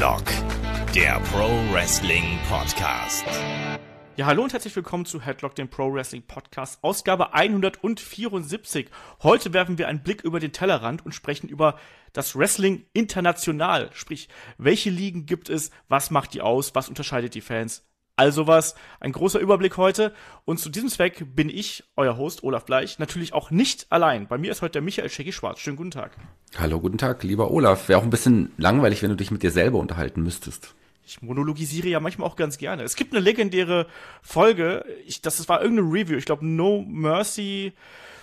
Headlock, der Pro Wrestling Podcast. Ja, hallo und herzlich willkommen zu Headlock, dem Pro Wrestling Podcast, Ausgabe 174. Heute werfen wir einen Blick über den Tellerrand und sprechen über das Wrestling international. Sprich, welche Ligen gibt es, was macht die aus, was unterscheidet die Fans? Also was, ein großer Überblick heute. Und zu diesem Zweck bin ich, euer Host Olaf Bleich, natürlich auch nicht allein. Bei mir ist heute der Michael Shaggy Schwarz. Schönen guten Tag. Hallo, guten Tag, lieber Olaf. Wäre auch ein bisschen langweilig, wenn du dich mit dir selber unterhalten müsstest. Ich monologisiere ja manchmal auch ganz gerne. Es gibt eine legendäre Folge, das war irgendeine Review, ich glaube No Mercy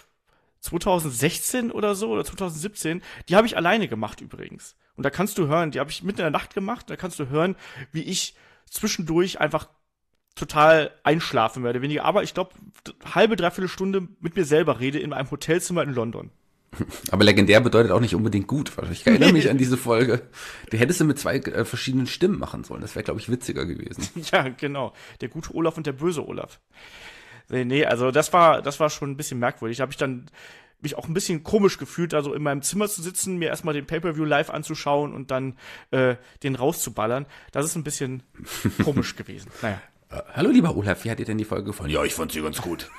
2016 oder so, oder 2017. Die habe ich alleine gemacht übrigens. Und da kannst du hören, die habe ich mitten in der Nacht gemacht, da kannst du hören, wie ich zwischendurch einfach total einschlafe, mehr oder weniger. Aber ich glaube, halbe, dreiviertel Stunde mit mir selber rede in einem Hotelzimmer in London. Aber legendär bedeutet auch nicht unbedingt gut. Ich erinnere mich an diese Folge. Die hättest du mit zwei verschiedenen Stimmen machen sollen. Das wäre, glaube ich, witziger gewesen. Ja, genau. Der gute Olaf und der böse Olaf. Nee, also das war schon ein bisschen merkwürdig. Da habe ich dann mich auch ein bisschen komisch gefühlt, also in meinem Zimmer zu sitzen, mir erstmal den Pay-Per-View live anzuschauen und dann den rauszuballern. Das ist ein bisschen komisch gewesen. Naja. Hallo, lieber Olaf, wie hat dir denn die Folge gefallen? Ja, ich fand sie ganz gut.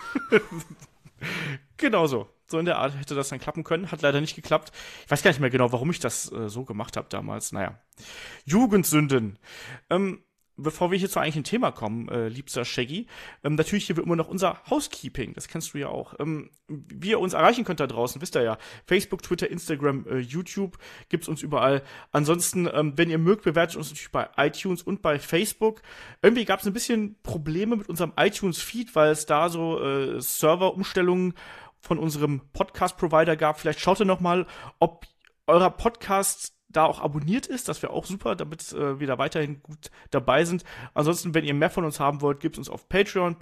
Genau so. So in der Art hätte das dann klappen können. Hat leider nicht geklappt. Ich weiß gar nicht mehr genau, warum ich das so gemacht habe damals. Naja. Jugendsünden. Bevor wir hier zu eigentlichen Thema kommen, liebster Shaggy, natürlich hier wie immer noch unser Housekeeping, das kennst du ja auch. Wie ihr uns erreichen könnt da draußen, wisst ihr ja. Facebook, Twitter, Instagram, YouTube, gibt's uns überall. Ansonsten, wenn ihr mögt, bewertet uns natürlich bei iTunes und bei Facebook. Irgendwie gab's ein bisschen Probleme mit unserem iTunes-Feed, weil es da so Serverumstellungen von unserem Podcast-Provider gab. Vielleicht schaut ihr noch mal, ob eurer Podcast da auch abonniert ist, das wäre auch super, damit wir da weiterhin gut dabei sind. Ansonsten, wenn ihr mehr von uns haben wollt, gibt's uns auf Patreon,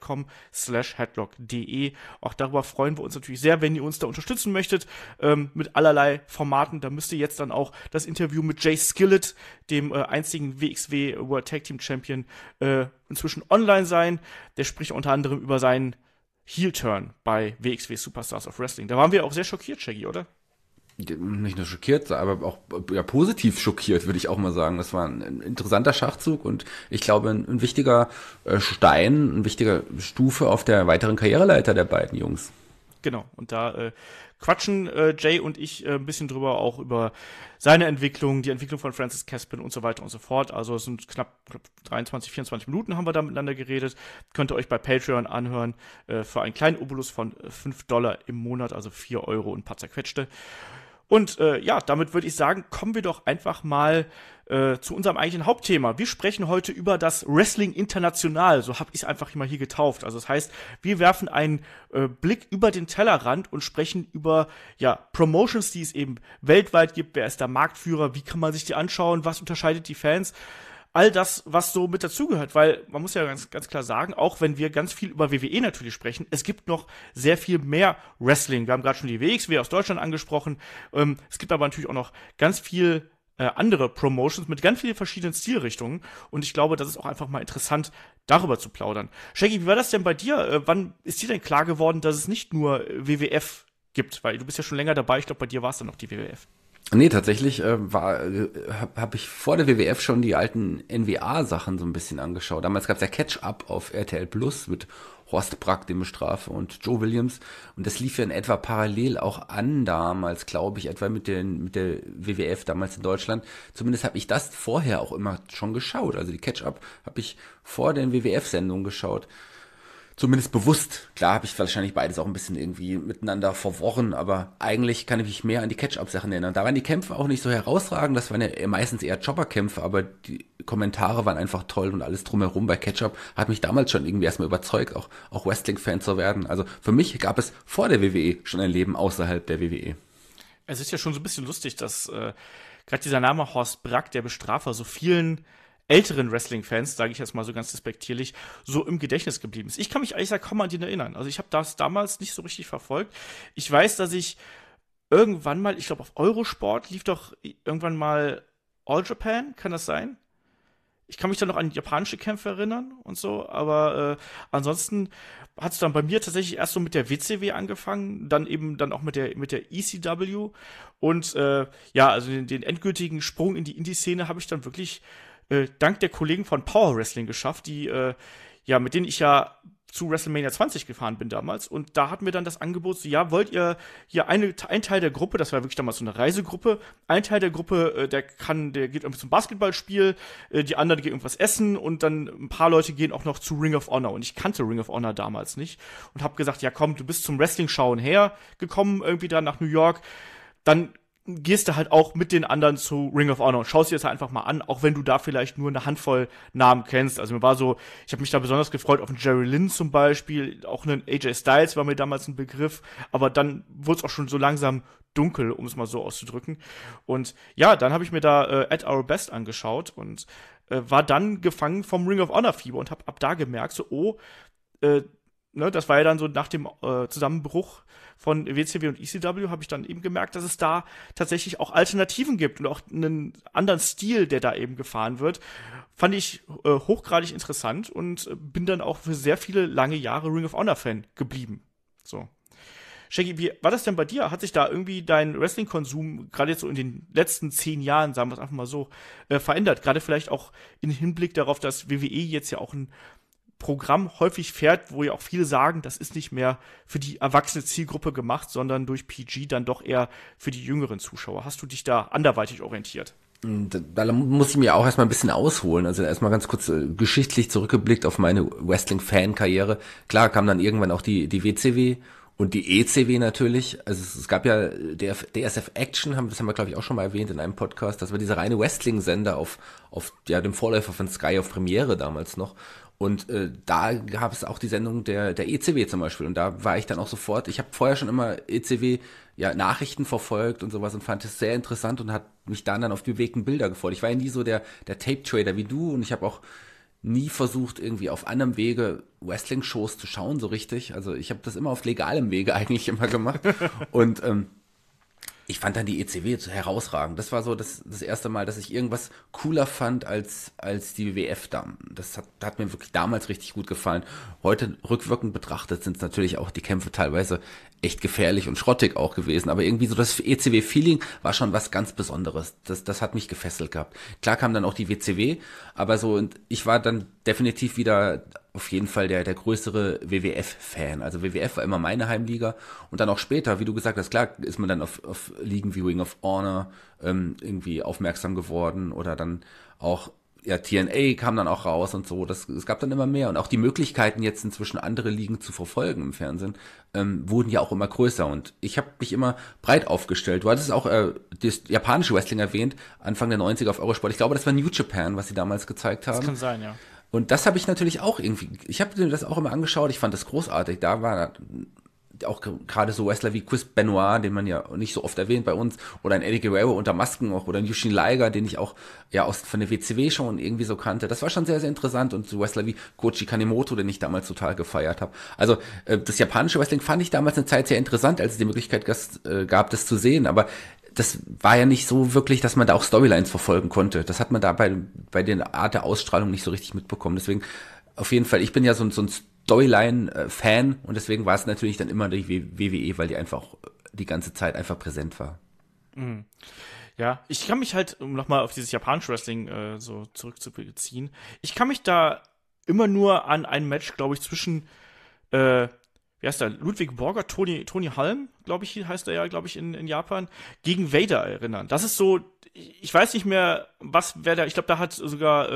patreon.com/headlock.de. Auch darüber freuen wir uns natürlich sehr, wenn ihr uns da unterstützen möchtet, mit allerlei Formaten. Da müsst ihr jetzt dann auch das Interview mit Jay Skillett, dem einzigen WXW World Tag Team Champion, inzwischen online sein. Der spricht unter anderem über seinen Heel-Turn bei WXW Superstars of Wrestling. Da waren wir auch sehr schockiert, Shaggy, oder? Nicht nur schockiert, aber auch ja, positiv schockiert, würde ich auch mal sagen. Das war ein interessanter Schachzug und ich glaube ein wichtiger Stein, eine wichtige Stufe auf der weiteren Karriereleiter der beiden Jungs. Genau, und da quatschen Jay und ich ein bisschen drüber, auch über seine Entwicklung, die Entwicklung von Francis Caspin und so weiter und so fort. Also es sind knapp 23, 24 Minuten haben wir da miteinander geredet. Könnt ihr euch bei Patreon anhören für einen kleinen Obolus von $5 im Monat, also 4 Euro und ein paar zerquetschte. Und ja, damit würde ich sagen, kommen wir doch einfach mal zu unserem eigentlichen Hauptthema. Wir sprechen heute über das Wrestling International, so habe ich es einfach mal hier getauft. Also das heißt, wir werfen einen Blick über den Tellerrand und sprechen über ja Promotions, die es eben weltweit gibt. Wer ist der Marktführer? Wie kann man sich die anschauen? Was unterscheidet die Fans? All das, was so mit dazugehört, weil man muss ja ganz klar sagen, auch wenn wir ganz viel über WWE natürlich sprechen, es gibt noch sehr viel mehr Wrestling. Wir haben gerade schon die WXW aus Deutschland angesprochen. Es gibt aber natürlich auch noch ganz viel andere Promotions mit ganz vielen verschiedenen Stilrichtungen. Und ich glaube, das ist auch einfach mal interessant, darüber zu plaudern. Shaggy, wie war das denn bei dir? Wann ist dir denn klar geworden, dass es nicht nur WWF gibt? Weil du bist ja schon länger dabei. Ich glaube, bei dir war es dann noch die WWF. Nee, tatsächlich habe ich vor der WWF schon die alten NWA-Sachen so ein bisschen angeschaut. Damals gab es ja Catch-Up auf RTL Plus mit Horst Brack, dem Bestrafer, und Joe Williams. Und das lief ja in etwa parallel auch an damals, glaube ich, etwa mit der WWF damals in Deutschland. Zumindest habe ich das vorher auch immer schon geschaut. Also die Catch-Up habe ich vor den WWF-Sendungen geschaut. Zumindest bewusst. Klar habe ich wahrscheinlich beides auch ein bisschen irgendwie miteinander verworren, aber eigentlich kann ich mich mehr an die Catch-Up-Sachen erinnern. Da waren die Kämpfe auch nicht so herausragend, das waren ja meistens eher Jobberkämpfe, aber die Kommentare waren einfach toll und alles drumherum bei Catch-Up hat mich damals schon irgendwie erstmal überzeugt, auch Wrestling-Fan zu werden. Also für mich gab es vor der WWE schon ein Leben außerhalb der WWE. Es ist ja schon so ein bisschen lustig, dass gerade dieser Name Horst Brack, der Bestrafer, so vielen älteren Wrestling-Fans, sage ich jetzt mal so ganz despektierlich, so im Gedächtnis geblieben ist. Ich kann mich ehrlich gesagt kaum an den erinnern. Also ich habe das damals nicht so richtig verfolgt. Ich weiß, dass ich irgendwann mal, ich glaube auf Eurosport lief doch irgendwann mal All Japan, kann das sein? Ich kann mich dann noch an japanische Kämpfe erinnern und so, aber ansonsten hat es dann bei mir tatsächlich erst so mit der WCW angefangen, dann eben dann auch mit der ECW und also den endgültigen Sprung in die Indie-Szene habe ich dann wirklich dank der Kollegen von Power Wrestling geschafft, die mit denen ich ja zu WrestleMania 20 gefahren bin damals und da hatten wir dann das Angebot, so, ja, wollt ihr hier ein Teil der Gruppe, das war wirklich damals so eine Reisegruppe, ein Teil der Gruppe, der geht irgendwie zum Basketballspiel, die anderen gehen irgendwas essen und dann ein paar Leute gehen auch noch zu Ring of Honor und ich kannte Ring of Honor damals nicht und hab gesagt, ja komm, du bist zum Wrestling-Schauen hergekommen, irgendwie da nach New York, dann gehst du halt auch mit den anderen zu Ring of Honor und schaust dir das halt einfach mal an, auch wenn du da vielleicht nur eine Handvoll Namen kennst. Also ich habe mich da besonders gefreut auf einen Jerry Lynn zum Beispiel, auch einen AJ Styles war mir damals ein Begriff, aber dann wurde es auch schon so langsam dunkel, um es mal so auszudrücken. Und ja, dann habe ich mir da At Our Best angeschaut und war dann gefangen vom Ring of Honor Fieber und habe ab da gemerkt, so, das war ja dann so nach dem Zusammenbruch von WCW und ECW, habe ich dann eben gemerkt, dass es da tatsächlich auch Alternativen gibt und auch einen anderen Stil, der da eben gefahren wird. Fand ich hochgradig interessant und bin dann auch für sehr viele lange Jahre Ring of Honor-Fan geblieben. So. Shaggy, wie war das denn bei dir? Hat sich da irgendwie dein Wrestling-Konsum gerade jetzt so in den letzten 10 Jahren, sagen wir es einfach mal so, verändert? Gerade vielleicht auch im Hinblick darauf, dass WWE jetzt ja auch ein Programm häufig fährt, wo ja auch viele sagen, das ist nicht mehr für die erwachsene Zielgruppe gemacht, sondern durch PG dann doch eher für die jüngeren Zuschauer. Hast du dich da anderweitig orientiert? Da muss ich mir auch erstmal ein bisschen ausholen. Also erstmal ganz kurz geschichtlich zurückgeblickt auf meine Wrestling-Fan-Karriere. Klar kam dann irgendwann auch die WCW und die ECW natürlich. Also es gab ja der DSF Action, das haben wir glaube ich auch schon mal erwähnt in einem Podcast. Das war dieser reine Wrestling-Sender auf dem Vorläufer von Sky auf Premiere damals noch. Und da gab es auch die Sendung der ECW zum Beispiel. Und da war ich dann auch sofort, ich habe vorher schon immer ECW Nachrichten verfolgt und sowas und fand es sehr interessant und hat mich dann auf die bewegten Bilder gefreut. Ich war ja nie so der Tape-Trader wie du und ich habe auch nie versucht, irgendwie auf anderem Wege Wrestling-Shows zu schauen, so richtig. Also ich habe das immer auf legalem Wege eigentlich immer gemacht. Und ich fand dann die ECW herausragend. Das war so das erste Mal, dass ich irgendwas cooler fand als die WWF da. Das hat mir wirklich damals richtig gut gefallen. Heute rückwirkend betrachtet sind es natürlich auch die Kämpfe teilweise echt gefährlich und schrottig auch gewesen. Aber irgendwie so das ECW-Feeling war schon was ganz Besonderes. Das hat mich gefesselt gehabt. Klar kam dann auch die WCW, aber so, und ich war dann definitiv wieder auf jeden Fall der größere WWF-Fan. Also WWF war immer meine Heimliga und dann auch später, wie du gesagt hast, klar ist man dann auf Ligen wie Ring of Honor irgendwie aufmerksam geworden oder dann auch TNA kam dann auch raus und so. Es gab dann immer mehr und auch die Möglichkeiten jetzt inzwischen andere Ligen zu verfolgen im Fernsehen wurden ja auch immer größer und ich habe mich immer breit aufgestellt. Du hattest auch das japanische Wrestling erwähnt, Anfang der 90er auf Eurosport. Ich glaube, das war New Japan, was sie damals gezeigt haben. Das kann sein, ja. Und das habe ich natürlich auch ich habe mir das auch immer angeschaut, ich fand das großartig. Da war auch gerade so Wrestler wie Chris Benoit, den man ja nicht so oft erwähnt bei uns, oder ein Eddie Guerrero unter Masken auch, oder ein Yushin Liger, den ich auch von der WCW schon irgendwie so kannte. Das war schon sehr, sehr interessant und so Wrestler wie Koji Kanemoto, den ich damals total gefeiert habe. Also das japanische Wrestling fand ich damals eine Zeit sehr interessant, als es die Möglichkeit gab, das zu sehen, aber das war ja nicht so wirklich, dass man da auch Storylines verfolgen konnte. Das hat man da bei der Art der Ausstrahlung nicht so richtig mitbekommen. Deswegen auf jeden Fall, ich bin ja so ein Storyline-Fan und deswegen war es natürlich dann immer die WWE, weil die einfach die ganze Zeit einfach präsent war. Mhm. Ja, ich kann mich halt, um nochmal auf dieses japanische Wrestling so zurückzubeziehen, ich kann mich da immer nur an ein Match, glaube ich, zwischen wie heißt der? Ludwig Borger, Tony Halm, glaube ich, heißt er ja, glaube ich, in Japan, gegen Vader erinnern. Das ist so, ich weiß nicht mehr, wer da, ich glaube, da hat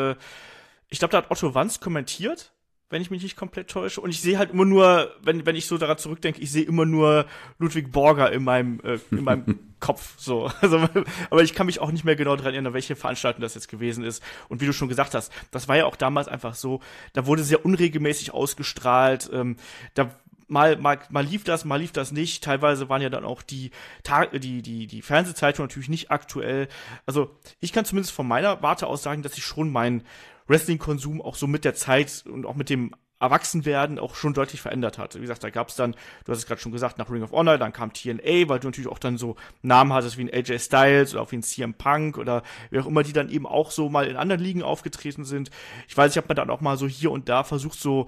Otto Wanz kommentiert, wenn ich mich nicht komplett täusche. Und ich sehe halt immer nur, wenn ich so daran zurückdenke, ich sehe immer nur Ludwig Borger in meinem Kopf, so. Also, aber ich kann mich auch nicht mehr genau daran erinnern, welche Veranstaltung das jetzt gewesen ist. Und wie du schon gesagt hast, das war ja auch damals einfach so, da wurde sehr unregelmäßig ausgestrahlt, mal lief das nicht. Teilweise waren ja dann auch die Fernsehzeitungen natürlich nicht aktuell. Also ich kann zumindest von meiner Warte aus sagen, dass ich schon meinen Wrestling-Konsum auch so mit der Zeit und auch mit dem Erwachsenwerden auch schon deutlich verändert hat. Wie gesagt, da gab es dann, du hast es gerade schon gesagt, nach Ring of Honor, dann kam TNA, weil du natürlich auch dann so Namen hattest wie ein AJ Styles oder auch wie ein CM Punk oder wie auch immer, die dann eben auch so mal in anderen Ligen aufgetreten sind. Ich weiß, ich habe mir dann auch mal so hier und da versucht, so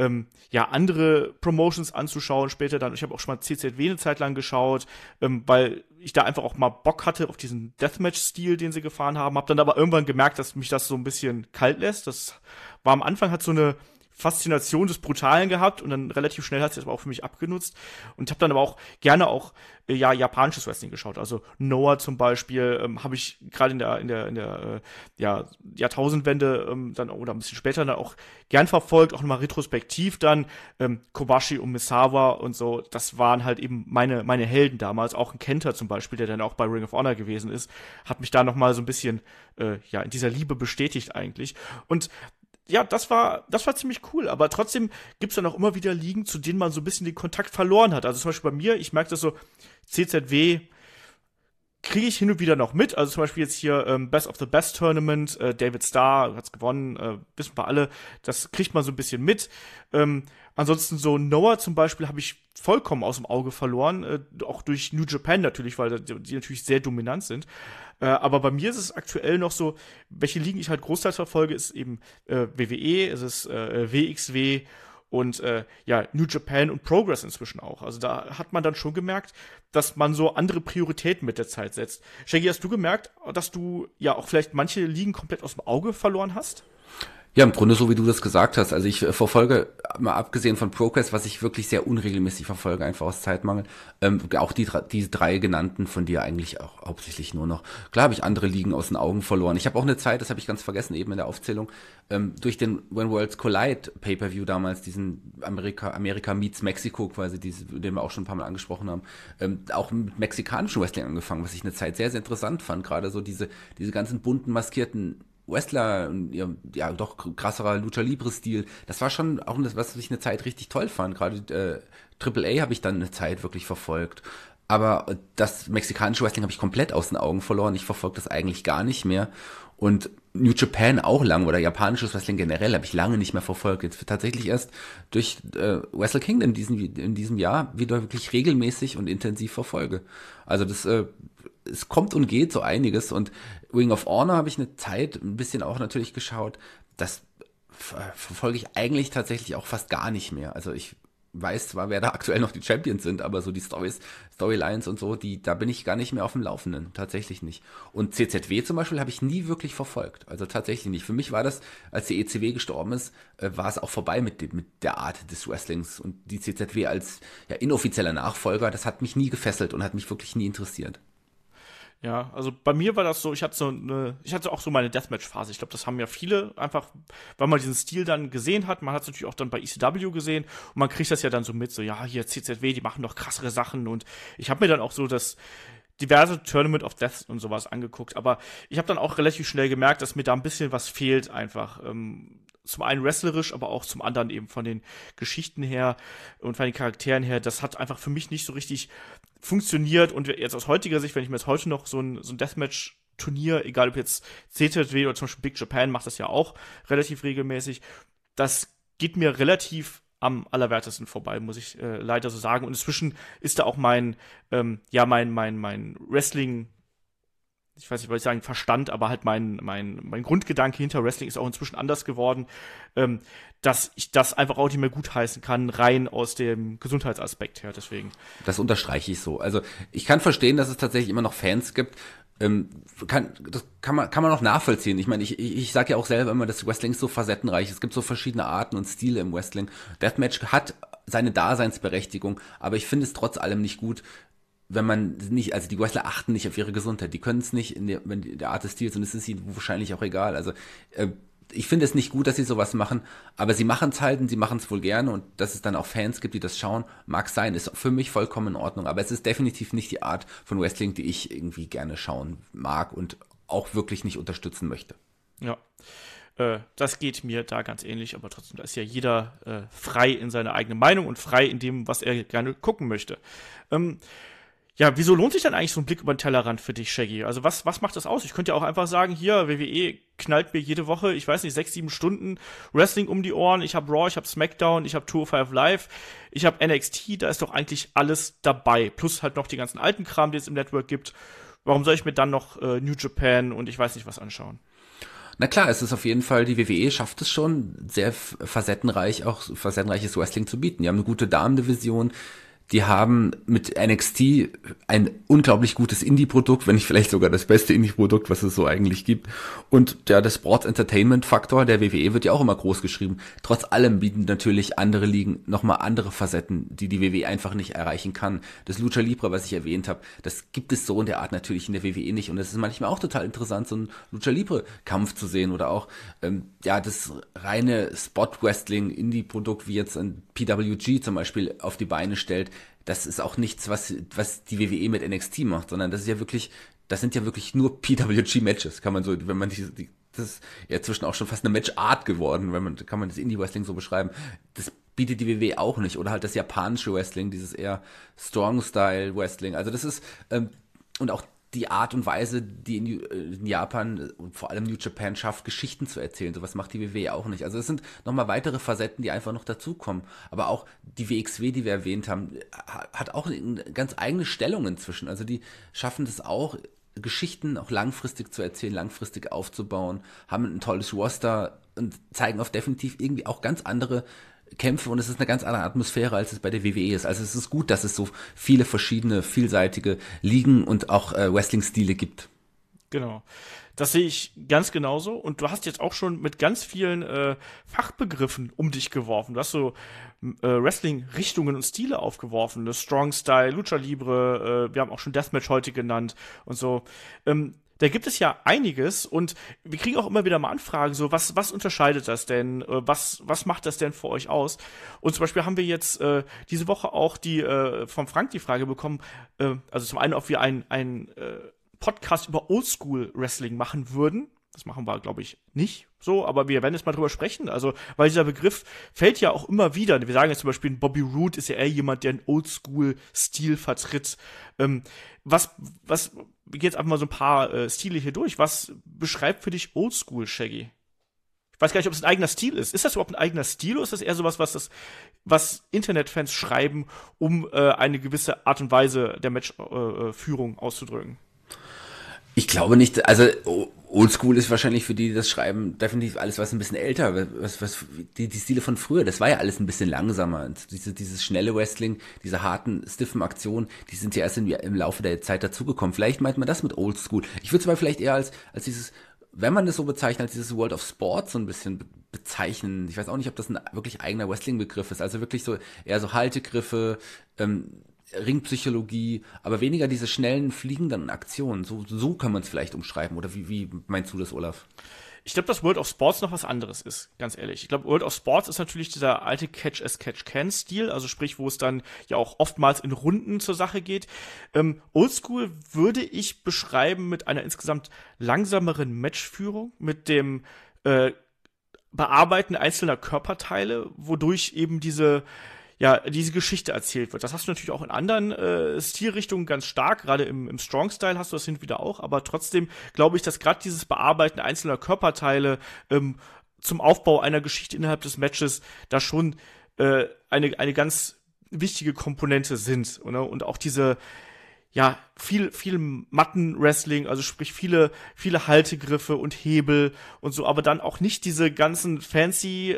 andere Promotions anzuschauen. Später dann, ich habe auch schon mal CZW eine Zeit lang geschaut, weil ich da einfach auch mal Bock hatte auf diesen Deathmatch-Stil, den sie gefahren haben. Hab dann aber irgendwann gemerkt, dass mich das so ein bisschen kalt lässt. Das war am Anfang, hat so eine Faszination des Brutalen gehabt und dann relativ schnell hat es aber auch für mich abgenutzt und habe dann aber auch gerne auch japanisches Wrestling geschaut. Also Noah zum Beispiel habe ich gerade in der Jahrtausendwende dann oder ein bisschen später dann auch gern verfolgt, auch nochmal retrospektiv dann Kobashi und Misawa und so. Das waren halt eben meine Helden damals. Auch ein Kenta zum Beispiel, der dann auch bei Ring of Honor gewesen ist, hat mich da nochmal so ein bisschen in dieser Liebe bestätigt eigentlich. Und ja, das war ziemlich cool, aber trotzdem gibt's dann auch immer wieder Ligen, zu denen man so ein bisschen den Kontakt verloren hat. Also zum Beispiel bei mir, ich merke das so, CZW kriege ich hin und wieder noch mit. Also zum Beispiel jetzt hier Best of the Best Tournament, David Starr hat's gewonnen, wissen wir alle, das kriegt man so ein bisschen mit. Ansonsten so Noah zum Beispiel habe ich vollkommen aus dem Auge verloren, auch durch New Japan natürlich, weil die natürlich sehr dominant sind. Aber bei mir ist es aktuell noch so, welche Ligen ich halt großteils verfolge, ist eben WWE, es ist WXW und New Japan und Progress inzwischen auch. Also da hat man dann schon gemerkt, dass man so andere Prioritäten mit der Zeit setzt. Shaggy, hast du gemerkt, dass du ja auch vielleicht manche Ligen komplett aus dem Auge verloren hast? Ja, im Grunde so, wie du das gesagt hast. Also ich verfolge, mal abgesehen von Progress, was ich wirklich sehr unregelmäßig verfolge, einfach aus Zeitmangel, auch diese drei genannten von dir eigentlich auch hauptsächlich nur noch. Klar habe ich andere Ligen aus den Augen verloren. Ich habe auch eine Zeit, das habe ich ganz vergessen, eben in der Aufzählung, durch den When Worlds Collide Pay-Per-View damals, diesen America meets Mexico quasi, den wir auch schon ein paar Mal angesprochen haben, auch mit mexikanischem Wrestling angefangen, was ich eine Zeit sehr, sehr interessant fand. Gerade so diese ganzen bunten, maskierten Wrestler und ja doch krasserer Lucha Libre Stil, das war schon auch was ich eine Zeit richtig toll fand. Gerade AAA habe ich dann eine Zeit wirklich verfolgt. Aber das mexikanische Wrestling habe ich komplett aus den Augen verloren. Ich verfolge das eigentlich gar nicht mehr. Und New Japan auch lang oder japanisches Wrestling generell habe ich lange nicht mehr verfolgt. Jetzt tatsächlich erst durch Wrestle Kingdom in diesem Jahr wieder wirklich regelmäßig und intensiv verfolge. Also es kommt und geht so einiges. Und Ring of Honor habe ich eine Zeit ein bisschen auch natürlich geschaut. Das verfolge ich eigentlich tatsächlich auch fast gar nicht mehr. Also ich weiß zwar, wer da aktuell noch die Champions sind, aber so die Storylines und so, da bin ich gar nicht mehr auf dem Laufenden. Tatsächlich nicht. Und CZW zum Beispiel habe ich nie wirklich verfolgt. Also tatsächlich nicht. Für mich war das, als die ECW gestorben ist, war es auch vorbei mit der Art des Wrestlings. Und die CZW als inoffizieller Nachfolger, das hat mich nie gefesselt und hat mich wirklich nie interessiert. Ja, also bei mir war das so, ich hatte auch so meine Deathmatch-Phase. Ich glaube, das haben ja viele einfach, weil man diesen Stil dann gesehen hat. Man hat es natürlich auch dann bei ECW gesehen und man kriegt das ja dann so mit, so ja, hier CZW, die machen doch krassere Sachen und ich habe mir dann auch so das diverse Tournament of Death und sowas angeguckt, aber ich habe dann auch relativ schnell gemerkt, dass mir da ein bisschen was fehlt einfach. Zum einen wrestlerisch, aber auch zum anderen eben von den Geschichten her und von den Charakteren her. Das hat einfach für mich nicht so richtig funktioniert und jetzt aus heutiger Sicht, wenn ich mir jetzt heute noch so ein Deathmatch-Turnier, egal ob jetzt CZW oder zum Beispiel Big Japan macht das ja auch relativ regelmäßig, das geht mir relativ am allerwertesten vorbei, muss ich leider so sagen. Und inzwischen ist da auch mein Wrestling, ich weiß nicht, was ich sagen, Verstand, aber halt mein Grundgedanke hinter Wrestling ist auch inzwischen anders geworden, dass ich das einfach auch nicht mehr gutheißen kann, rein aus dem Gesundheitsaspekt her, deswegen. Das unterstreiche ich so. Also ich kann verstehen, dass es tatsächlich immer noch Fans gibt, das kann man auch nachvollziehen. Ich meine, ich sage ja auch selber immer, das Wrestling ist so facettenreich. Es gibt so verschiedene Arten und Stile im Wrestling. Deathmatch hat seine Daseinsberechtigung, aber ich finde es trotz allem nicht gut, wenn man nicht, also die Wrestler achten nicht auf ihre Gesundheit. Die können es nicht wenn der Art des Stils, und es ist ihnen wahrscheinlich auch egal. Also ich finde es nicht gut, dass sie sowas machen, aber sie machen es halt und sie machen es wohl gerne, und dass es dann auch Fans gibt, die das schauen, mag sein, ist für mich vollkommen in Ordnung, aber es ist definitiv nicht die Art von Wrestling, die ich irgendwie gerne schauen mag und auch wirklich nicht unterstützen möchte. Ja, das geht mir da ganz ähnlich, aber trotzdem, da ist ja jeder frei in seiner eigenen Meinung und frei in dem, was er gerne gucken möchte. Ja, wieso lohnt sich dann eigentlich so ein Blick über den Tellerrand für dich, Shaggy? Also was macht das aus? Ich könnte ja auch einfach sagen, hier, WWE knallt mir jede Woche, ich weiß nicht, 6, 7 Stunden Wrestling um die Ohren. Ich habe Raw, ich habe SmackDown, ich habe 205 Live, ich habe NXT, da ist doch eigentlich alles dabei. Plus halt noch die ganzen alten Kram, die es im Network gibt. Warum soll ich mir dann noch New Japan und ich weiß nicht was anschauen? Na klar, es ist auf jeden Fall, die WWE schafft es schon, sehr facettenreiches Wrestling zu bieten. Die haben eine gute Damendivision. Die haben mit NXT ein unglaublich gutes Indie-Produkt, wenn nicht vielleicht sogar das beste Indie-Produkt, was es so eigentlich gibt. Und ja, der Sports-Entertainment-Faktor der WWE wird ja auch immer groß geschrieben. Trotz allem bieten natürlich andere Ligen nochmal andere Facetten, die die WWE einfach nicht erreichen kann. Das Lucha Libre, was ich erwähnt habe, das gibt es so in der Art natürlich in der WWE nicht. Und es ist manchmal auch total interessant, so einen Lucha Libre-Kampf zu sehen oder auch das reine Spot-Wrestling, Indie-Produkt, wie jetzt ein PWG zum Beispiel auf die Beine stellt. Das ist auch nichts, was die WWE mit NXT macht, sondern das sind ja wirklich nur PWG-Matches, kann man so, wenn man das ist ja inzwischen auch schon fast eine Match-Art geworden, kann man das Indie-Wrestling so beschreiben. Das bietet die WWE auch nicht. Oder halt das japanische Wrestling, dieses eher Strong-Style-Wrestling. Also das ist, und auch die Art und Weise, die in Japan und vor allem New Japan schafft, Geschichten zu erzählen. Sowas macht die WWE auch nicht. Also es sind nochmal weitere Facetten, die einfach noch dazukommen. Aber auch die WXW, die wir erwähnt haben, hat auch eine ganz eigene Stellung inzwischen. Also die schaffen das auch, Geschichten auch langfristig zu erzählen, langfristig aufzubauen, haben ein tolles Roster und zeigen auf definitiv irgendwie auch ganz andere Kämpfe und es ist eine ganz andere Atmosphäre, als es bei der WWE ist. Also es ist gut, dass es so viele verschiedene, vielseitige Ligen und auch Wrestling-Stile gibt. Genau. Das sehe ich ganz genauso. Und du hast jetzt auch schon mit ganz vielen Fachbegriffen um dich geworfen. Du hast so Wrestling-Richtungen und Stile aufgeworfen. Das Strong Style, Lucha Libre, wir haben auch schon Deathmatch heute genannt und so. Da gibt es ja einiges und wir kriegen auch immer wieder mal Anfragen, so was unterscheidet das denn? Was macht das denn für euch aus? Und zum Beispiel haben wir jetzt diese Woche auch vom Frank die Frage bekommen, also zum einen, ob wir ein Podcast über Oldschool-Wrestling machen würden. Das machen wir, glaube ich, nicht so, aber wir werden jetzt mal drüber sprechen. Also, weil dieser Begriff fällt ja auch immer wieder. Wir sagen jetzt zum Beispiel, Bobby Roode ist ja eher jemand, der einen Oldschool-Stil vertritt. Wir gehen jetzt einfach mal so ein paar Stile hier durch. Was beschreibt für dich Oldschool, Shaggy? Ich weiß gar nicht, ob es ein eigener Stil ist. Ist das überhaupt ein eigener Stil oder ist das eher sowas, was Internetfans schreiben, um eine gewisse Art und Weise der Matchführung auszudrücken? Ich glaube nicht, also Oldschool ist wahrscheinlich für die, die das schreiben, definitiv alles, was ein bisschen älter, die Stile von früher, das war ja alles ein bisschen langsamer. Und dieses schnelle Wrestling, diese harten, stiffen Aktionen, die sind ja erst im Laufe der Zeit dazugekommen. Vielleicht meint man das mit Oldschool. Ich würde es aber vielleicht eher als dieses, wenn man das so bezeichnet, als dieses World of Sport so ein bisschen bezeichnen. Ich weiß auch nicht, ob das ein wirklich eigener Wrestling-Begriff ist. Also wirklich so eher so Haltegriffe, Ringpsychologie, aber weniger diese schnellen, fliegenden Aktionen. So kann man es vielleicht umschreiben. Oder wie meinst du das, Olaf? Ich glaube, dass World of Sports noch was anderes ist, ganz ehrlich. Ich glaube, World of Sports ist natürlich dieser alte Catch-as-Catch-Can-Stil, also sprich, wo es dann ja auch oftmals in Runden zur Sache geht. Oldschool würde ich beschreiben mit einer insgesamt langsameren Matchführung, mit dem Bearbeiten einzelner Körperteile, wodurch eben diese Geschichte erzählt wird. Das hast du natürlich auch in anderen Stilrichtungen ganz stark, gerade im Strong-Style hast du das hin und wieder auch, aber trotzdem glaube ich, dass gerade dieses Bearbeiten einzelner Körperteile zum Aufbau einer Geschichte innerhalb des Matches da schon eine ganz wichtige Komponente sind. Oder? Und auch diese viel Matten-Wrestling, also sprich viele Haltegriffe und Hebel und so, aber dann auch nicht diese ganzen fancy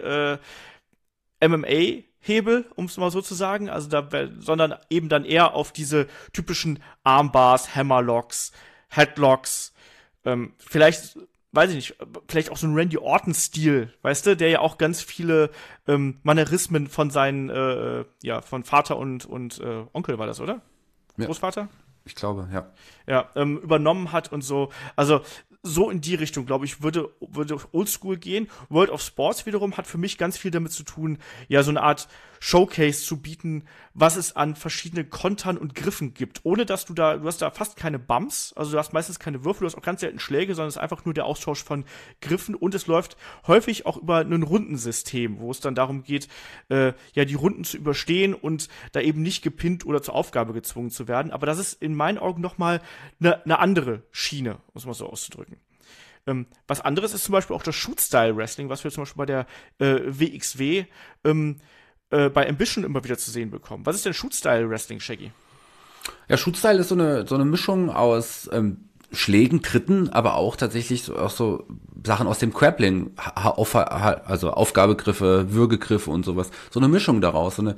MMA-Hebel, um es mal so zu sagen, also sondern eben dann eher auf diese typischen Armbars, Hammerlocks, Headlocks, vielleicht, weiß ich nicht, vielleicht auch so ein Randy Orton-Stil, weißt du, der ja auch ganz viele Manierismen von seinen, von Vater und Onkel war das, oder? Ja. Großvater? Ich glaube, ja. Ja, übernommen hat und so. Also so in die Richtung, glaube ich, würde Oldschool gehen. World of Sports wiederum hat für mich ganz viel damit zu tun, ja, so eine Art Showcase zu bieten, was es an verschiedenen Kontern und Griffen gibt, ohne dass du hast da fast keine Bumps, also du hast meistens keine Würfel, du hast auch ganz selten Schläge, sondern es ist einfach nur der Austausch von Griffen und es läuft häufig auch über ein Rundensystem, wo es dann darum geht, die Runden zu überstehen und da eben nicht gepinnt oder zur Aufgabe gezwungen zu werden, aber das ist in meinen Augen nochmal eine andere Schiene, muss man so auszudrücken. Was anderes ist zum Beispiel auch das Shoot-Style-Wrestling, was wir zum Beispiel bei der WXW bei Ambition immer wieder zu sehen bekommen. Was ist denn Shoot-Style-Wrestling, Shaggy? Ja, Shoot-Style ist so eine Mischung aus Schlägen, Tritten, aber auch tatsächlich so Sachen aus dem Grappling, also Aufgabegriffe, Würgegriffe und sowas. So eine Mischung daraus, so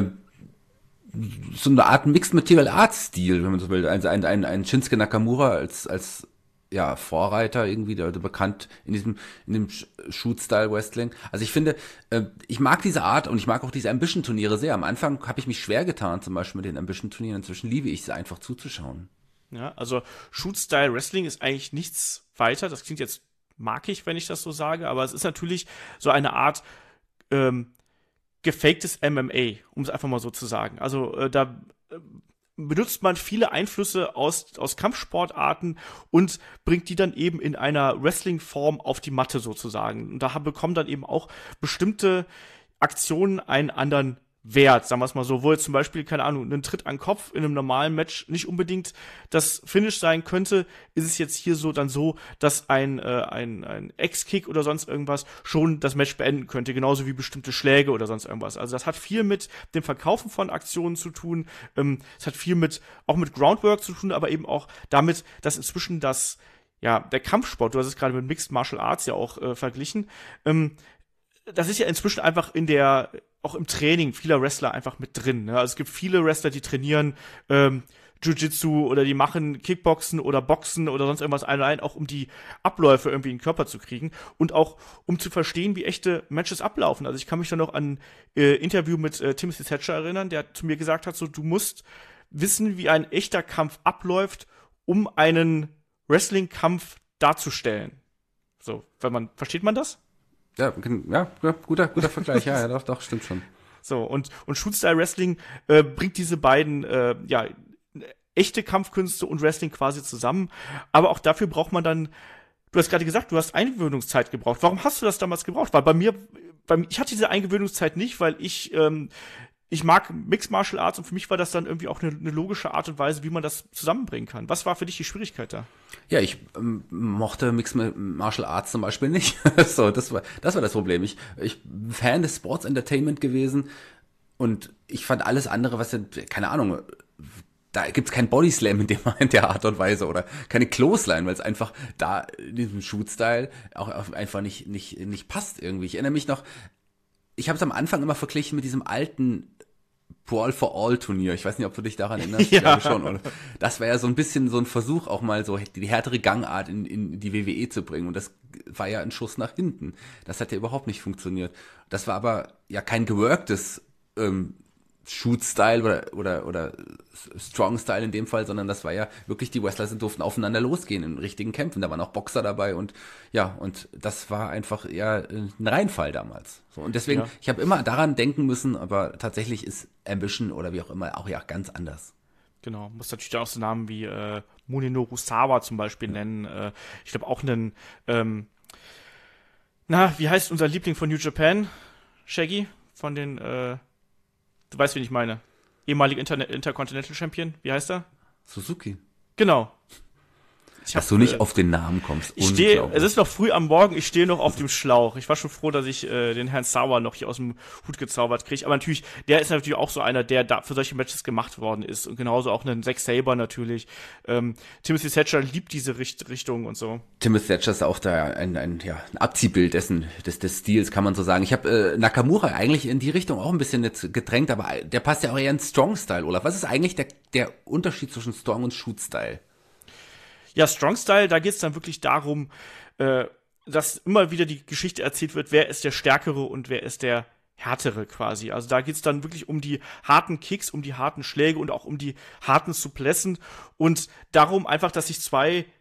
eine Art Mixed Material Arts Stil, wenn man so will. Ein Shinsuke Nakamura als Vorreiter irgendwie, der bekannt in dem Shoot-Style Wrestling. Also ich finde, ich mag diese Art und ich mag auch diese Ambition-Turniere sehr. Am Anfang habe ich mich schwer getan, zum Beispiel mit den Ambition-Turnieren. Inzwischen liebe ich sie einfach zuzuschauen. Ja, also Shoot-Style Wrestling ist eigentlich nichts weiter. Das klingt jetzt markig, wenn ich das so sage, aber es ist natürlich so eine Art gefaktes MMA, um es einfach mal so zu sagen. Also da benutzt man viele Einflüsse aus Kampfsportarten und bringt die dann eben in einer Wrestling-Form auf die Matte sozusagen. Und da bekommen dann eben auch bestimmte Aktionen einen anderen Wert, sagen wir es mal so, wo jetzt zum Beispiel, keine Ahnung, ein Tritt an den Kopf in einem normalen Match nicht unbedingt das Finish sein könnte, ist es jetzt hier so, dass ein Ex-Kick oder sonst irgendwas schon das Match beenden könnte, genauso wie bestimmte Schläge oder sonst irgendwas. Also das hat viel mit dem Verkaufen von Aktionen zu tun, es hat viel auch mit Groundwork zu tun, aber eben auch damit, dass inzwischen der Kampfsport, du hast es gerade mit Mixed Martial Arts ja auch verglichen, das ist ja inzwischen einfach auch im Training vieler Wrestler einfach mit drin. Ne? Also es gibt viele Wrestler, die trainieren Jiu-Jitsu oder die machen Kickboxen oder Boxen oder sonst irgendwas allein, auch um die Abläufe irgendwie in den Körper zu kriegen und auch um zu verstehen, wie echte Matches ablaufen. Also ich kann mich da noch an Interview mit Timothy Thatcher erinnern, der zu mir gesagt hat, so du musst wissen, wie ein echter Kampf abläuft, um einen Wrestling-Kampf darzustellen. So, versteht man das? Ja, guter Vergleich, ja, doch, stimmt schon. So, und Shoot-Style-Wrestling bringt diese beiden, echte Kampfkünste und Wrestling quasi zusammen. Aber auch dafür braucht man dann, du hast gerade gesagt, du hast Eingewöhnungszeit gebraucht. Warum hast du das damals gebraucht? Weil ich hatte diese Eingewöhnungszeit nicht, weil ich mag Mixed Martial Arts und für mich war das dann irgendwie auch eine logische Art und Weise, wie man das zusammenbringen kann. Was war für dich die Schwierigkeit da? Ja, ich mochte Mixed Martial Arts zum Beispiel nicht. So, das war das Problem. Ich bin Fan des Sports Entertainment gewesen und ich fand alles andere, keine Ahnung, da gibt's kein Bodyslam in der Art und Weise oder keine Clothesline, weil es einfach da in diesem Shoot-Style auch einfach nicht passt irgendwie. Ich erinnere mich noch, ich habe es am Anfang immer verglichen mit diesem alten Brawl for All Turnier. Ich weiß nicht, ob du dich daran erinnerst. Ja. Ich glaube schon. Oder? Das war ja so ein bisschen so ein Versuch, auch mal so die härtere Gangart in die WWE zu bringen. Und das war ja ein Schuss nach hinten. Das hat ja überhaupt nicht funktioniert. Das war aber ja kein geworktes Shoot-Style oder Strong-Style in dem Fall, sondern das war ja wirklich, die Wrestler durften aufeinander losgehen in richtigen Kämpfen. Da waren auch Boxer dabei und das war einfach ein Reinfall damals. So, und deswegen, Ich habe immer daran denken müssen, aber tatsächlich ist Ambition oder wie auch immer auch ja ganz anders. Genau, muss natürlich auch so Namen wie Munenori Sawa zum Beispiel nennen. Ich glaube auch einen, wie heißt unser Liebling von New Japan? Shaggy? Von den, du weißt, wen ich meine. Ehemaliger Intercontinental Champion. Wie heißt er? Suzuki. Genau. Dass du nicht auf den Namen kommst. Es ist noch früh am Morgen, ich stehe noch auf dem Schlauch. Ich war schon froh, dass ich den Herrn Sauer noch hier aus dem Hut gezaubert kriege. Aber natürlich, der ist natürlich auch so einer, der da für solche Matches gemacht worden ist. Und genauso auch ein Zack Sabre natürlich. Timothy Thatcher liebt diese Richtung und so. Timothy Thatcher ist auch da ein Abziehbild des Stils, kann man so sagen. Ich habe Nakamura eigentlich in die Richtung auch ein bisschen jetzt gedrängt, aber der passt ja auch eher in Strong-Style, Olaf. Was ist eigentlich der Unterschied zwischen Strong und Shoot-Style? Ja, Strong Style, da geht's dann wirklich darum, dass immer wieder die Geschichte erzählt wird, wer ist der Stärkere und wer ist der Härtere quasi. Also da geht's dann wirklich um die harten Kicks, um die harten Schläge und auch um die harten Suplessen und darum einfach, dass sich zwei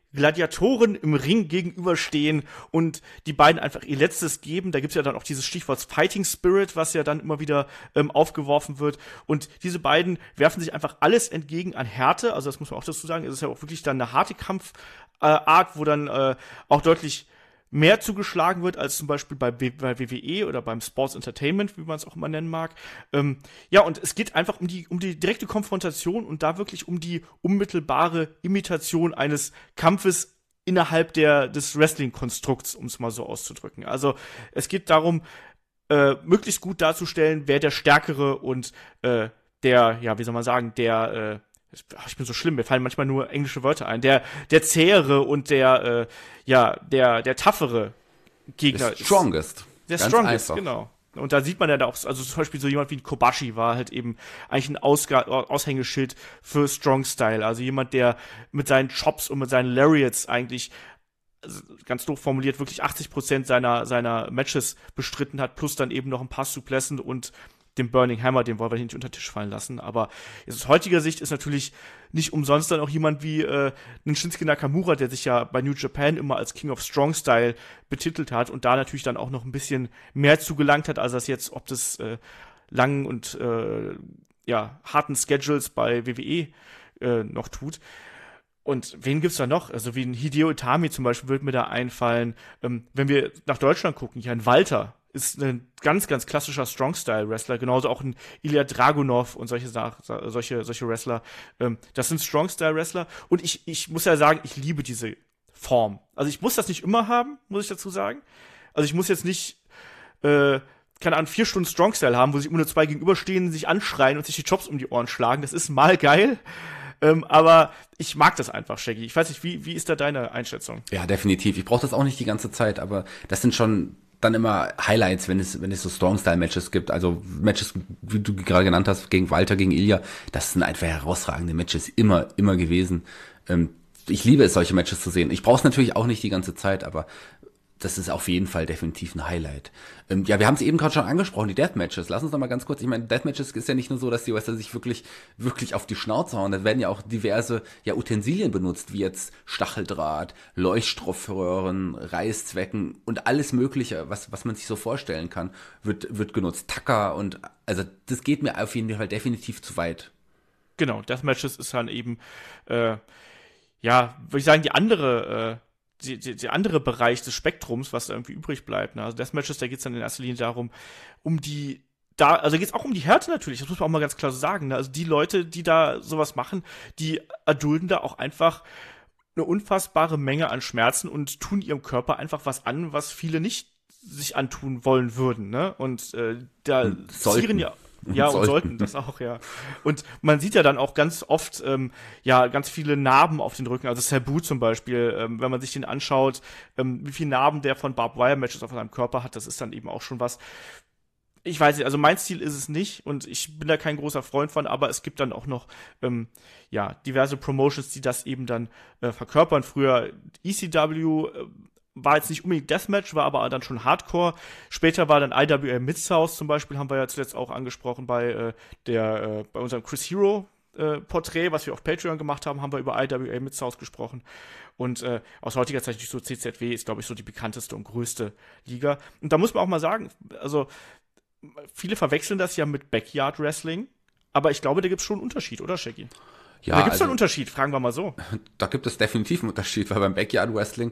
Gladiatoren im Ring gegenüberstehen und die beiden einfach ihr Letztes geben. Da gibt's ja dann auch dieses Stichwort Fighting Spirit, was ja dann immer wieder aufgeworfen wird. Und diese beiden werfen sich einfach alles entgegen an Härte. Also das muss man auch dazu sagen. Es ist ja auch wirklich dann eine harte Kampfart, wo dann auch deutlich mehr zugeschlagen wird als zum Beispiel bei WWE oder beim Sports Entertainment, wie man es auch immer nennen mag. Ja, und es geht einfach um die direkte Konfrontation und da wirklich um die unmittelbare Imitation eines Kampfes innerhalb des Wrestling-Konstrukts, um es mal so auszudrücken. Also es geht darum, möglichst gut darzustellen, wer der Stärkere und wie soll man sagen, ich bin so schlimm, mir fallen manchmal nur englische Wörter ein. Der zähere und der toughere Gegner ist. Strongest. Der Ganz Strongest, einfach. genau. Und da sieht man ja da auch, also zum Beispiel so jemand wie ein Kobashi war halt eben eigentlich ein Aushängeschild für Strong Style. Also jemand, der mit seinen Chops und mit seinen Lariats eigentlich, also ganz doof formuliert, wirklich 80% seiner Matches bestritten hat, plus dann eben noch ein paar Suplessen und den Burning Hammer, den wollen wir nicht unter den Tisch fallen lassen. Aber aus heutiger Sicht ist natürlich nicht umsonst dann auch jemand wie ein Shinsuke Nakamura, der sich ja bei New Japan immer als King of Strong Style betitelt hat und da natürlich dann auch noch ein bisschen mehr zugelangt hat, als das jetzt ob des langen und harten Schedules bei WWE noch tut. Und wen gibt's da noch? Also wie ein Hideo Itami zum Beispiel würde mir da einfallen. Wenn wir nach Deutschland gucken, hier ein Walter ist ein ganz, ganz klassischer Strong-Style-Wrestler, genauso auch ein Ilya Dragunov und solche Wrestler. Das sind Strong-Style-Wrestler und ich muss ja sagen, ich liebe diese Form. Also ich muss das nicht immer haben, muss ich dazu sagen. Also ich muss jetzt nicht, keine Ahnung, 4 Stunden Strong-Style haben, wo sich immer nur 2 gegenüberstehen, sich anschreien und sich die Chops um die Ohren schlagen. Das ist mal geil. Aber ich mag das einfach, Shaggy. Ich weiß nicht, wie ist da deine Einschätzung? Ja, definitiv. Ich brauche das auch nicht die ganze Zeit, aber das sind schon dann immer Highlights, wenn es so Strong-Style-Matches gibt. Also Matches, wie du gerade genannt hast, gegen Walter, gegen Ilya, das sind einfach herausragende Matches immer gewesen. Ich liebe es, solche Matches zu sehen. Ich brauche es natürlich auch nicht die ganze Zeit, aber das ist auf jeden Fall definitiv ein Highlight. Wir haben es eben gerade schon angesprochen, die Deathmatches. Lass uns noch mal ganz kurz, ich meine, Deathmatches ist ja nicht nur so, dass die Wrestler sich wirklich auf die Schnauze hauen. Da werden ja auch diverse Utensilien benutzt, wie jetzt Stacheldraht, Leuchtstoffröhren, Reißzwecken und alles Mögliche, was man sich so vorstellen kann, wird genutzt. Tacker und, also das geht mir auf jeden Fall definitiv zu weit. Genau, Deathmatches ist dann eben, würde ich sagen, die andere Bereich des Spektrums, was da irgendwie übrig bleibt. Ne? Also Deathmatches, da geht's dann in erster Linie darum, also geht's auch um die Härte natürlich, das muss man auch mal ganz klar so sagen. Ne? Also die Leute, die da sowas machen, die erdulden da auch einfach eine unfassbare Menge an Schmerzen und tun ihrem Körper einfach was an, was viele nicht sich antun wollen würden. Ne? Und da zieren und sollten das auch, ja. Und man sieht ja dann auch ganz oft, ganz viele Narben auf den Rücken. Also Sabu zum Beispiel, wenn man sich den anschaut, wie viele Narben der von Barbed Wire Matches auf seinem Körper hat, das ist dann eben auch schon was. Ich weiß nicht, also mein Stil ist es nicht und ich bin da kein großer Freund von, aber es gibt dann auch noch, diverse Promotions, die das eben dann verkörpern. Früher ECW, war jetzt nicht unbedingt Deathmatch, war aber dann schon Hardcore. Später war dann IWA Mid-South zum Beispiel, haben wir ja zuletzt auch angesprochen bei unserem Chris Hero Porträt, was wir auf Patreon gemacht haben, haben wir über IWA Mid-South gesprochen. Und aus heutiger Zeit so CZW ist, glaube ich, so die bekannteste und größte Liga. Und da muss man auch mal sagen, also viele verwechseln das ja mit Backyard Wrestling, aber ich glaube, da gibt es schon einen Unterschied, oder Shaggy? Ja, da gibt es einen Unterschied, fragen wir mal so. Da gibt es definitiv einen Unterschied, weil beim Backyard Wrestling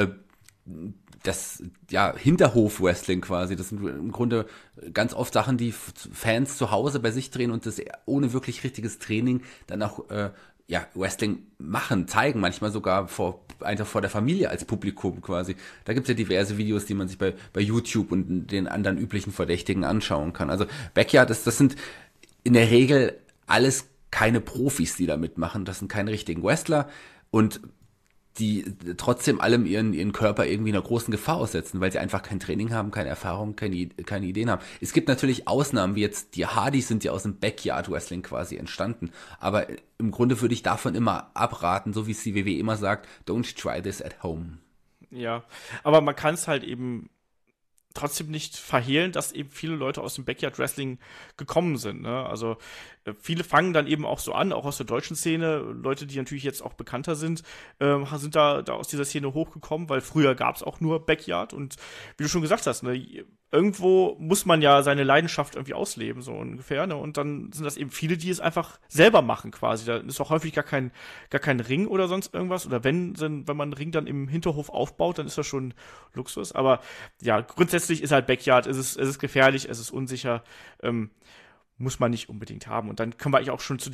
das Hinterhof-Wrestling quasi, das sind im Grunde ganz oft Sachen, die Fans zu Hause bei sich drehen und das ohne wirklich richtiges Training dann auch Wrestling machen, zeigen, manchmal sogar einfach vor der Familie als Publikum quasi. Da gibt's ja diverse Videos, die man sich bei YouTube und den anderen üblichen Verdächtigen anschauen kann. Also Backyard, das sind in der Regel alles keine Profis, die da mitmachen, das sind keine richtigen Wrestler und die trotzdem allem ihren Körper irgendwie einer großen Gefahr aussetzen, weil sie einfach kein Training haben, keine Erfahrung, keine Ideen haben. Es gibt natürlich Ausnahmen, wie jetzt die Hardys sind ja aus dem Backyard Wrestling quasi entstanden, aber im Grunde würde ich davon immer abraten, so wie es die WWE immer sagt, don't try this at home. Ja, aber man kann es halt eben trotzdem nicht verhehlen, dass eben viele Leute aus dem Backyard Wrestling gekommen sind. Ne? Also viele fangen dann eben auch so an, auch aus der deutschen Szene, Leute, die natürlich jetzt auch bekannter sind da aus dieser Szene hochgekommen, weil früher gab es auch nur Backyard und wie du schon gesagt hast, ne, irgendwo muss man ja seine Leidenschaft irgendwie ausleben, so ungefähr, ne? Und dann sind das eben viele, die es einfach selber machen quasi. Da ist auch häufig gar kein Ring oder sonst irgendwas. Oder wenn man einen Ring dann im Hinterhof aufbaut, dann ist das schon Luxus. Aber ja, grundsätzlich ist halt Backyard, es ist gefährlich, es ist unsicher, muss man nicht unbedingt haben. Und dann können wir eigentlich auch schon zu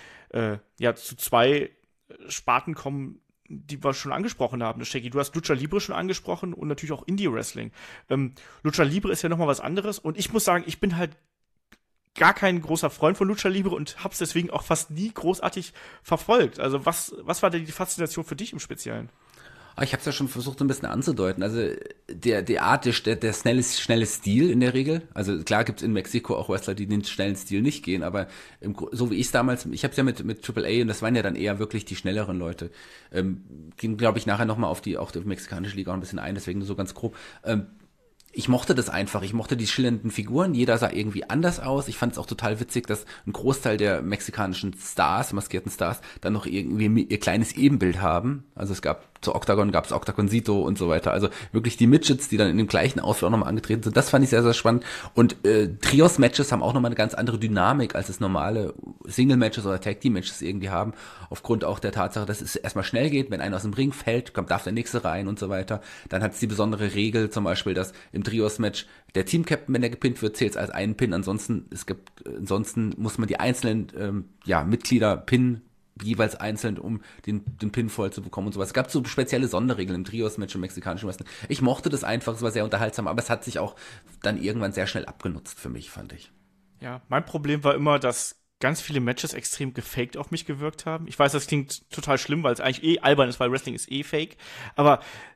zu zwei Sparten kommen, die wir schon angesprochen haben, Shaggy. Du hast Lucha Libre schon angesprochen und natürlich auch Indie-Wrestling. Lucha Libre ist ja nochmal was anderes und ich muss sagen, ich bin halt gar kein großer Freund von Lucha Libre und hab's deswegen auch fast nie großartig verfolgt. Also was war denn die Faszination für dich im Speziellen? Ich habe es ja schon versucht, so ein bisschen anzudeuten. Also die Art, der schnelle Stil in der Regel. Also klar gibt es in Mexiko auch Wrestler, die den schnellen Stil nicht gehen, aber so wie ich es damals, ich habe es ja mit Triple A und das waren ja dann eher wirklich die schnelleren Leute. Ging, glaube ich, nachher nochmal auf die mexikanische Liga auch ein bisschen ein, deswegen nur so ganz grob. Ich mochte das einfach. Ich mochte die schillernden Figuren. Jeder sah irgendwie anders aus. Ich fand es auch total witzig, dass ein Großteil der mexikanischen Stars, maskierten Stars, dann noch irgendwie ihr kleines Ebenbild haben. Also es gab zu Octagon gab es Octagoncito und so weiter. Also wirklich die Midgets, die dann in dem gleichen Outfit auch nochmal angetreten sind. Das fand ich sehr, sehr spannend. Und Trios-Matches haben auch nochmal eine ganz andere Dynamik, als es normale Single-Matches oder Tag-Team-Matches irgendwie haben. Aufgrund auch der Tatsache, dass es erstmal schnell geht. Wenn einer aus dem Ring fällt, darf der nächste rein und so weiter. Dann hat es die besondere Regel zum Beispiel, dass im Trios-Match der Team-Captain, wenn der gepinnt wird, zählt es als einen Pin. Ansonsten muss man die einzelnen Mitglieder pinnen, jeweils einzeln, um den Pin voll zu bekommen und sowas. Es gab so spezielle Sonderregeln im Trios-Match im mexikanischen Wrestling. Ich mochte das einfach, es war sehr unterhaltsam, aber es hat sich auch dann irgendwann sehr schnell abgenutzt für mich, fand ich. Ja, mein Problem war immer, dass ganz viele Matches extrem gefaked auf mich gewirkt haben. Ich weiß, das klingt total schlimm, weil es eigentlich albern ist, weil Wrestling ist fake. Aber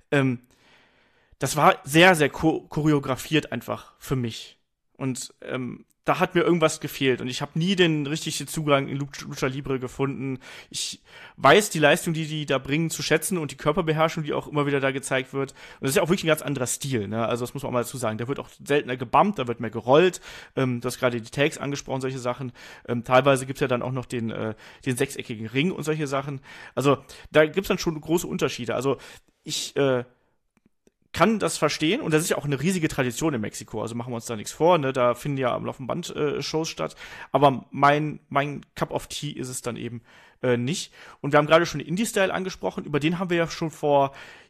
das war sehr, sehr choreografiert einfach für mich. Und da hat mir irgendwas gefehlt und ich habe nie den richtigen Zugang in Lucha Libre gefunden. Ich weiß die Leistung, die da bringen, zu schätzen und die Körperbeherrschung, die auch immer wieder da gezeigt wird. Und das ist ja auch wirklich ein ganz anderer Stil, ne? Also das muss man auch mal dazu sagen. Da wird auch seltener gebumpt, da wird mehr gerollt. Du hast gerade die Tags angesprochen, solche Sachen. Teilweise gibt's ja dann auch noch den sechseckigen Ring und solche Sachen. Also da gibt's dann schon große Unterschiede. Also ich kann das verstehen und das ist ja auch eine riesige Tradition in Mexiko, also machen wir uns da nichts vor, ne? Da finden ja am laufenden Band Shows statt, aber mein Cup of Tea ist es dann eben nicht. Und wir haben gerade schon den Indie-Style angesprochen, über den haben wir ja schon vor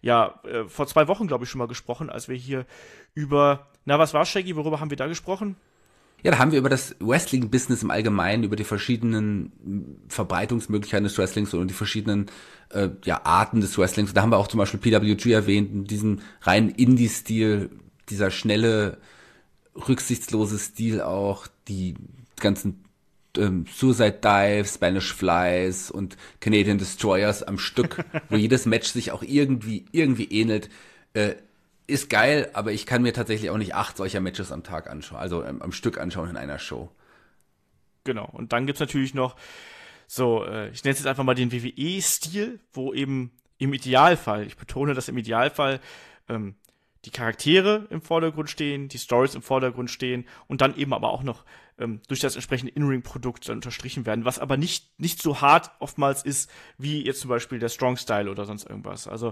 2 Wochen, glaube ich, schon mal gesprochen, als wir hier was war, Shaggy, worüber haben wir da gesprochen? Ja, da haben wir über das Wrestling-Business im Allgemeinen, über die verschiedenen Verbreitungsmöglichkeiten des Wrestlings und die verschiedenen Arten des Wrestlings. Da haben wir auch zum Beispiel PWG erwähnt, diesen reinen Indie-Stil, dieser schnelle, rücksichtslose Stil auch, die ganzen Suicide Dives, Spanish Flies und Canadian Destroyers am Stück, wo jedes Match sich auch irgendwie ähnelt, ist geil, aber ich kann mir tatsächlich auch nicht 8 solcher Matches am Tag anschauen, also am Stück anschauen in einer Show. Genau, und dann gibt's natürlich noch ich nenne es jetzt einfach mal den WWE-Stil, wo eben im Idealfall, ich betone das im Idealfall, die Charaktere im Vordergrund stehen, die Stories im Vordergrund stehen und dann eben aber auch noch durch das entsprechende In-Ring-Produkt dann unterstrichen werden, was aber nicht so hart oftmals ist, wie jetzt zum Beispiel der Strong-Style oder sonst irgendwas. Also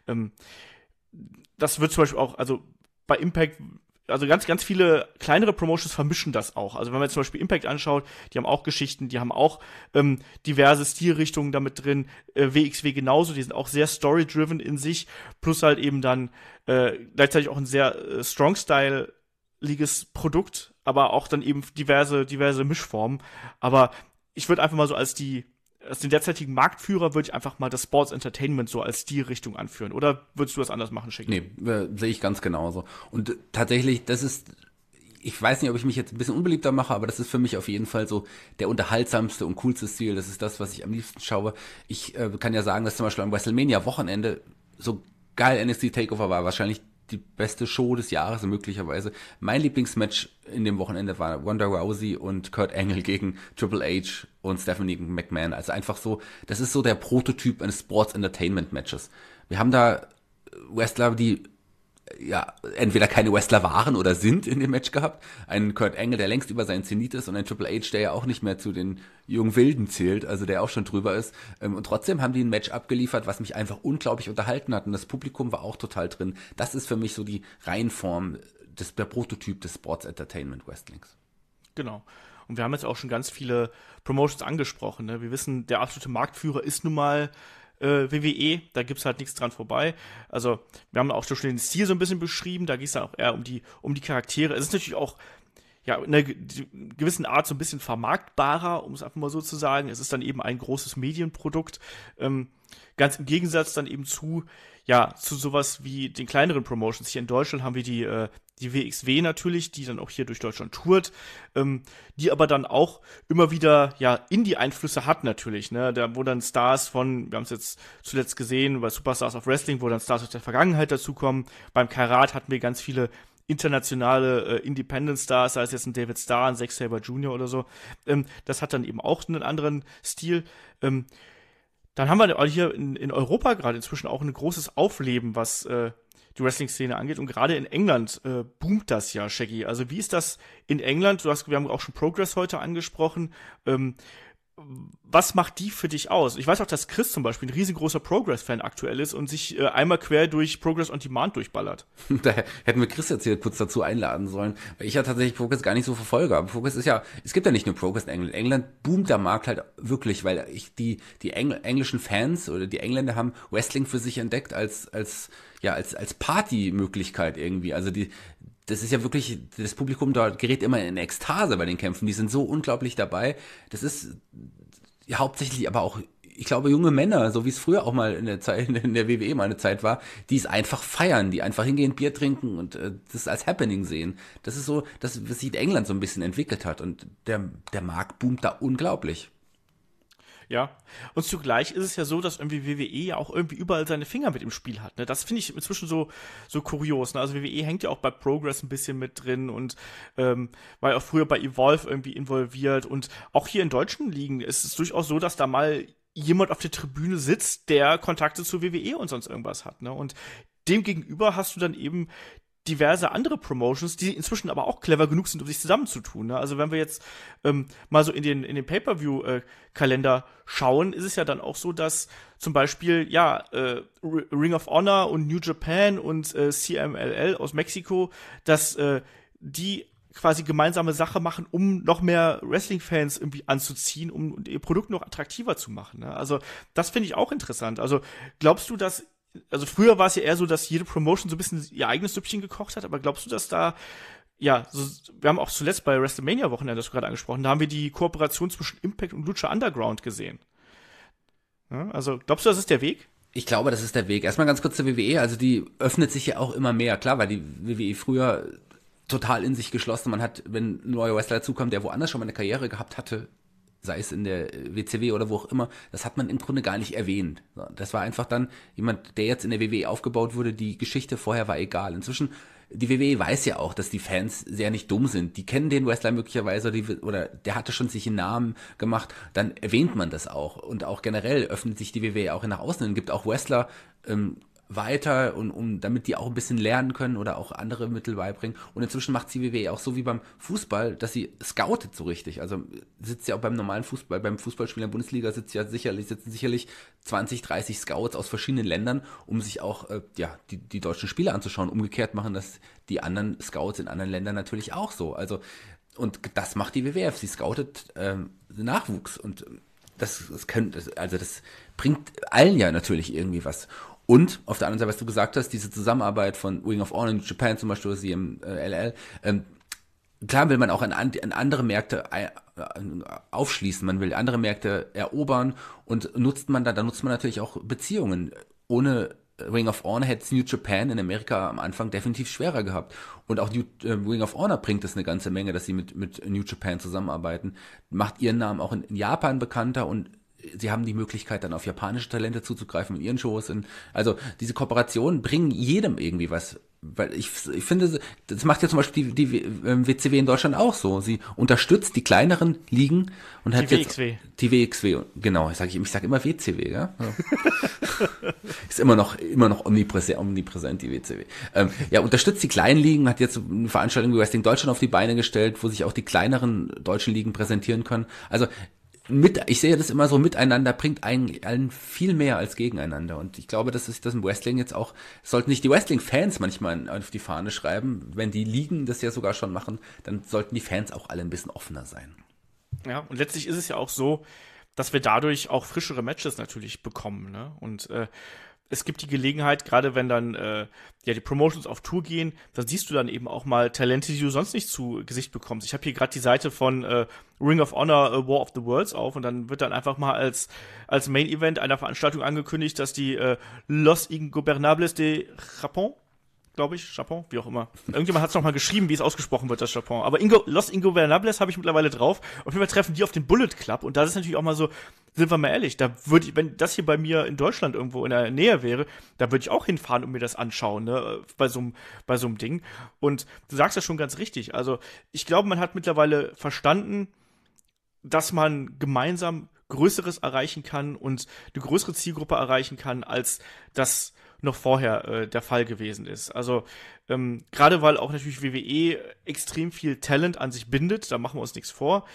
das wird zum Beispiel auch, also bei Impact, also ganz, ganz viele kleinere Promotions vermischen das auch. Also wenn man jetzt zum Beispiel Impact anschaut, die haben auch Geschichten, die haben auch diverse Stilrichtungen damit drin, WXW genauso, die sind auch sehr story-driven in sich, plus halt eben dann gleichzeitig auch ein sehr Strong-Style-liges Produkt, aber auch dann eben diverse Mischformen. Aber ich würde einfach mal so als den derzeitigen Marktführer würde ich einfach mal das Sports Entertainment so als Stilrichtung anführen. Oder würdest du das anders machen, Shaggy? Nee, sehe ich ganz genauso. Und tatsächlich, ich weiß nicht, ob ich mich jetzt ein bisschen unbeliebter mache, aber das ist für mich auf jeden Fall so der unterhaltsamste und coolste Stil. Das ist das, was ich am liebsten schaue. Ich kann ja sagen, dass zum Beispiel am WrestleMania-Wochenende so geil NXT Takeover war. Wahrscheinlich die beste Show des Jahres möglicherweise. Mein Lieblingsmatch in dem Wochenende war Ronda Rousey und Kurt Angle gegen Triple H und Stephanie McMahon. Also einfach so, das ist so der Prototyp eines Sports Entertainment Matches. Wir haben da Wrestler, die entweder keine Wrestler waren oder sind in dem Match gehabt. Einen Kurt Angle, der längst über seinen Zenit ist und ein Triple H, der ja auch nicht mehr zu den jungen Wilden zählt, also der auch schon drüber ist. Und trotzdem haben die ein Match abgeliefert, was mich einfach unglaublich unterhalten hat und das Publikum war auch total drin. Das ist für mich so die Reihenform, der Prototyp des Sports Entertainment Wrestlings. Genau. Und wir haben jetzt auch schon ganz viele Promotions angesprochen. Ne? Wir wissen, der absolute Marktführer ist nun mal WWE, da gibt's halt nichts dran vorbei. Also wir haben auch schon den Stil so ein bisschen beschrieben, da geht's dann auch eher um die Charaktere. Es ist natürlich auch ja in einer gewissen Art so ein bisschen vermarktbarer, um es einfach mal so zu sagen. Es ist dann eben ein großes Medienprodukt, ganz im Gegensatz dann eben zu sowas wie den kleineren Promotions. Hier in Deutschland haben wir die WXW natürlich, die dann auch hier durch Deutschland tourt, die aber dann auch immer wieder Indie-Einflüsse hat natürlich, ne, wo dann Stars wir haben es jetzt zuletzt gesehen bei Superstars of Wrestling, wo dann Stars aus der Vergangenheit dazukommen. Beim Karat hatten wir ganz viele internationale Independent-Stars, sei es jetzt ein David Starr, ein Zack Sabre Jr. oder so. Das hat dann eben auch einen anderen Stil. Dann haben wir hier in Europa gerade inzwischen auch ein großes Aufleben, was die Wrestling-Szene angeht. Und gerade in England boomt das ja, Shaggy. Also wie ist das in England? Wir haben auch schon Progress heute angesprochen. Was macht die für dich aus? Ich weiß auch, dass Chris zum Beispiel ein riesengroßer Progress-Fan aktuell ist und sich einmal quer durch Progress on Demand durchballert. Da hätten wir Chris jetzt hier kurz dazu einladen sollen, weil ich ja tatsächlich Progress gar nicht so verfolge. Aber Progress ist es gibt ja nicht nur Progress in England. England boomt der Markt halt wirklich, weil die englischen Fans oder die Engländer haben Wrestling für sich entdeckt als Partymöglichkeit irgendwie. Also das ist ja wirklich, das Publikum dort gerät immer in Ekstase bei den Kämpfen. Die sind so unglaublich dabei. Das ist hauptsächlich aber auch, ich glaube, junge Männer, so wie es früher auch mal in der WWE mal eine Zeit war, die es einfach feiern, die einfach hingehen, Bier trinken und das als Happening sehen. Das ist so, was sich in England so ein bisschen entwickelt hat und der Markt boomt da unglaublich. Ja, und zugleich ist es ja so, dass irgendwie WWE ja auch irgendwie überall seine Finger mit im Spiel hat. Ne? Das finde ich inzwischen so kurios. Ne? Also WWE hängt ja auch bei Progress ein bisschen mit drin und war ja auch früher bei Evolve irgendwie involviert. Und auch hier in deutschen Ligen ist es durchaus so, dass da mal jemand auf der Tribüne sitzt, der Kontakte zu WWE und sonst irgendwas hat. Ne? Und demgegenüber hast du dann eben diverse andere Promotions, die inzwischen aber auch clever genug sind, um sich zusammenzutun. Ne? Also wenn wir jetzt mal so in den Pay-Per-View-Kalender schauen, ist es ja dann auch so, dass zum Beispiel Ring of Honor und New Japan und CMLL aus Mexiko, dass die quasi gemeinsame Sache machen, um noch mehr Wrestling-Fans irgendwie anzuziehen, um ihr Produkt noch attraktiver zu machen. Ne? Also das finde ich auch interessant. Also glaubst du, dass früher war es ja eher so, dass jede Promotion so ein bisschen ihr eigenes Süppchen gekocht hat, aber glaubst du, dass da, wir haben auch zuletzt bei WrestleMania-Wochenende, das du gerade angesprochen, da haben wir die Kooperation zwischen Impact und Lucha Underground gesehen. Ja, also glaubst du, das ist der Weg? Ich glaube, das ist der Weg. Erstmal ganz kurz zur WWE, also die öffnet sich ja auch immer mehr. Klar, weil die WWE früher total in sich geschlossen, man hat, wenn ein neuer Wrestler dazukommt, der woanders schon mal eine Karriere gehabt hatte, sei es in der WCW oder wo auch immer, das hat man im Grunde gar nicht erwähnt. Das war einfach dann jemand, der jetzt in der WWE aufgebaut wurde, die Geschichte vorher war egal. Inzwischen, die WWE weiß ja auch, dass die Fans sehr nicht dumm sind. Die kennen den Wrestler möglicherweise oder der hatte schon sich einen Namen gemacht, dann erwähnt man das auch. Und auch generell öffnet sich die WWE auch nach außen. Es gibt auch Wrestler, weiter und damit die auch ein bisschen lernen können oder auch andere Mittel beibringen. Und inzwischen macht die WWE auch so wie beim Fußball, dass sie scoutet so richtig. Also sitzt ja auch beim normalen Fußball, beim Fußballspiel in der Bundesliga sitzen sicherlich 20, 30 Scouts aus verschiedenen Ländern, um sich auch die deutschen Spiele anzuschauen. Umgekehrt machen das die anderen Scouts in anderen Ländern natürlich auch so. Also und das macht die WWF. Sie scoutet Nachwuchs und das bringt allen ja natürlich irgendwie was. Und auf der anderen Seite, was du gesagt hast, diese Zusammenarbeit von Ring of Honor in Japan zum Beispiel, oder CMLL, klar will man auch an andere Märkte aufschließen, man will andere Märkte erobern und nutzt man natürlich auch Beziehungen. Ohne Ring of Honor hätte es New Japan in Amerika am Anfang definitiv schwerer gehabt. Und auch Ring of Honor bringt es eine ganze Menge, dass sie mit New Japan zusammenarbeiten, macht ihren Namen auch in Japan bekannter und sie haben die Möglichkeit, dann auf japanische Talente zuzugreifen in ihren Shows. Also diese Kooperationen bringen jedem irgendwie was. weil ich finde, das macht ja zum Beispiel die WCW in Deutschland auch so. Sie unterstützt die kleineren Ligen und hat Die jetzt WXW. die WXW, genau. Ich sag immer WCW, ja. Ist immer noch omnipräsent die WCW. Ja, unterstützt die kleinen Ligen, hat jetzt eine Veranstaltung wie Wrestling Deutschland auf die Beine gestellt, wo sich auch die kleineren deutschen Ligen präsentieren können. Also ich sehe das immer so, miteinander bringt allen viel mehr als gegeneinander. Und ich glaube, dass das im Wrestling jetzt auch, sollten nicht die Wrestling-Fans manchmal auf die Fahne schreiben, wenn die Ligen das ja sogar schon machen, dann sollten die Fans auch alle ein bisschen offener sein. Ja, und letztlich ist es ja auch so, dass wir dadurch auch frischere Matches natürlich bekommen, ne? Und es gibt die Gelegenheit, gerade wenn dann die Promotions auf Tour gehen, dann siehst du dann eben auch mal Talente, die du sonst nicht zu Gesicht bekommst. Ich habe hier gerade die Seite von Ring of Honor War of the Worlds auf und dann wird dann einfach mal als Main Event einer Veranstaltung angekündigt, dass die Los Ingobernables de Japón, glaube ich, Japón, wie auch immer. Irgendjemand hat es noch mal geschrieben, wie es ausgesprochen wird, das Japón. Aber Los Ingobernables habe ich mittlerweile drauf. Auf jeden Fall treffen die auf den Bullet Club. Und das ist natürlich auch mal so, sind wir mal ehrlich, da würde ich, wenn das hier bei mir in Deutschland irgendwo in der Nähe wäre, da würde ich auch hinfahren und mir das anschauen, ne, bei so einem Ding. Und du sagst das schon ganz richtig. Also, ich glaube, man hat mittlerweile verstanden, dass man gemeinsam Größeres erreichen kann und eine größere Zielgruppe erreichen kann, als das noch vorher der Fall gewesen ist. Also gerade weil auch natürlich WWE extrem viel Talent an sich bindet, da machen wir uns nichts vor,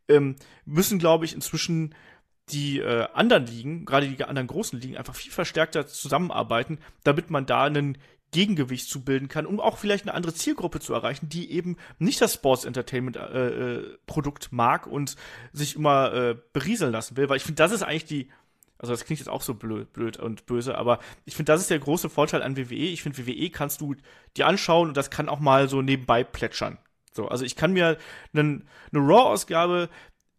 müssen, glaube ich, inzwischen die anderen Ligen, gerade die anderen großen Ligen, einfach viel verstärkter zusammenarbeiten, damit man da einen Gegengewicht zu bilden kann, um auch vielleicht eine andere Zielgruppe zu erreichen, die eben nicht das Sports Entertainment Produkt mag und sich immer berieseln lassen will, weil ich finde, das ist eigentlich also das klingt jetzt auch so blöd und böse, aber ich finde, das ist der große Vorteil an WWE. Ich finde, WWE kannst du dir anschauen und das kann auch mal so nebenbei plätschern. So, also ich kann mir eine Raw-Ausgabe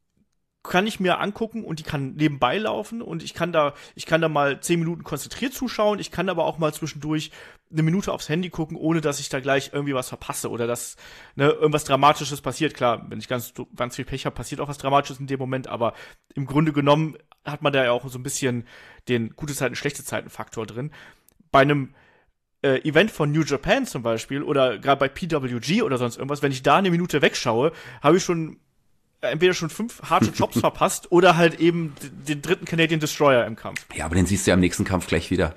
kann ich mir angucken und die kann nebenbei laufen und ich kann da mal 10 Minuten konzentriert zuschauen. Ich kann aber auch mal zwischendurch eine Minute aufs Handy gucken, ohne dass ich da gleich irgendwie was verpasse oder dass irgendwas Dramatisches passiert. Klar, wenn ich ganz viel Pech habe, passiert auch was Dramatisches in dem Moment, aber im Grunde genommen hat man da ja auch so ein bisschen den gute Zeiten, schlechte Zeiten Faktor drin. Bei einem Event von New Japan zum Beispiel oder gerade bei PWG oder sonst irgendwas, wenn ich da eine Minute wegschaue, habe ich entweder schon 5 harte Jobs verpasst oder halt eben den dritten Canadian Destroyer im Kampf. Ja, aber den siehst du ja im nächsten Kampf gleich wieder.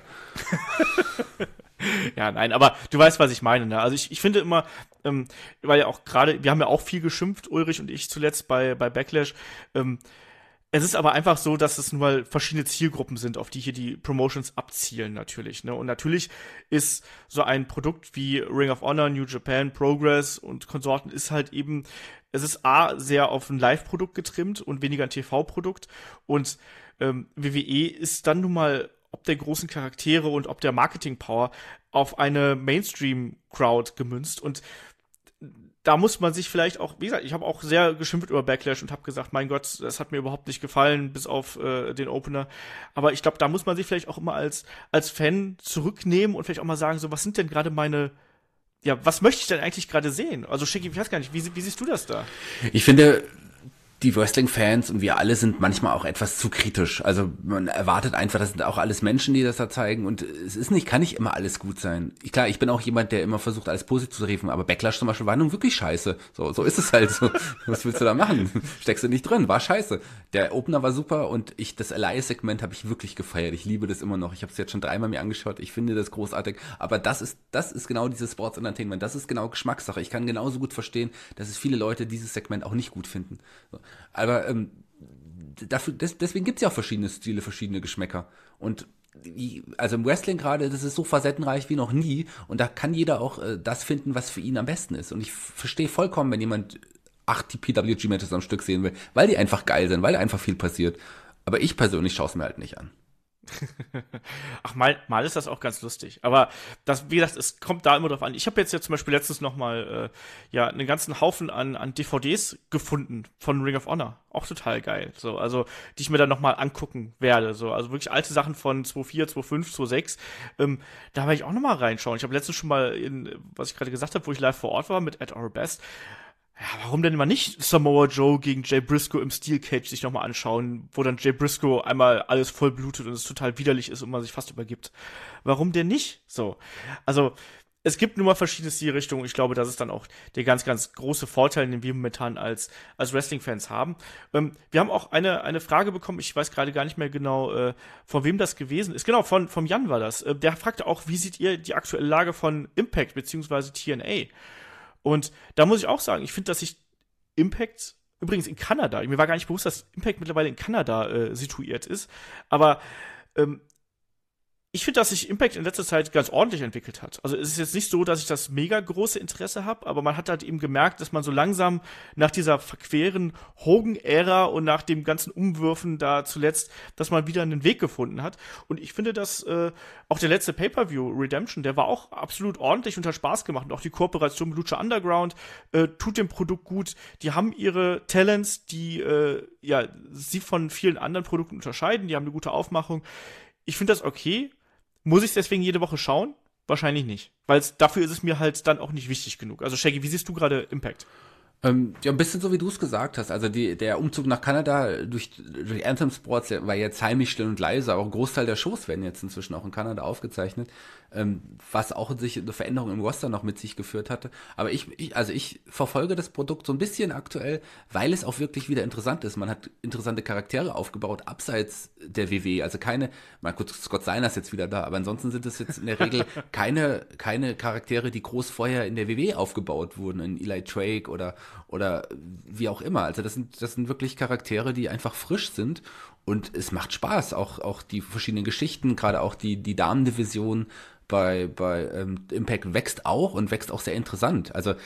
Ja, nein, aber du weißt, was ich meine, ne? Also ich finde immer, weil ja auch gerade, wir haben ja auch viel geschimpft, Ulrich und ich zuletzt bei Backlash, es ist aber einfach so, dass es nun mal verschiedene Zielgruppen sind, auf die hier die Promotions abzielen natürlich, ne? Und natürlich ist so ein Produkt wie Ring of Honor, New Japan, Progress und Konsorten ist halt eben, es ist A, sehr auf ein Live-Produkt getrimmt und weniger ein TV-Produkt und WWE ist dann nun mal ob der großen Charaktere und ob der Marketing-Power auf eine Mainstream-Crowd gemünzt und da muss man sich vielleicht auch, wie gesagt, ich habe auch sehr geschimpft über Backlash und habe gesagt, mein Gott, das hat mir überhaupt nicht gefallen, bis auf den Opener. Aber ich glaube, da muss man sich vielleicht auch immer als Fan zurücknehmen und vielleicht auch mal sagen, so, was sind denn gerade was möchte ich denn eigentlich gerade sehen? Also Schicki, ich weiß gar nicht, wie siehst du das da? Ich finde, die Wrestling-Fans und wir alle sind manchmal auch etwas zu kritisch. Also man erwartet einfach, das sind auch alles Menschen, die das da zeigen und kann nicht immer alles gut sein. Klar, ich bin auch jemand, der immer versucht, alles positiv zu reden, aber Backlash zum Beispiel war nun wirklich scheiße. So ist es halt so. Was willst du da machen? Steckst du nicht drin, war scheiße. Der Opener war super und das Elias-Segment habe ich wirklich gefeiert. Ich liebe das immer noch. Ich habe es jetzt schon 3-mal mir angeschaut. Ich finde das großartig. Aber das ist genau dieses Sports Entertainment. Das ist genau Geschmackssache. Ich kann genauso gut verstehen, dass es viele Leute dieses Segment auch nicht gut finden. So. Aber deswegen gibt es ja auch verschiedene Stile, verschiedene Geschmäcker. Und also im Wrestling gerade, das ist so facettenreich wie noch nie. Und da kann jeder auch das finden, was für ihn am besten ist. Und ich verstehe vollkommen, wenn jemand 8 PWG-Matches am Stück sehen will, weil die einfach geil sind, weil da einfach viel passiert. Aber ich persönlich schaue es mir halt nicht an. Ach, mal ist das auch ganz lustig. Aber das, wie gesagt, es kommt da immer drauf an. Ich habe jetzt ja zum Beispiel letztens noch mal einen ganzen Haufen an DVDs gefunden von Ring of Honor. Auch total geil. So, also die ich mir dann noch mal angucken werde. So, also wirklich alte Sachen von 2.4, 2.5, 2.6. Da werde ich auch noch mal reinschauen. Ich habe letztens schon mal was ich gerade gesagt habe, wo ich live vor Ort war mit At Our Best. Ja, warum denn immer nicht Samoa Joe gegen Jay Briscoe im Steel Cage sich nochmal anschauen, wo dann Jay Briscoe einmal alles voll blutet und es total widerlich ist und man sich fast übergibt. Warum denn nicht? So. Also, es gibt nun mal verschiedene Stilrichtungen. Ich glaube, das ist dann auch der ganz, ganz große Vorteil, den wir momentan als Wrestling-Fans haben. Wir haben auch eine Frage bekommen, ich weiß gerade gar nicht mehr genau, von wem das gewesen ist. Genau, vom Jan war das. Der fragte auch, wie seht ihr die aktuelle Lage von Impact bzw. TNA? Und da muss ich auch sagen, ich finde, dass sich Impact, übrigens in Kanada, mir war gar nicht bewusst, dass Impact mittlerweile in Kanada situiert ist, aber ich finde, dass sich Impact in letzter Zeit ganz ordentlich entwickelt hat. Also es ist jetzt nicht so, dass ich das mega große Interesse habe, aber man hat halt eben gemerkt, dass man so langsam nach dieser verqueren Hogan-Ära und nach dem ganzen Umwürfen da zuletzt, dass man wieder einen Weg gefunden hat. Und ich finde, dass auch der letzte Pay-Per-View, Redemption, der war auch absolut ordentlich und hat Spaß gemacht. Und auch die Kooperation mit Lucha Underground tut dem Produkt gut. Die haben ihre Talents, die sie von vielen anderen Produkten unterscheiden. Die haben eine gute Aufmachung. Ich finde das okay. Muss ich es deswegen jede Woche schauen? Wahrscheinlich nicht. Weil dafür ist es mir halt dann auch nicht wichtig genug. Also Shaggy, wie siehst du gerade Impact? Ja, ein bisschen so, wie du es gesagt hast. Also der Umzug nach Kanada durch Anthem Sports war jetzt heimlich still und leise, aber ein Großteil der Shows werden jetzt inzwischen auch in Kanada aufgezeichnet, was auch sich eine Veränderung im Roster noch mit sich geführt hatte. Aber ich verfolge das Produkt so ein bisschen aktuell, weil es auch wirklich wieder interessant ist. Man hat interessante Charaktere aufgebaut, abseits der WWE. Also mal kurz Scott Steiner ist jetzt wieder da, aber ansonsten sind es jetzt in der Regel keine Charaktere, die groß vorher in der WWE aufgebaut wurden, in Eli Drake oder wie auch immer. Also das sind wirklich Charaktere, die einfach frisch sind und es macht Spaß. Auch die verschiedenen Geschichten, gerade auch die Damendivision bei Impact wächst auch sehr interessant. Also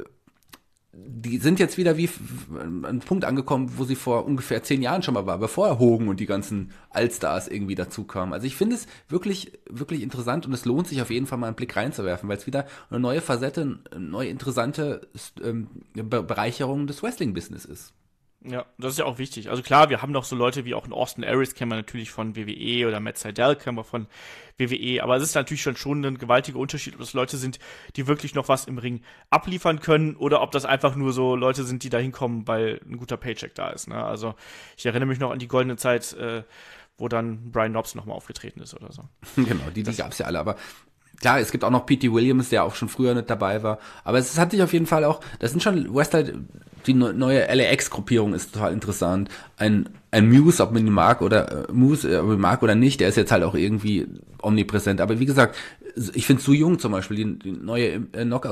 die sind jetzt wieder wie an einem Punkt angekommen, wo sie vor ungefähr 10 Jahren schon mal war, bevor Hogan und die ganzen Allstars irgendwie dazu kamen. Also ich finde es wirklich, wirklich interessant und es lohnt sich auf jeden Fall mal einen Blick reinzuwerfen, weil es wieder eine neue Facette, eine neue interessante Bereicherung des Wrestling-Business ist. Ja, das ist ja auch wichtig. Also klar, wir haben noch so Leute wie auch einen Austin Aries, kennen wir natürlich von WWE, oder Matt Sydal kennen wir von WWE, aber es ist natürlich schon ein gewaltiger Unterschied, ob das Leute sind, die wirklich noch was im Ring abliefern können, oder ob das einfach nur so Leute sind, die da hinkommen, weil ein guter Paycheck da ist. Ne? Also ich erinnere mich noch an die goldene Zeit, wo dann Brian Knobbs nochmal aufgetreten ist oder so. Genau, die gab's ja alle, aber klar, es gibt auch noch P.T. Williams, der auch schon früher nicht dabei war. Aber es hat sich auf jeden Fall auch, das sind schon Wrestler, die neue LAX-Gruppierung ist total interessant. Ein Muse, ob man ihn mag oder nicht, der ist jetzt halt auch irgendwie omnipräsent. Aber wie gesagt, ich finde Su Yung zum Beispiel, die neue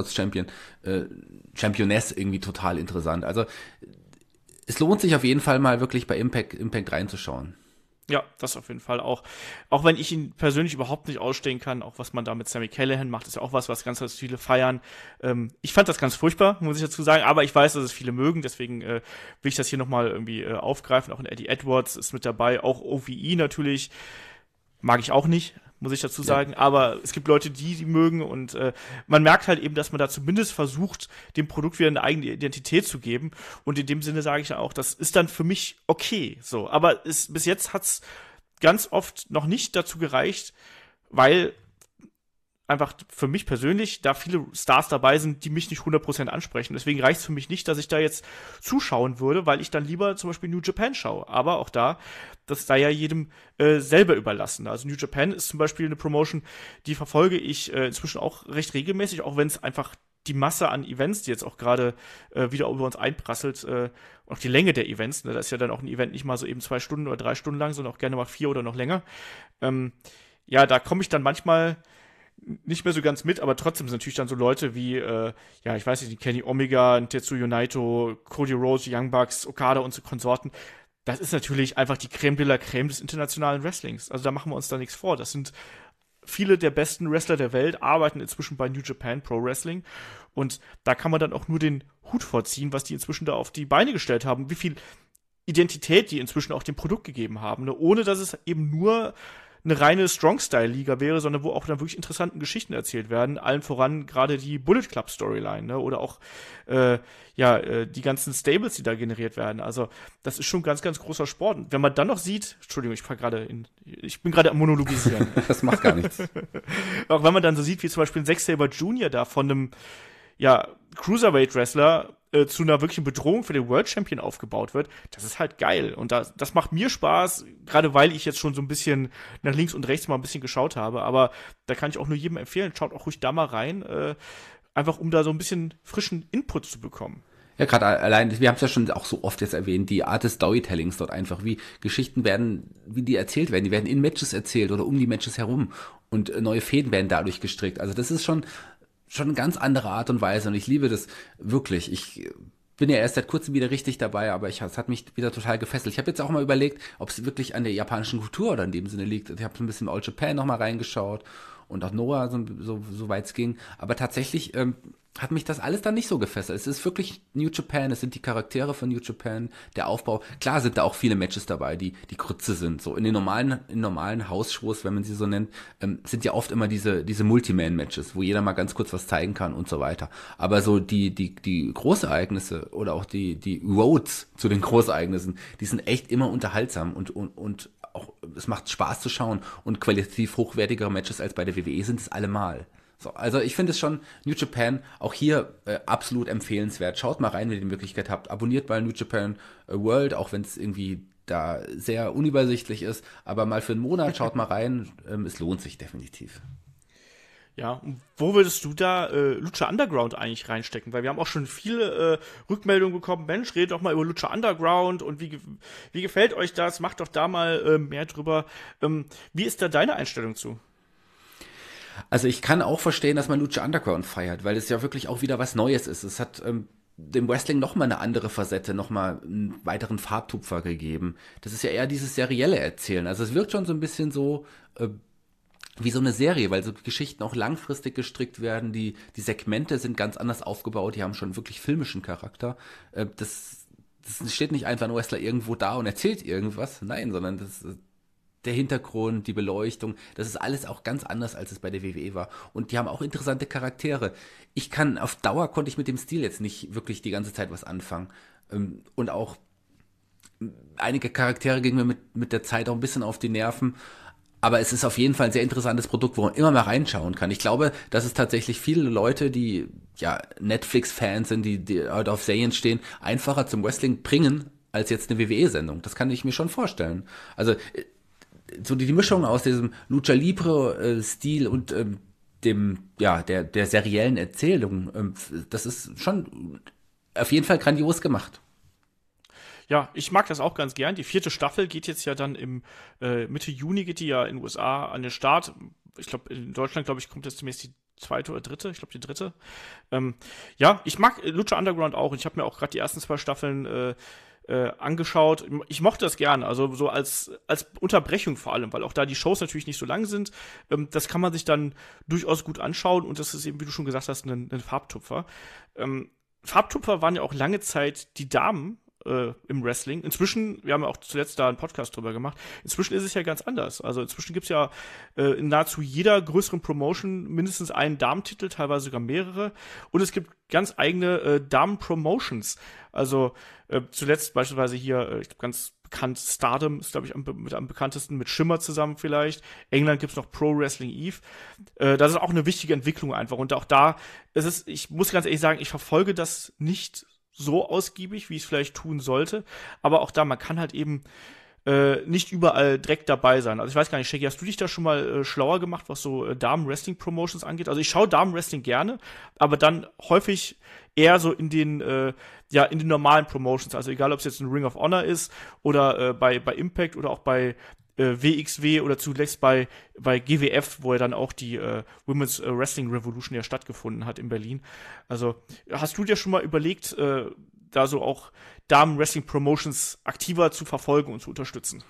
Championess irgendwie total interessant. Also es lohnt sich auf jeden Fall mal wirklich bei Impact reinzuschauen. Ja, das auf jeden Fall auch. Auch wenn ich ihn persönlich überhaupt nicht ausstehen kann, auch was man da mit Sami Callihan macht, ist ja auch was ganz, ganz viele feiern. Ich fand das ganz furchtbar, muss ich dazu sagen, aber ich weiß, dass es viele mögen, deswegen will ich das hier nochmal irgendwie aufgreifen. Auch in Eddie Edwards ist mit dabei, auch OVE natürlich, mag ich auch nicht, muss ich dazu sagen, aber es gibt Leute, die mögen und man merkt halt eben, dass man da zumindest versucht, dem Produkt wieder eine eigene Identität zu geben und in dem Sinne sage ich ja auch, das ist dann für mich okay, so, aber bis jetzt hat's ganz oft noch nicht dazu gereicht, weil einfach für mich persönlich da viele Stars dabei sind, die mich nicht 100% ansprechen. Deswegen reicht es für mich nicht, dass ich da jetzt zuschauen würde, weil ich dann lieber zum Beispiel New Japan schaue. Aber auch da, das sei ja jedem selber überlassen. Also New Japan ist zum Beispiel eine Promotion, die verfolge ich inzwischen auch recht regelmäßig, auch wenn es einfach die Masse an Events, die jetzt auch gerade wieder über uns einprasselt, und auch die Länge der Events, ne, da ist ja dann auch ein Event nicht mal so eben 2 Stunden oder 3 Stunden lang, sondern auch gerne mal 4 oder noch länger. Da komme ich dann manchmal nicht mehr so ganz mit, aber trotzdem sind natürlich dann so Leute wie, ich weiß nicht, die Kenny Omega, Tetsuya Naito, Cody Rhodes, Young Bucks, Okada und so Konsorten. Das ist natürlich einfach die Creme de la Creme des internationalen Wrestlings. Also da machen wir uns da nichts vor. Das sind viele der besten Wrestler der Welt, arbeiten inzwischen bei New Japan Pro Wrestling. Und da kann man dann auch nur den Hut vorziehen, was die inzwischen da auf die Beine gestellt haben. Wie viel Identität die inzwischen auch dem Produkt gegeben haben. Ne? Ohne, dass es eben nur eine reine Strong-Style-Liga wäre, sondern wo auch dann wirklich interessanten Geschichten erzählt werden. Allen voran gerade die Bullet Club-Storyline, ne? Oder auch die ganzen Stables, die da generiert werden. Also das ist schon ganz, ganz großer Sport. Und wenn man dann noch sieht, Entschuldigung, ich bin gerade am Monologisieren. Das macht gar nichts. Auch wenn man dann so sieht, wie zum Beispiel ein Zack Sabre Jr. da von einem Cruiserweight-Wrestler zu einer wirklichen Bedrohung für den World Champion aufgebaut wird, das ist halt geil. Und das macht mir Spaß, gerade weil ich jetzt schon so ein bisschen nach links und rechts mal ein bisschen geschaut habe. Aber da kann ich auch nur jedem empfehlen, schaut auch ruhig da mal rein, einfach um da so ein bisschen frischen Input zu bekommen. Ja, gerade allein, wir haben es ja schon auch so oft jetzt erwähnt, die Art des Storytellings dort einfach, wie Geschichten werden, wie die erzählt werden. Die werden in Matches erzählt oder um die Matches herum und neue Fäden werden dadurch gestrickt. Also das ist schon eine ganz andere Art und Weise und ich liebe das wirklich. Ich bin ja erst seit kurzem wieder richtig dabei, aber es hat mich wieder total gefesselt. Ich habe jetzt auch mal überlegt, ob es wirklich an der japanischen Kultur oder in dem Sinne liegt. Ich habe so ein bisschen All Japan nochmal reingeschaut und auch Noah, so weit es ging. Aber tatsächlich hat mich das alles dann nicht so gefesselt. Es ist wirklich New Japan, es sind die Charaktere von New Japan, der Aufbau. Klar sind da auch viele Matches dabei, die Grütze sind. So in den normalen Hausshows, wenn man sie so nennt, sind ja oft immer diese Multiman-Matches, wo jeder mal ganz kurz was zeigen kann und so weiter. Aber so die Großereignisse oder auch die Roads zu den Großereignissen, die sind echt immer unterhaltsam und auch, es macht Spaß zu schauen und qualitativ hochwertigere Matches als bei der WWE sind es allemal. So, also ich finde es schon, New Japan, auch hier absolut empfehlenswert. Schaut mal rein, wenn ihr die Möglichkeit habt. Abonniert mal New Japan World, auch wenn es irgendwie da sehr unübersichtlich ist. Aber mal für einen Monat, schaut mal rein. Es lohnt sich definitiv. Ja, und wo würdest du da Lucha Underground eigentlich reinstecken? Weil wir haben auch schon viele Rückmeldungen bekommen. Mensch, redet doch mal über Lucha Underground und wie gefällt euch das? Macht doch da mal mehr drüber. Wie ist da deine Einstellung zu? Also ich kann auch verstehen, dass man Lucha Underground feiert, weil es ja wirklich auch wieder was Neues ist. Es hat dem Wrestling nochmal eine andere Facette, nochmal einen weiteren Farbtupfer gegeben. Das ist ja eher dieses serielle Erzählen. Also es wirkt schon so ein bisschen so wie so eine Serie, weil so Geschichten auch langfristig gestrickt werden. Die Segmente sind ganz anders aufgebaut, die haben schon wirklich filmischen Charakter. Das steht nicht einfach ein Wrestler irgendwo da und erzählt irgendwas. Nein, sondern der Hintergrund, die Beleuchtung, das ist alles auch ganz anders, als es bei der WWE war. Und die haben auch interessante Charaktere. Auf Dauer konnte ich mit dem Stil jetzt nicht wirklich die ganze Zeit was anfangen. Und auch einige Charaktere gingen mir mit der Zeit auch ein bisschen auf die Nerven. Aber es ist auf jeden Fall ein sehr interessantes Produkt, wo man immer mal reinschauen kann. Ich glaube, dass es tatsächlich viele Leute, die ja Netflix-Fans sind, die auf Serien stehen, einfacher zum Wrestling bringen, als jetzt eine WWE-Sendung. Das kann ich mir schon vorstellen. Also so die Mischung aus diesem Lucha Libre Stil und der seriellen Erzählung, das ist schon auf jeden Fall grandios gemacht. Ja, ich mag das auch ganz gern. Die 4. Staffel geht jetzt ja dann Mitte Juni geht die ja in den USA an den Start. Ich glaube, in Deutschland, kommt jetzt demnächst die 2. oder 3. Ich glaube, die 3. Ja, ich mag Lucha Underground auch. Und ich habe mir auch gerade die ersten 2 Staffeln angeschaut. Ich mochte das gerne, also so als Unterbrechung vor allem, weil auch da die Shows natürlich nicht so lang sind. Das kann man sich dann durchaus gut anschauen und das ist eben, wie du schon gesagt hast, ein Farbtupfer. Farbtupfer waren ja auch lange Zeit die Damen im Wrestling. Inzwischen, wir haben ja auch zuletzt da einen Podcast drüber gemacht, inzwischen ist es ja ganz anders. Also inzwischen gibt's ja in nahezu jeder größeren Promotion mindestens einen Damentitel, teilweise sogar mehrere. Und es gibt ganz eigene Damen-Promotions. Also zuletzt beispielsweise hier, ich glaube ganz bekannt, Stardom ist, glaube ich, mit am bekanntesten, mit Shimmer zusammen vielleicht. England gibt's noch Pro Wrestling Eve. Das ist auch eine wichtige Entwicklung einfach. Und auch da, ich muss ganz ehrlich sagen, ich verfolge das nicht so ausgiebig, wie ich es vielleicht tun sollte. Aber auch da, man kann halt eben nicht überall direkt dabei sein. Also ich weiß gar nicht, Shaggy, hast du dich da schon mal schlauer gemacht, was so Damen-Wrestling-Promotions angeht? Also ich schaue Damen-Wrestling gerne, aber dann häufig eher so in den normalen Promotions. Also egal, ob es jetzt ein Ring of Honor ist oder bei Impact oder auch bei WXW oder zuletzt bei GWF, wo ja dann auch die Women's Wrestling Revolution ja stattgefunden hat in Berlin. Also hast du dir schon mal überlegt, da so auch Damen-Wrestling-Promotions aktiver zu verfolgen und zu unterstützen?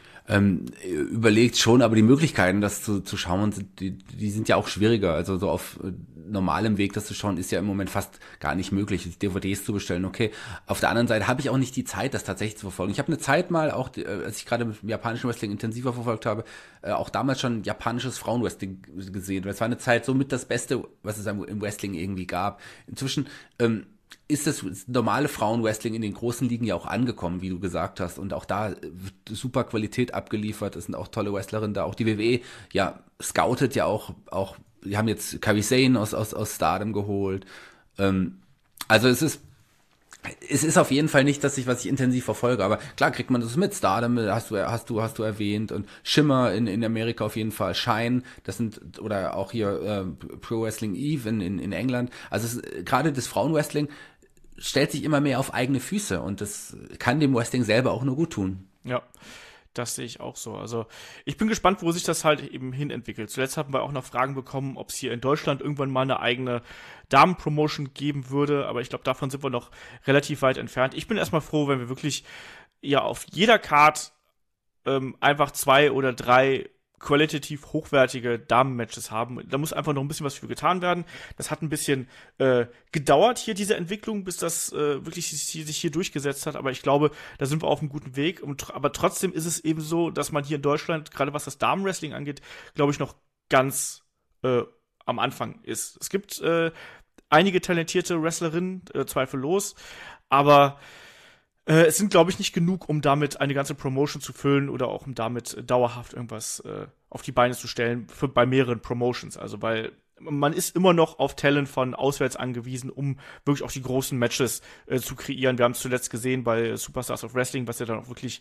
Überlegt schon, aber die Möglichkeiten, das zu schauen, die sind ja auch schwieriger. Also so auf normalem Weg, das zu schauen, ist ja im Moment fast gar nicht möglich, DVDs zu bestellen. Okay, auf der anderen Seite habe ich auch nicht die Zeit, das tatsächlich zu verfolgen. Ich habe eine Zeit mal, auch als ich gerade mit dem japanischen Wrestling intensiver verfolgt habe, auch damals schon japanisches Frauenwrestling gesehen. Das war eine Zeit somit das Beste, was es im Wrestling irgendwie gab. Inzwischen ist das normale Frauenwrestling in den großen Ligen ja auch angekommen, wie du gesagt hast. Und auch da wird super Qualität abgeliefert. Es sind auch tolle Wrestlerinnen da. Auch die WWE, ja, scoutet ja auch, die haben jetzt Kairi Sane aus Stardom geholt. Also es ist Es ist auf jeden Fall nicht, was ich intensiv verfolge, aber klar kriegt man das mit. Stardom hast du erwähnt und Shimmer in Amerika auf jeden Fall, Shine, das sind, oder auch hier Pro Wrestling Eve in England. Also gerade das Frauenwrestling stellt sich immer mehr auf eigene Füße und das kann dem Wrestling selber auch nur gut tun. Ja. Das sehe ich auch so. Also ich bin gespannt, wo sich das halt eben hin entwickelt. Zuletzt haben wir auch noch Fragen bekommen, ob es hier in Deutschland irgendwann mal eine eigene Damen-Promotion geben würde. Aber ich glaube, davon sind wir noch relativ weit entfernt. Ich bin erstmal froh, wenn wir wirklich ja auf jeder Card einfach 2 oder 3 qualitativ hochwertige Damen-Matches haben. Da muss einfach noch ein bisschen was für getan werden. Das hat ein bisschen gedauert hier, diese Entwicklung, bis das wirklich sich hier durchgesetzt hat. Aber ich glaube, da sind wir auf einem guten Weg. Aber trotzdem ist es eben so, dass man hier in Deutschland, gerade was das Damen-Wrestling angeht, glaube ich, noch ganz am Anfang ist. Es gibt einige talentierte Wrestlerinnen, zweifellos, aber es sind, glaube ich, nicht genug, um damit eine ganze Promotion zu füllen oder auch um damit dauerhaft irgendwas auf die Beine zu stellen bei mehreren Promotions. Also, weil man ist immer noch auf Talent von auswärts angewiesen, um wirklich auch die großen Matches zu kreieren. Wir haben es zuletzt gesehen bei Superstars of Wrestling, was ja dann auch wirklich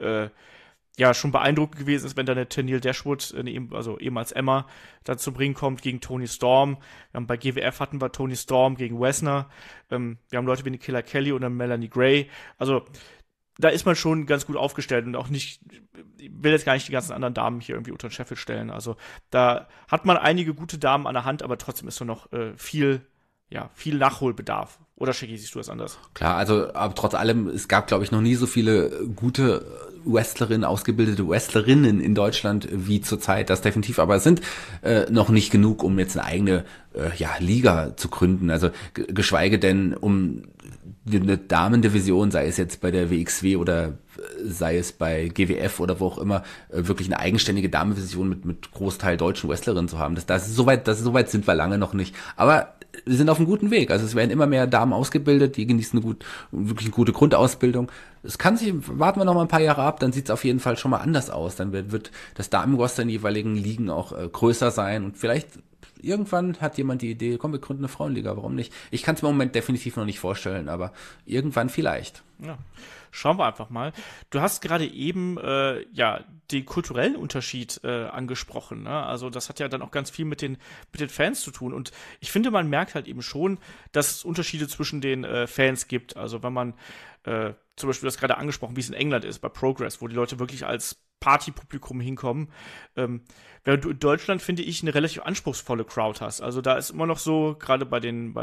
ja schon beeindruckend gewesen ist, wenn dann eine Tennille Dashwood, also ehemals Emma, dann zu bringen kommt gegen Toni Storm. Bei GWF hatten wir Toni Storm gegen Wessner. Wir haben Leute wie eine Killer Kelly oder Melanie Gray. Also da ist man schon ganz gut aufgestellt und auch nicht, ich will jetzt gar nicht die ganzen anderen Damen hier irgendwie unter den Scheffel stellen. Also da hat man einige gute Damen an der Hand, aber trotzdem ist so noch viel Nachholbedarf. Oder Shaggy, siehst du das anders? Klar, also aber trotz allem, es gab, glaube ich, noch nie so viele gute Wrestlerinnen, ausgebildete Wrestlerinnen in Deutschland wie zurzeit, das definitiv. Aber es sind noch nicht genug, um jetzt eine eigene Liga zu gründen. Also geschweige denn, um eine Damendivision, sei es jetzt bei der WXW oder sei es bei GWF oder wo auch immer, wirklich eine eigenständige Damendivision mit Großteil deutschen Wrestlerinnen zu haben. Soweit sind wir lange noch nicht. Aber wir sind auf einem guten Weg. Also es werden immer mehr Damen ausgebildet, die genießen wirklich eine gute Grundausbildung. Warten wir noch mal ein paar Jahre ab, dann sieht es auf jeden Fall schon mal anders aus. Dann wird das Damenroster in den jeweiligen Ligen auch größer sein und vielleicht irgendwann hat jemand die Idee, komm, wir gründen eine Frauenliga, warum nicht? Ich kann es mir im Moment definitiv noch nicht vorstellen, aber irgendwann vielleicht. Ja. Schauen wir einfach mal. Du hast gerade eben den kulturellen Unterschied angesprochen. Ne? Also das hat ja dann auch ganz viel mit den Fans zu tun. Und ich finde, man merkt halt eben schon, dass es Unterschiede zwischen den Fans gibt. Also wenn man zum Beispiel, du hast gerade angesprochen, wie es in England ist, bei Progress, wo die Leute wirklich als Partypublikum hinkommen. Während du in Deutschland, finde ich, eine relativ anspruchsvolle Crowd hast. Also da ist immer noch so, gerade bei den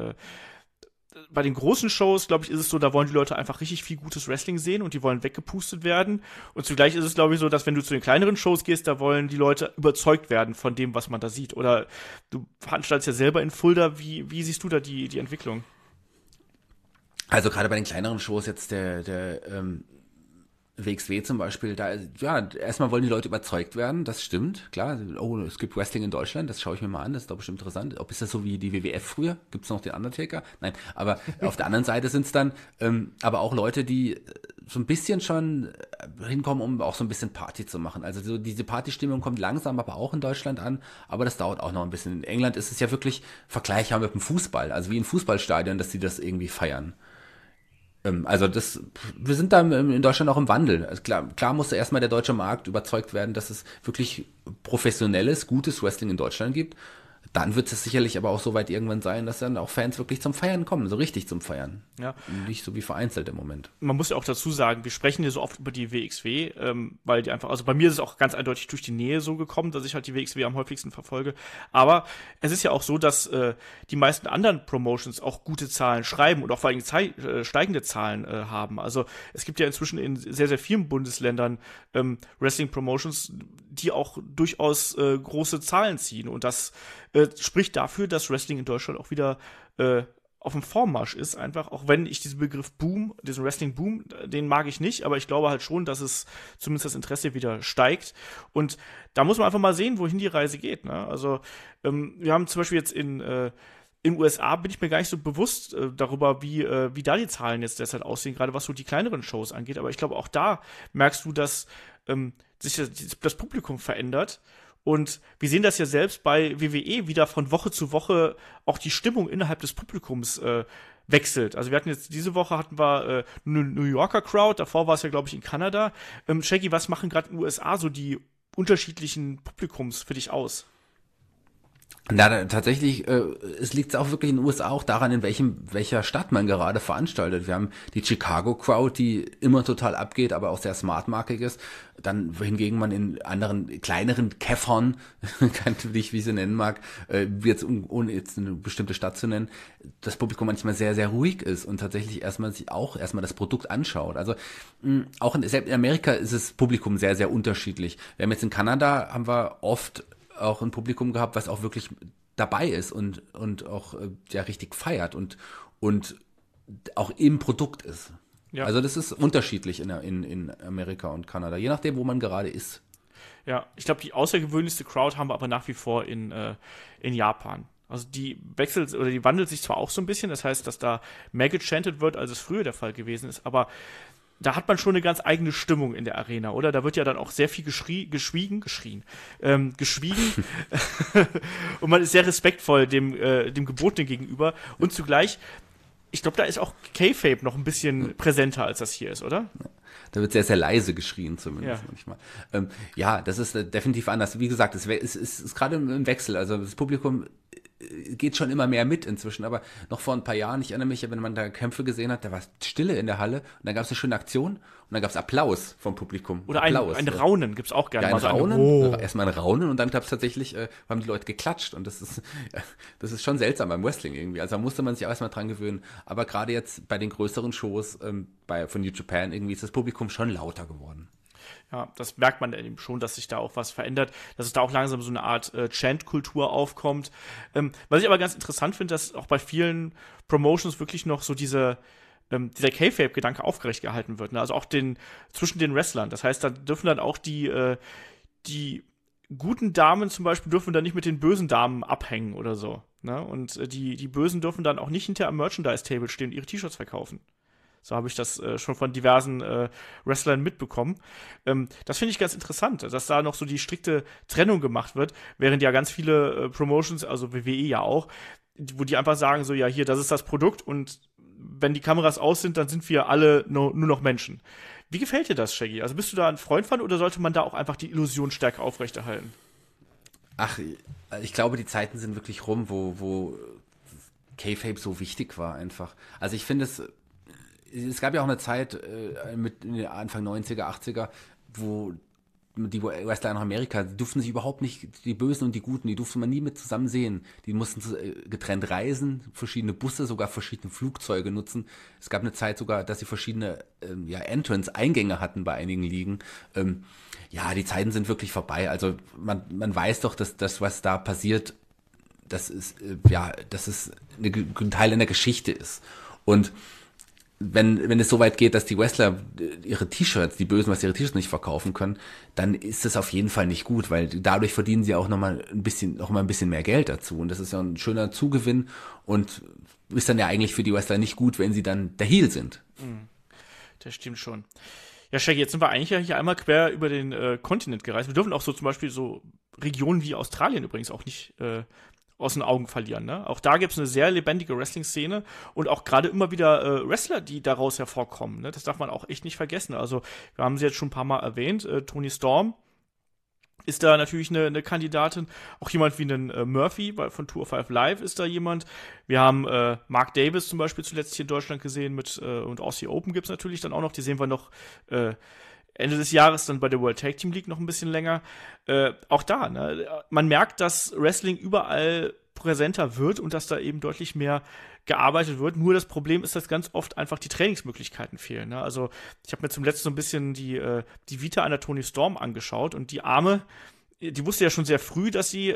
großen Shows, glaube ich, ist es so, da wollen die Leute einfach richtig viel gutes Wrestling sehen und die wollen weggepustet werden. Und zugleich ist es, glaube ich, so, dass wenn du zu den kleineren Shows gehst, da wollen die Leute überzeugt werden von dem, was man da sieht. Oder du veranstaltest ja selber in Fulda. Wie siehst du da die Entwicklung? Also gerade bei den kleineren Shows jetzt der WXW zum Beispiel, da, ja, erstmal wollen die Leute überzeugt werden, das stimmt, klar. Oh, es gibt Wrestling in Deutschland, das schaue ich mir mal an, das ist doch bestimmt interessant. Ist das so wie die WWF früher? Gibt es noch den Undertaker? Nein, aber auf der anderen Seite sind es dann aber auch Leute, die so ein bisschen schon hinkommen, um auch so ein bisschen Party zu machen. Also so diese Partystimmung kommt langsam aber auch in Deutschland an, aber das dauert auch noch ein bisschen. In England ist es ja wirklich vergleichbar mit dem Fußball, also wie ein Fußballstadion, dass sie das irgendwie feiern. Also wir sind da in Deutschland auch im Wandel. Also klar musste erstmal der deutsche Markt überzeugt werden, dass es wirklich professionelles, gutes Wrestling in Deutschland gibt. Dann wird es sicherlich aber auch so weit irgendwann sein, dass dann auch Fans wirklich zum Feiern kommen, so richtig zum Feiern. Ja. Nicht so wie vereinzelt im Moment. Man muss ja auch dazu sagen, wir sprechen hier so oft über die WXW, weil die einfach, also bei mir ist es auch ganz eindeutig durch die Nähe so gekommen, dass ich halt die WXW am häufigsten verfolge. Aber es ist ja auch so, dass die meisten anderen Promotions auch gute Zahlen schreiben und auch vor allem steigende Zahlen haben. Also es gibt ja inzwischen in sehr, sehr vielen Bundesländern Wrestling-Promotions, die auch durchaus große Zahlen ziehen. Und das spricht dafür, dass Wrestling in Deutschland auch wieder auf dem Vormarsch ist, einfach, auch wenn ich diesen Begriff Boom, diesen Wrestling-Boom, den mag ich nicht, aber ich glaube halt schon, dass es zumindest das Interesse wieder steigt. Und da muss man einfach mal sehen, wohin die Reise geht. Ne? Also wir haben zum Beispiel jetzt in USA bin ich mir gar nicht so bewusst darüber, wie da die Zahlen jetzt derzeit aussehen, gerade was so die kleineren Shows angeht. Aber ich glaube, auch da merkst du, dass sich das Publikum verändert. Und wir sehen das ja selbst bei WWE wieder von Woche zu Woche auch die Stimmung innerhalb des Publikums wechselt. Also wir hatten jetzt, diese Woche hatten wir eine New Yorker Crowd, davor war es ja, glaube ich, in Kanada. Shaggy, was machen gerade in den USA so die unterschiedlichen Publikums für dich aus? Na, tatsächlich, es liegt auch wirklich in den USA auch daran, in welcher Stadt man gerade veranstaltet. Wir haben die Chicago Crowd, die immer total abgeht, aber auch sehr smartmarkig ist. Dann hingegen man in anderen kleineren Käffern, wie sie nennen mag, jetzt ohne jetzt eine bestimmte Stadt zu nennen, das Publikum manchmal sehr, sehr ruhig ist und tatsächlich erstmal das Produkt anschaut. Also auch selbst in Amerika ist das Publikum sehr, sehr unterschiedlich. Wir haben jetzt in Kanada, haben wir oft auch ein Publikum gehabt, was auch wirklich dabei ist und auch ja richtig feiert und auch im Produkt ist. Ja. Also das ist unterschiedlich in Amerika und Kanada, je nachdem, wo man gerade ist. Ja, ich glaube, die außergewöhnlichste Crowd haben wir aber nach wie vor in Japan. Also die wandelt sich zwar auch so ein bisschen, das heißt, dass da mehr gechantet wird, als es früher der Fall gewesen ist, aber da hat man schon eine ganz eigene Stimmung in der Arena, oder? Da wird ja dann auch sehr viel geschwiegen und man ist sehr respektvoll dem Gebotenen gegenüber und zugleich, ich glaube, da ist auch Kayfabe noch ein bisschen präsenter, als das hier ist, oder? Da wird sehr, sehr leise geschrien zumindest manchmal. Ja, das ist definitiv anders. Wie gesagt, es ist gerade im Wechsel, also das Publikum geht schon immer mehr mit inzwischen, aber noch vor ein paar Jahren, ich erinnere mich, wenn man da Kämpfe gesehen hat, da war Stille in der Halle und dann gab es eine schöne Aktion und dann gab es Applaus vom Publikum. Oder ein Raunen gibt's auch gerne. Ja, ein Raunen, erstmal ein Raunen und dann gab es tatsächlich, haben die Leute geklatscht und das ist schon seltsam beim Wrestling irgendwie, also da musste man sich auch erstmal dran gewöhnen, aber gerade jetzt bei den größeren Shows von New Japan irgendwie ist das Publikum schon lauter geworden. Ja, das merkt man eben schon, dass sich da auch was verändert, dass es da auch langsam so eine Art Chant-Kultur aufkommt. Was ich aber ganz interessant finde, dass auch bei vielen Promotions wirklich noch so dieser Kayfabe-Gedanke aufgerecht gehalten wird. Ne? Also auch zwischen den Wrestlern. Das heißt, da dürfen dann auch die guten Damen zum Beispiel dürfen dann nicht mit den bösen Damen abhängen oder so. Ne? Und die Bösen dürfen dann auch nicht hinter am Merchandise-Table stehen und ihre T-Shirts verkaufen. So habe ich das schon von diversen Wrestlern mitbekommen. Das finde ich ganz interessant, dass da noch so die strikte Trennung gemacht wird, während ja ganz viele Promotions, also WWE ja auch, wo die einfach sagen so, ja hier, das ist das Produkt und wenn die Kameras aus sind, dann sind wir alle nur noch Menschen. Wie gefällt dir das, Shaggy? Also bist du da ein Freund von oder sollte man da auch einfach die Illusion stärker aufrechterhalten? Ach, ich glaube, die Zeiten sind wirklich rum, wo Kayfabe so wichtig war einfach. Also ich finde es gab ja auch eine Zeit mit Anfang 90er, 80er, wo die Wrestler nach Amerika, die durften sich überhaupt nicht, die Bösen und die Guten, die durfte man nie mit zusammen sehen. Die mussten getrennt reisen, verschiedene Busse, sogar verschiedene Flugzeuge nutzen. Es gab eine Zeit sogar, dass sie verschiedene Entrance-Eingänge hatten bei einigen Ligen. Ja, die Zeiten sind wirklich vorbei. Also man weiß doch, dass das, was da passiert, das ist ein Teil einer Geschichte ist. Und wenn es so weit geht, dass die Wrestler ihre T-Shirts, die Bösen, was ihre T-Shirts nicht verkaufen können, dann ist das auf jeden Fall nicht gut, weil dadurch verdienen sie auch noch mal ein bisschen mehr Geld dazu. Und das ist ja ein schöner Zugewinn und ist dann ja eigentlich für die Wrestler nicht gut, wenn sie dann der Heel sind. Das stimmt schon. Ja, Shaggy, jetzt sind wir eigentlich ja hier einmal quer über den Kontinent gereist. Wir dürfen auch so zum Beispiel so Regionen wie Australien übrigens auch nicht aus den Augen verlieren. Ne? Auch da gibt es eine sehr lebendige Wrestling-Szene und auch gerade immer wieder Wrestler, die daraus hervorkommen. Ne? Das darf man auch echt nicht vergessen. Also wir haben sie jetzt schon ein paar Mal erwähnt. Toni Storm ist da natürlich eine Kandidatin. Auch jemand wie einen Murphy von Tour 5 Live ist da jemand. Wir haben Mark Davis zum Beispiel zuletzt hier in Deutschland gesehen und Aussie Open gibt's natürlich dann auch noch. Die sehen wir noch Ende des Jahres dann bei der World Tag Team League noch ein bisschen länger. Auch da, ne? Man merkt, dass Wrestling überall präsenter wird und dass da eben deutlich mehr gearbeitet wird. Nur das Problem ist, dass ganz oft einfach die Trainingsmöglichkeiten fehlen. Ne? Also ich habe mir zum letzten so ein bisschen die Vita einer Toni Storm angeschaut und die Arme, die wusste ja schon sehr früh, dass sie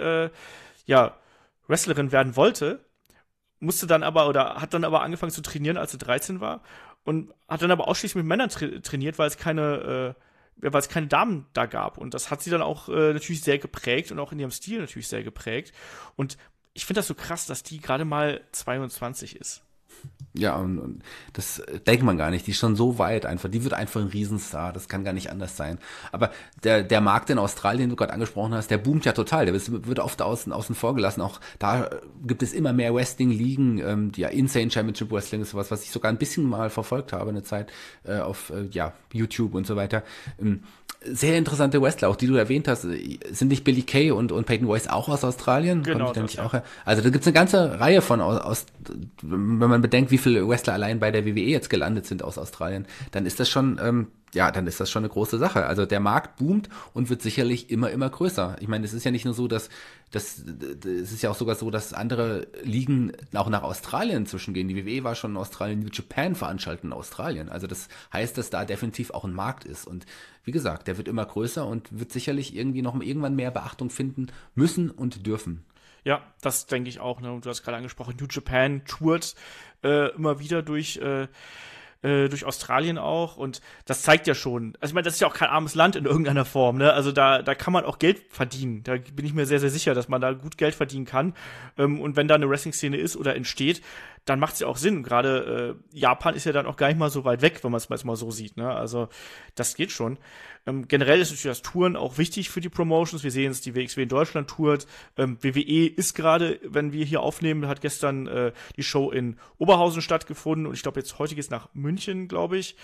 Wrestlerin werden wollte, hat dann aber angefangen zu trainieren, als sie 13 war und hat dann aber ausschließlich mit Männern trainiert, weil es keine Damen da gab. Und das hat sie dann auch natürlich sehr geprägt und auch in ihrem Stil natürlich sehr geprägt. Und ich finde das so krass, dass die gerade mal 22 ist. Ja, und das denkt man gar nicht. Die ist schon so weit einfach. Die wird einfach ein Riesenstar. Das kann gar nicht anders sein. Aber der Markt in Australien, den du gerade angesprochen hast, der boomt ja total. Der wird oft außen vor gelassen. Auch da gibt es immer mehr Wrestling-Ligen. Die Insane Championship Wrestling ist sowas, was ich sogar ein bisschen mal verfolgt habe, eine Zeit auf YouTube und so weiter. Sehr interessante Wrestler, auch die du erwähnt hast. Sind nicht Billy Kay und Peyton Royce auch aus Australien? Genau. Also da gibt's eine ganze Reihe von wenn man bedenkt, wie viele Wrestler allein bei der WWE jetzt gelandet sind aus Australien, dann ist das schon, dann ist das schon eine große Sache. Also der Markt boomt und wird sicherlich immer größer. Ich meine, es ist ja nicht nur so, es ist ja auch sogar so, dass andere Ligen auch nach Australien inzwischen gehen. Die WWE war schon in Australien, New Japan veranstalten in Australien. Also das heißt, dass da definitiv auch ein Markt ist. Und wie gesagt, der wird immer größer und wird sicherlich irgendwie noch irgendwann mehr Beachtung finden müssen und dürfen. Ja, das denke ich auch. Ne? Du hast gerade angesprochen, New Japan tourt immer wieder durch Australien auch, und das zeigt ja schon, also ich meine, das ist ja auch kein armes Land in irgendeiner Form, ne? Also da kann man auch Geld verdienen. Da bin ich mir sehr, sehr sicher, dass man da gut Geld verdienen kann. Und wenn da eine Wrestling-Szene ist oder entsteht, dann macht es ja auch Sinn. Gerade Japan ist ja dann auch gar nicht mal so weit weg, wenn man es mal so sieht, ne? Also das geht schon. Generell ist natürlich das Touren auch wichtig für die Promotions. Wir sehen es, die WXW in Deutschland tourt. WWE ist gerade, wenn wir hier aufnehmen, hat gestern die Show in Oberhausen stattgefunden, und ich glaube jetzt heute geht's nach München, glaube ich.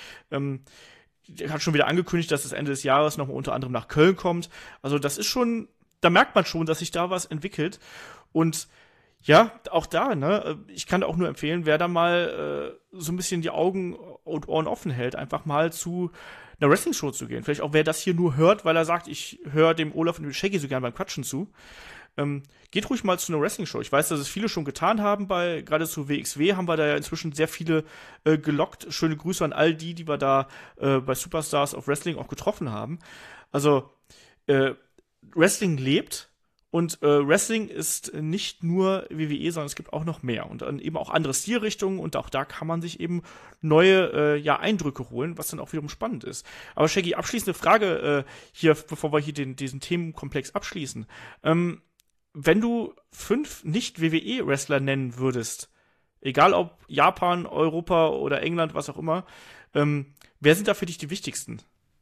Hat schon wieder angekündigt, dass es Ende des Jahres noch mal unter anderem nach Köln kommt. Also das ist schon, da merkt man schon, dass sich da was entwickelt. Und ja, auch da, ne, ich kann auch nur empfehlen, wer da mal so ein bisschen die Augen und Ohren offen hält, einfach mal zu einer Wrestling-Show zu gehen. Vielleicht auch, wer das hier nur hört, weil er sagt, ich höre dem Olaf und dem Shaggy so gern beim Quatschen zu. Geht ruhig mal zu einer Wrestling-Show. Ich weiß, dass es viele schon getan haben, gerade zu WXW haben wir da ja inzwischen sehr viele gelockt. Schöne Grüße an all die wir da bei Superstars of Wrestling auch getroffen haben. Also, Wrestling lebt. Und Wrestling ist nicht nur WWE, sondern es gibt auch noch mehr. Und dann eben auch andere Stilrichtungen. Und auch da kann man sich eben neue Eindrücke holen, was dann auch wiederum spannend ist. Aber Shaggy, abschließende Frage hier, bevor wir hier diesen Themenkomplex abschließen. Wenn du 5 Nicht-WWE-Wrestler nennen würdest, egal ob Japan, Europa oder England, was auch immer, wer sind da für dich die wichtigsten?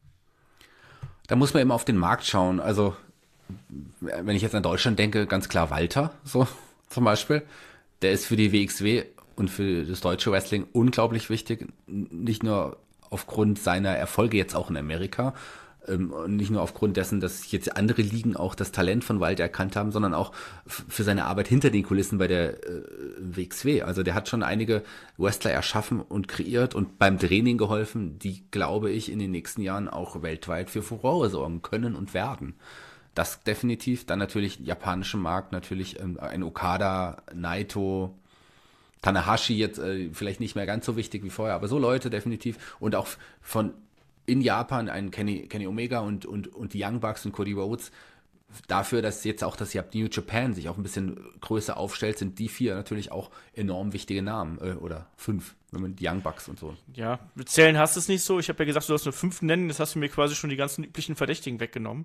Da muss man eben auf den Markt schauen. Also wenn ich jetzt an Deutschland denke, ganz klar Walter, so zum Beispiel. Der ist für die WXW und für das deutsche Wrestling unglaublich wichtig. Nicht nur aufgrund seiner Erfolge jetzt auch in Amerika, und nicht nur aufgrund dessen, dass jetzt andere Ligen auch das Talent von Walter erkannt haben, sondern auch für seine Arbeit hinter den Kulissen bei der WXW. Also der hat schon einige Wrestler erschaffen und kreiert und beim Training geholfen, die, glaube ich, in den nächsten Jahren auch weltweit für Furore sorgen können und werden. Das definitiv. Dann natürlich japanischer Markt, natürlich ein Okada, Naito, Tanahashi jetzt vielleicht nicht mehr ganz so wichtig wie vorher, aber so Leute definitiv. Und auch von in Japan ein Kenny Omega und die Young Bucks und Cody Rhodes. Dafür, dass jetzt auch das New Japan sich auch ein bisschen größer aufstellt, sind die 4 natürlich auch enorm wichtige Namen. Oder 5, wenn man die Young Bucks und so. Ja, mit Zählen hast du es nicht so. Ich habe ja gesagt, du darfst nur 5 nennen. Das hast du mir quasi schon die ganzen üblichen Verdächtigen weggenommen.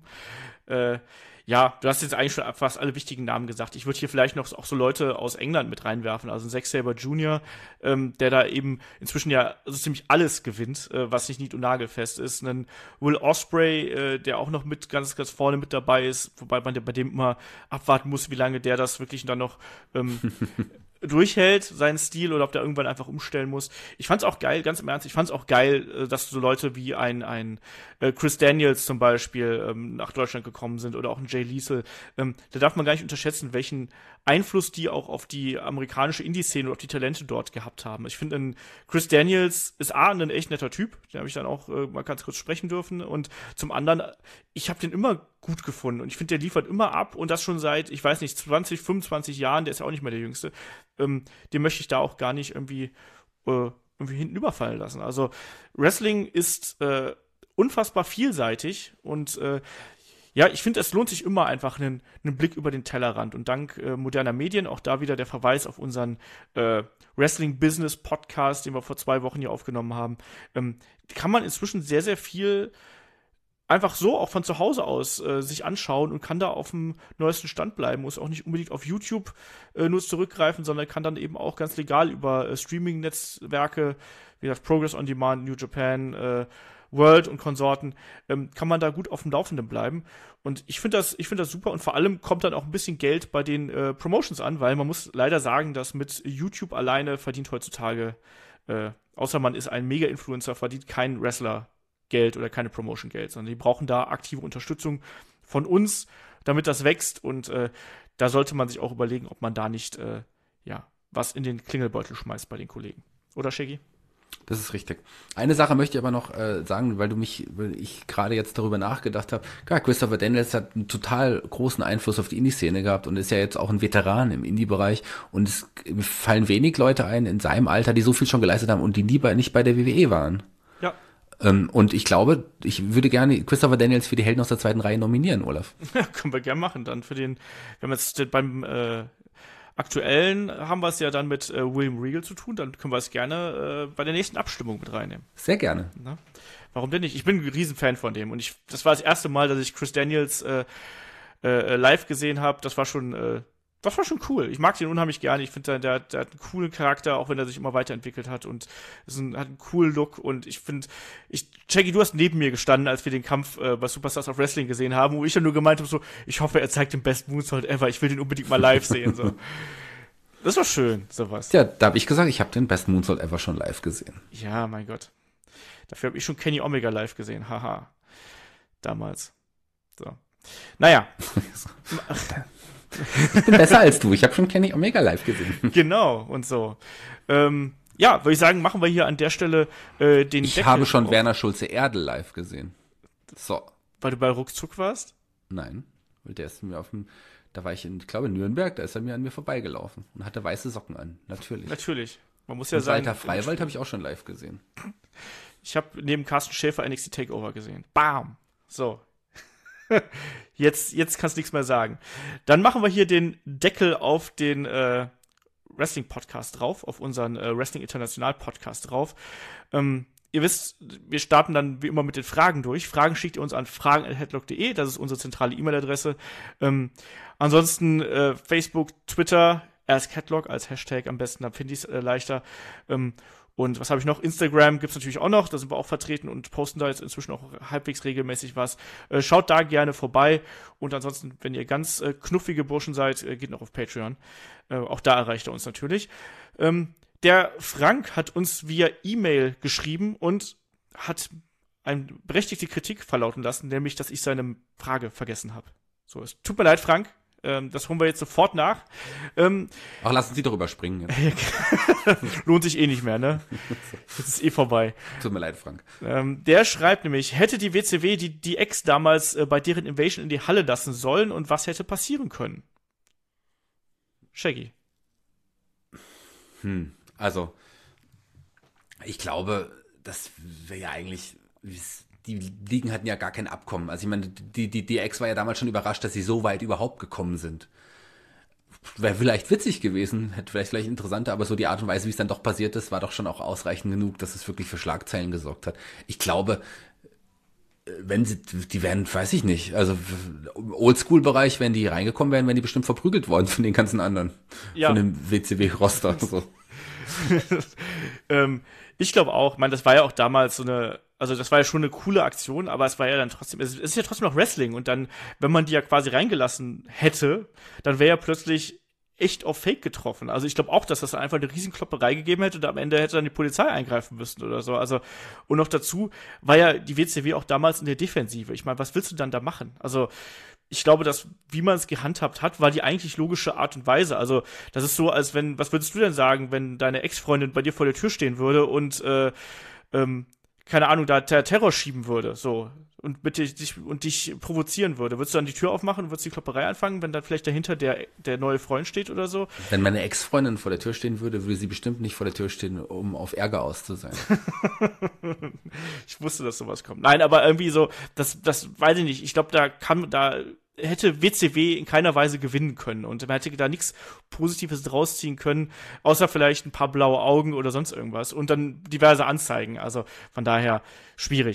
Ja, du hast jetzt eigentlich schon fast alle wichtigen Namen gesagt. Ich würde hier vielleicht noch auch so Leute aus England mit reinwerfen. Also ein Zack Sabre Jr., der da eben inzwischen ja so ziemlich alles gewinnt, was nicht nied- und nagelfest ist. Ein Will Ospreay, der auch noch mit ganz, ganz vorne mit dabei ist, wobei man bei dem immer abwarten muss, wie lange der das wirklich dann noch durchhält, seinen Stil, oder ob der irgendwann einfach umstellen muss. Ich fand's auch geil, ganz im Ernst, dass so Leute wie ein Chris Daniels zum Beispiel nach Deutschland gekommen sind, oder auch ein Jay Lethal. Da darf man gar nicht unterschätzen, welchen Einfluss die auch auf die amerikanische Indie-Szene und auf die Talente dort gehabt haben. Ich finde, Chris Daniels ist ein echt netter Typ, den habe ich dann auch mal ganz kurz sprechen dürfen, und zum anderen, ich habe den immer gut gefunden, und ich finde, der liefert immer ab, und das schon seit, ich weiß nicht, 20, 25 Jahren, der ist ja auch nicht mehr der Jüngste. Den möchte ich da auch gar nicht irgendwie hinten überfallen lassen. Also Wrestling ist unfassbar vielseitig, und ja, ich finde, es lohnt sich immer einfach einen Blick über den Tellerrand, und dank moderner Medien, auch da wieder der Verweis auf unseren Wrestling-Business-Podcast, den wir vor 2 Wochen hier aufgenommen haben, kann man inzwischen sehr, sehr viel einfach so auch von zu Hause aus sich anschauen und kann da auf dem neuesten Stand bleiben, muss auch nicht unbedingt auf YouTube nur zurückgreifen, sondern kann dann eben auch ganz legal über Streaming-Netzwerke, wie gesagt, Progress on Demand, New Japan, World und Konsorten, kann man da gut auf dem Laufenden bleiben. Und ich finde das super und vor allem kommt dann auch ein bisschen Geld bei den Promotions an, weil man muss leider sagen, dass mit YouTube alleine verdient heutzutage, außer man ist ein Mega-Influencer, verdient kein Wrestler Geld oder keine Promotion-Geld, sondern die brauchen da aktive Unterstützung von uns, damit das wächst und da sollte man sich auch überlegen, ob man da nicht was in den Klingelbeutel schmeißt bei den Kollegen. Oder, Shaggy? Das ist richtig. Eine Sache möchte ich aber noch sagen, weil ich gerade jetzt darüber nachgedacht habe. Klar, Christopher Daniels hat einen total großen Einfluss auf die Indie-Szene gehabt und ist ja jetzt auch ein Veteran im Indie-Bereich. Und es fallen wenig Leute ein in seinem Alter, die so viel schon geleistet haben und die nicht bei der WWE waren. Ja. Und ich glaube, ich würde gerne Christopher Daniels für die Helden aus der zweiten Reihe nominieren, Olaf. Ja, können wir gerne machen. Dann wir haben jetzt beim aktuellen haben wir es ja dann mit William Regal zu tun, dann können wir es gerne bei der nächsten Abstimmung mit reinnehmen. Sehr gerne. Na? Warum denn nicht? Ich bin ein Riesenfan von dem und das war das erste Mal, dass ich Chris Daniels live gesehen habe. Das war schon cool. Ich mag den unheimlich gerne. Ich finde, der hat einen coolen Charakter, auch wenn er sich immer weiterentwickelt hat und hat einen coolen Look und ich finde, Shaggy, du hast neben mir gestanden, als wir den Kampf bei Superstars of Wrestling gesehen haben, wo ich dann nur gemeint habe, so, ich hoffe, er zeigt den Best Moonsault ever. Ich will den unbedingt mal live sehen, so. Das war schön, sowas. Ja, da habe ich gesagt, ich habe den Best Moonsault ever schon live gesehen. Ja, mein Gott. Dafür habe ich schon Kenny Omega live gesehen. Haha. Damals. So. Naja. Ich bin besser als du. Ich habe schon Kenny Omega live gesehen. Genau, und so. Ja, würde ich sagen, machen wir hier an der Stelle den Ich Deckel habe schon auf. Werner Schulze-Erdl live gesehen. So. Weil du bei Ruckzuck warst? Nein, weil der ist mir da war ich in Nürnberg, da ist er mir an mir vorbeigelaufen und hatte weiße Socken an. Natürlich. Natürlich. Man muss ja Und sagen. Walter Freiwald habe ich auch schon live gesehen. Ich habe neben Carsten Schäfer NXT Takeover gesehen. Bam! So. Jetzt kannst du nichts mehr sagen. Dann machen wir hier den Deckel auf den Wrestling-Podcast drauf, auf unseren Wrestling International Podcast drauf. Ihr wisst, wir starten dann wie immer mit den Fragen durch. Fragen schickt ihr uns an fragen@headlock.de, das ist unsere zentrale E-Mail-Adresse. Ansonsten Facebook, Twitter, AskHeadlock als Hashtag am besten, dann finde ich es leichter. Und was habe ich noch? Instagram gibt's natürlich auch noch, da sind wir auch vertreten und posten da jetzt inzwischen auch halbwegs regelmäßig was. Schaut da gerne vorbei und ansonsten, wenn ihr ganz knuffige Burschen seid, geht noch auf Patreon. Auch da erreicht er uns natürlich. Der Frank hat uns via E-Mail geschrieben und hat eine berechtigte Kritik verlauten lassen, nämlich, dass ich seine Frage vergessen habe. So, es tut mir leid, Frank. Das holen wir jetzt sofort nach. Ach, lassen Sie doch überspringen. Lohnt sich eh nicht mehr, ne? Das ist eh vorbei. Tut mir leid, Frank. Der schreibt nämlich, hätte die WCW die Ex damals bei deren Invasion in die Halle lassen sollen und was hätte passieren können? Shaggy. Also, ich glaube, das wäre ja eigentlich, die Ligen hatten ja gar kein Abkommen. Also ich meine, die Ex war ja damals schon überrascht, dass sie so weit überhaupt gekommen sind. Wäre vielleicht witzig gewesen, hätte vielleicht interessanter, aber so die Art und Weise, wie es dann doch passiert ist, war doch schon auch ausreichend genug, dass es wirklich für Schlagzeilen gesorgt hat. Ich glaube, die wären, weiß ich nicht, also im Oldschool-Bereich, wenn die reingekommen wären, wären die bestimmt verprügelt worden von den ganzen anderen. Ja. Von dem WCW-Roster. So. Ich glaube auch, ich meine, das war ja auch damals das war ja schon eine coole Aktion, aber es war ja dann trotzdem, es ist ja trotzdem noch Wrestling und dann, wenn man die ja quasi reingelassen hätte, dann wäre ja plötzlich echt auf Fake getroffen. Also ich glaube auch, dass das einfach eine Riesenklopperei gegeben hätte und am Ende hätte dann die Polizei eingreifen müssen oder so. Also, und noch dazu war ja die WCW auch damals in der Defensive. Ich meine, was willst du dann da machen? Also, ich glaube, dass, wie man es gehandhabt hat, war die eigentlich logische Art und Weise. Also, das ist so, als wenn, was würdest du denn sagen, wenn deine Ex-Freundin bei dir vor der Tür stehen würde und, keine Ahnung, da Terror schieben würde, so, und dich provozieren würde. Würdest du dann die Tür aufmachen und würdest die Klopperei anfangen, wenn dann vielleicht dahinter der neue Freund steht oder so? Wenn meine Ex-Freundin vor der Tür stehen würde sie bestimmt nicht vor der Tür stehen, um auf Ärger aus zu sein. Ich wusste, dass sowas kommt. Nein, aber irgendwie so, das weiß ich nicht. Ich glaube, da hätte WCW in keiner Weise gewinnen können und man hätte da nichts Positives draus ziehen können, außer vielleicht ein paar blaue Augen oder sonst irgendwas und dann diverse Anzeigen. Also von daher schwierig.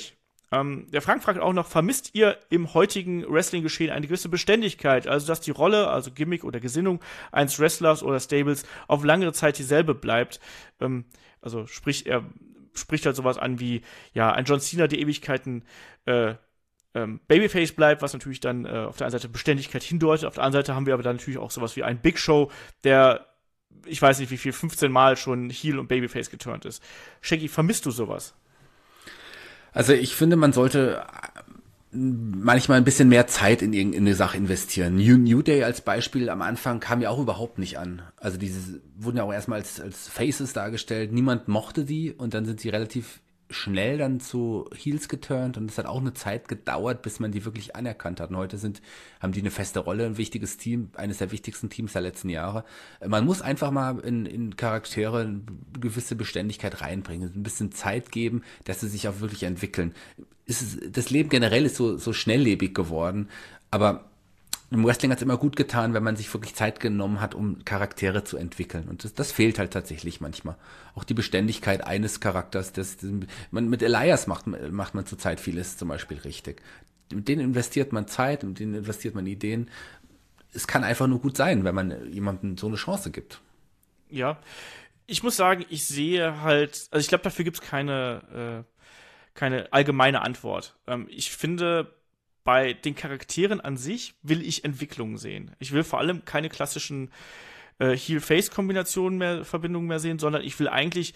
Der Frank fragt auch noch, vermisst ihr im heutigen Wrestling-Geschehen eine gewisse Beständigkeit, also dass die Rolle, also Gimmick oder Gesinnung eines Wrestlers oder Stables auf langere Zeit dieselbe bleibt? Also sprich, er spricht halt sowas an wie, ja, ein John Cena, der Ewigkeiten Babyface bleibt, was natürlich dann auf der einen Seite Beständigkeit hindeutet, auf der anderen Seite haben wir aber dann natürlich auch sowas wie ein Big Show, der, ich weiß nicht wie viel, 15 Mal schon Heel und Babyface geturnt ist. Shaggy, vermisst du sowas? Also ich finde, man sollte manchmal ein bisschen mehr Zeit in irgendeine Sache investieren. New Day als Beispiel am Anfang kam ja auch überhaupt nicht an. Also diese wurden ja auch erstmal als Faces dargestellt. Niemand mochte die und dann sind sie relativ schnell dann zu Heels geturnt und es hat auch eine Zeit gedauert, bis man die wirklich anerkannt hat. Und heute haben die eine feste Rolle, ein wichtiges Team, eines der wichtigsten Teams der letzten Jahre. Man muss einfach mal in Charaktere eine gewisse Beständigkeit reinbringen, ein bisschen Zeit geben, dass sie sich auch wirklich entwickeln. Das Leben generell ist so schnelllebig geworden, aber im Wrestling hat es immer gut getan, wenn man sich wirklich Zeit genommen hat, um Charaktere zu entwickeln. Und das fehlt halt tatsächlich manchmal. Auch die Beständigkeit eines Charakters. Mit Elias macht man zurzeit vieles zum Beispiel richtig. Mit denen investiert man Zeit, mit denen investiert man Ideen. Es kann einfach nur gut sein, wenn man jemandem so eine Chance gibt. Ja, ich muss sagen, ich sehe halt, also ich glaube, dafür gibt es keine allgemeine Antwort. Ich finde, bei den Charakteren an sich will ich Entwicklungen sehen. Ich will vor allem keine klassischen Heel-Face-Verbindungen mehr sehen, sondern ich will eigentlich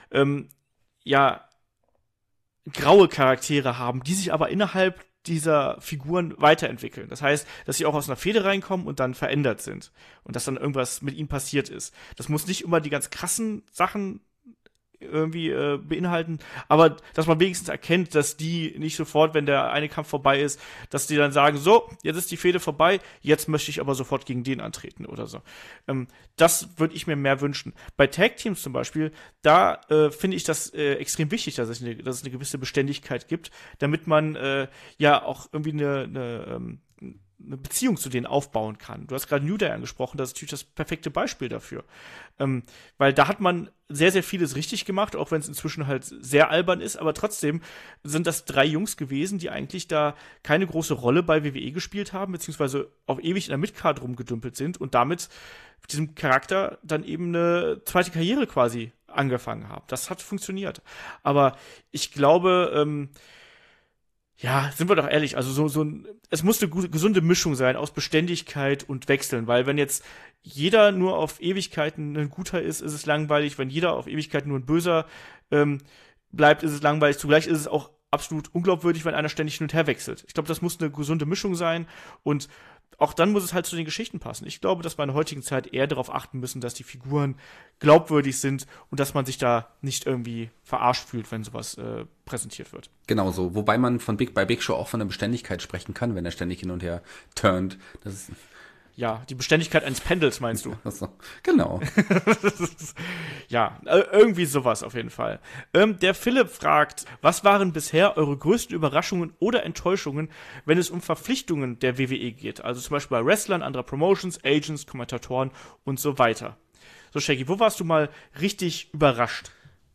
graue Charaktere haben, die sich aber innerhalb dieser Figuren weiterentwickeln. Das heißt, dass sie auch aus einer Fehde reinkommen und dann verändert sind. Und dass dann irgendwas mit ihnen passiert ist. Das muss nicht immer die ganz krassen Sachen irgendwie beinhalten, aber dass man wenigstens erkennt, dass die nicht sofort, wenn der eine Kampf vorbei ist, dass die dann sagen, so, jetzt ist die Fehde vorbei, jetzt möchte ich aber sofort gegen den antreten oder so. Das würde ich mir mehr wünschen. Bei Tag-Teams zum Beispiel, da finde ich das extrem wichtig, dass es eine gewisse Beständigkeit gibt, damit man auch irgendwie eine Beziehung zu denen aufbauen kann. Du hast gerade New Day angesprochen, das ist natürlich das perfekte Beispiel dafür. Weil da hat man sehr, sehr vieles richtig gemacht, auch wenn es inzwischen halt sehr albern ist, aber trotzdem sind das 3 Jungs gewesen, die eigentlich da keine große Rolle bei WWE gespielt haben, beziehungsweise auf ewig in der Midcard rumgedümpelt sind und damit mit diesem Charakter dann eben eine zweite Karriere quasi angefangen haben. Das hat funktioniert. Aber ich glaube, sind wir doch ehrlich, also es muss eine gesunde Mischung sein aus Beständigkeit und Wechseln, weil wenn jetzt jeder nur auf Ewigkeiten ein Guter ist es langweilig, wenn jeder auf Ewigkeiten nur ein Böser bleibt, ist es langweilig, zugleich ist es auch absolut unglaubwürdig, wenn einer ständig hin und her wechselt. Ich glaube, das muss eine gesunde Mischung sein und auch dann muss es halt zu den Geschichten passen. Ich glaube, dass wir in der heutigen Zeit eher darauf achten müssen, dass die Figuren glaubwürdig sind und dass man sich da nicht irgendwie verarscht fühlt, wenn sowas präsentiert wird. Genau so. Wobei man bei Big Show auch von der Beständigkeit sprechen kann, wenn er ständig hin und her turnt. Das ist ja, die Beständigkeit eines Pendels, meinst du? So, genau. Ja, irgendwie sowas auf jeden Fall. Der Philipp fragt, was waren bisher eure größten Überraschungen oder Enttäuschungen, wenn es um Verpflichtungen der WWE geht? Also zum Beispiel bei Wrestlern, anderer Promotions, Agents, Kommentatoren und so weiter. So, Shaggy, wo warst du mal richtig überrascht?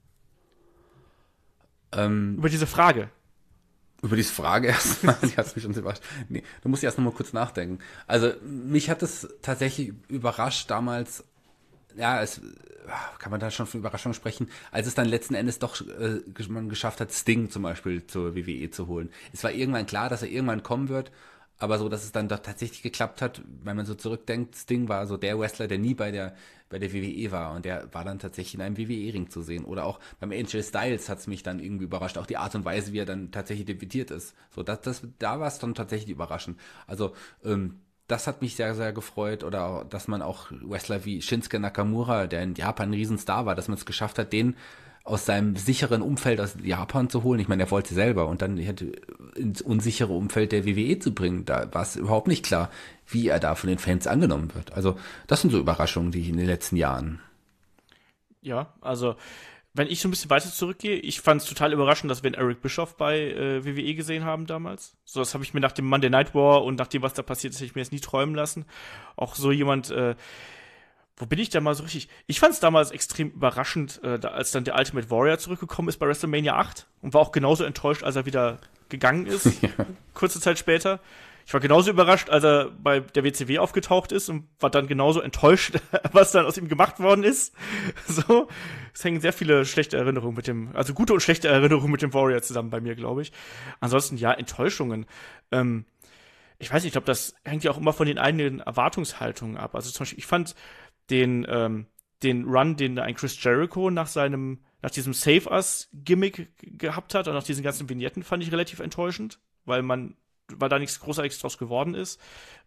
Über diese Frage. Über diese Frage erstmal, die hat mich schon überrascht. Nee, du musst erst noch mal kurz nachdenken. Also, mich hat es tatsächlich überrascht damals, kann man da schon von Überraschung sprechen, als es dann letzten Endes doch man geschafft hat, Sting zum Beispiel zur WWE zu holen. Es war irgendwann klar, dass er irgendwann kommen wird, aber so, dass es dann doch tatsächlich geklappt hat, wenn man so zurückdenkt, Sting war so der Wrestler, der nie bei der WWE war und der war dann tatsächlich in einem WWE-Ring zu sehen. Oder auch beim AJ Styles hat es mich dann irgendwie überrascht, auch die Art und Weise, wie er dann tatsächlich debütiert ist. So, da war es dann tatsächlich überraschend. Also, das hat mich sehr, sehr gefreut. Oder auch, dass man auch Wrestler wie Shinsuke Nakamura, der in Japan ein Riesenstar war, dass man es geschafft hat, den aus seinem sicheren Umfeld aus Japan zu holen. Ich meine, er wollte selber und dann ins unsichere Umfeld der WWE zu bringen. Da war es überhaupt nicht klar, wie er da von den Fans angenommen wird. Also das sind so Überraschungen, die ich in den letzten Jahren. Ja, also wenn ich so ein bisschen weiter zurückgehe, ich fand es total überraschend, dass wir einen Eric Bischoff bei WWE gesehen haben damals. So, das habe ich mir nach dem Monday Night War und nach dem, was da passiert ist, hätte ich mir jetzt nie träumen lassen. Auch so jemand, wo bin ich da mal so richtig? Ich fand es damals extrem überraschend, als dann der Ultimate Warrior zurückgekommen ist bei WrestleMania 8 und war auch genauso enttäuscht, als er wieder gegangen ist, kurze Zeit später. Ich war genauso überrascht, als er bei der WCW aufgetaucht ist und war dann genauso enttäuscht, was dann aus ihm gemacht worden ist. So, es hängen sehr viele schlechte Erinnerungen also gute und schlechte Erinnerungen mit dem Warrior zusammen bei mir, glaube ich. Ansonsten, ja, Enttäuschungen. Ich weiß nicht, ich glaube, das hängt ja auch immer von den eigenen Erwartungshaltungen ab. Also zum Beispiel, ich fand den Run, den ein Chris Jericho nach diesem Save Us-Gimmick gehabt hat und nach diesen ganzen Vignetten, fand ich relativ enttäuschend, weil da nichts Großartiges draus geworden ist.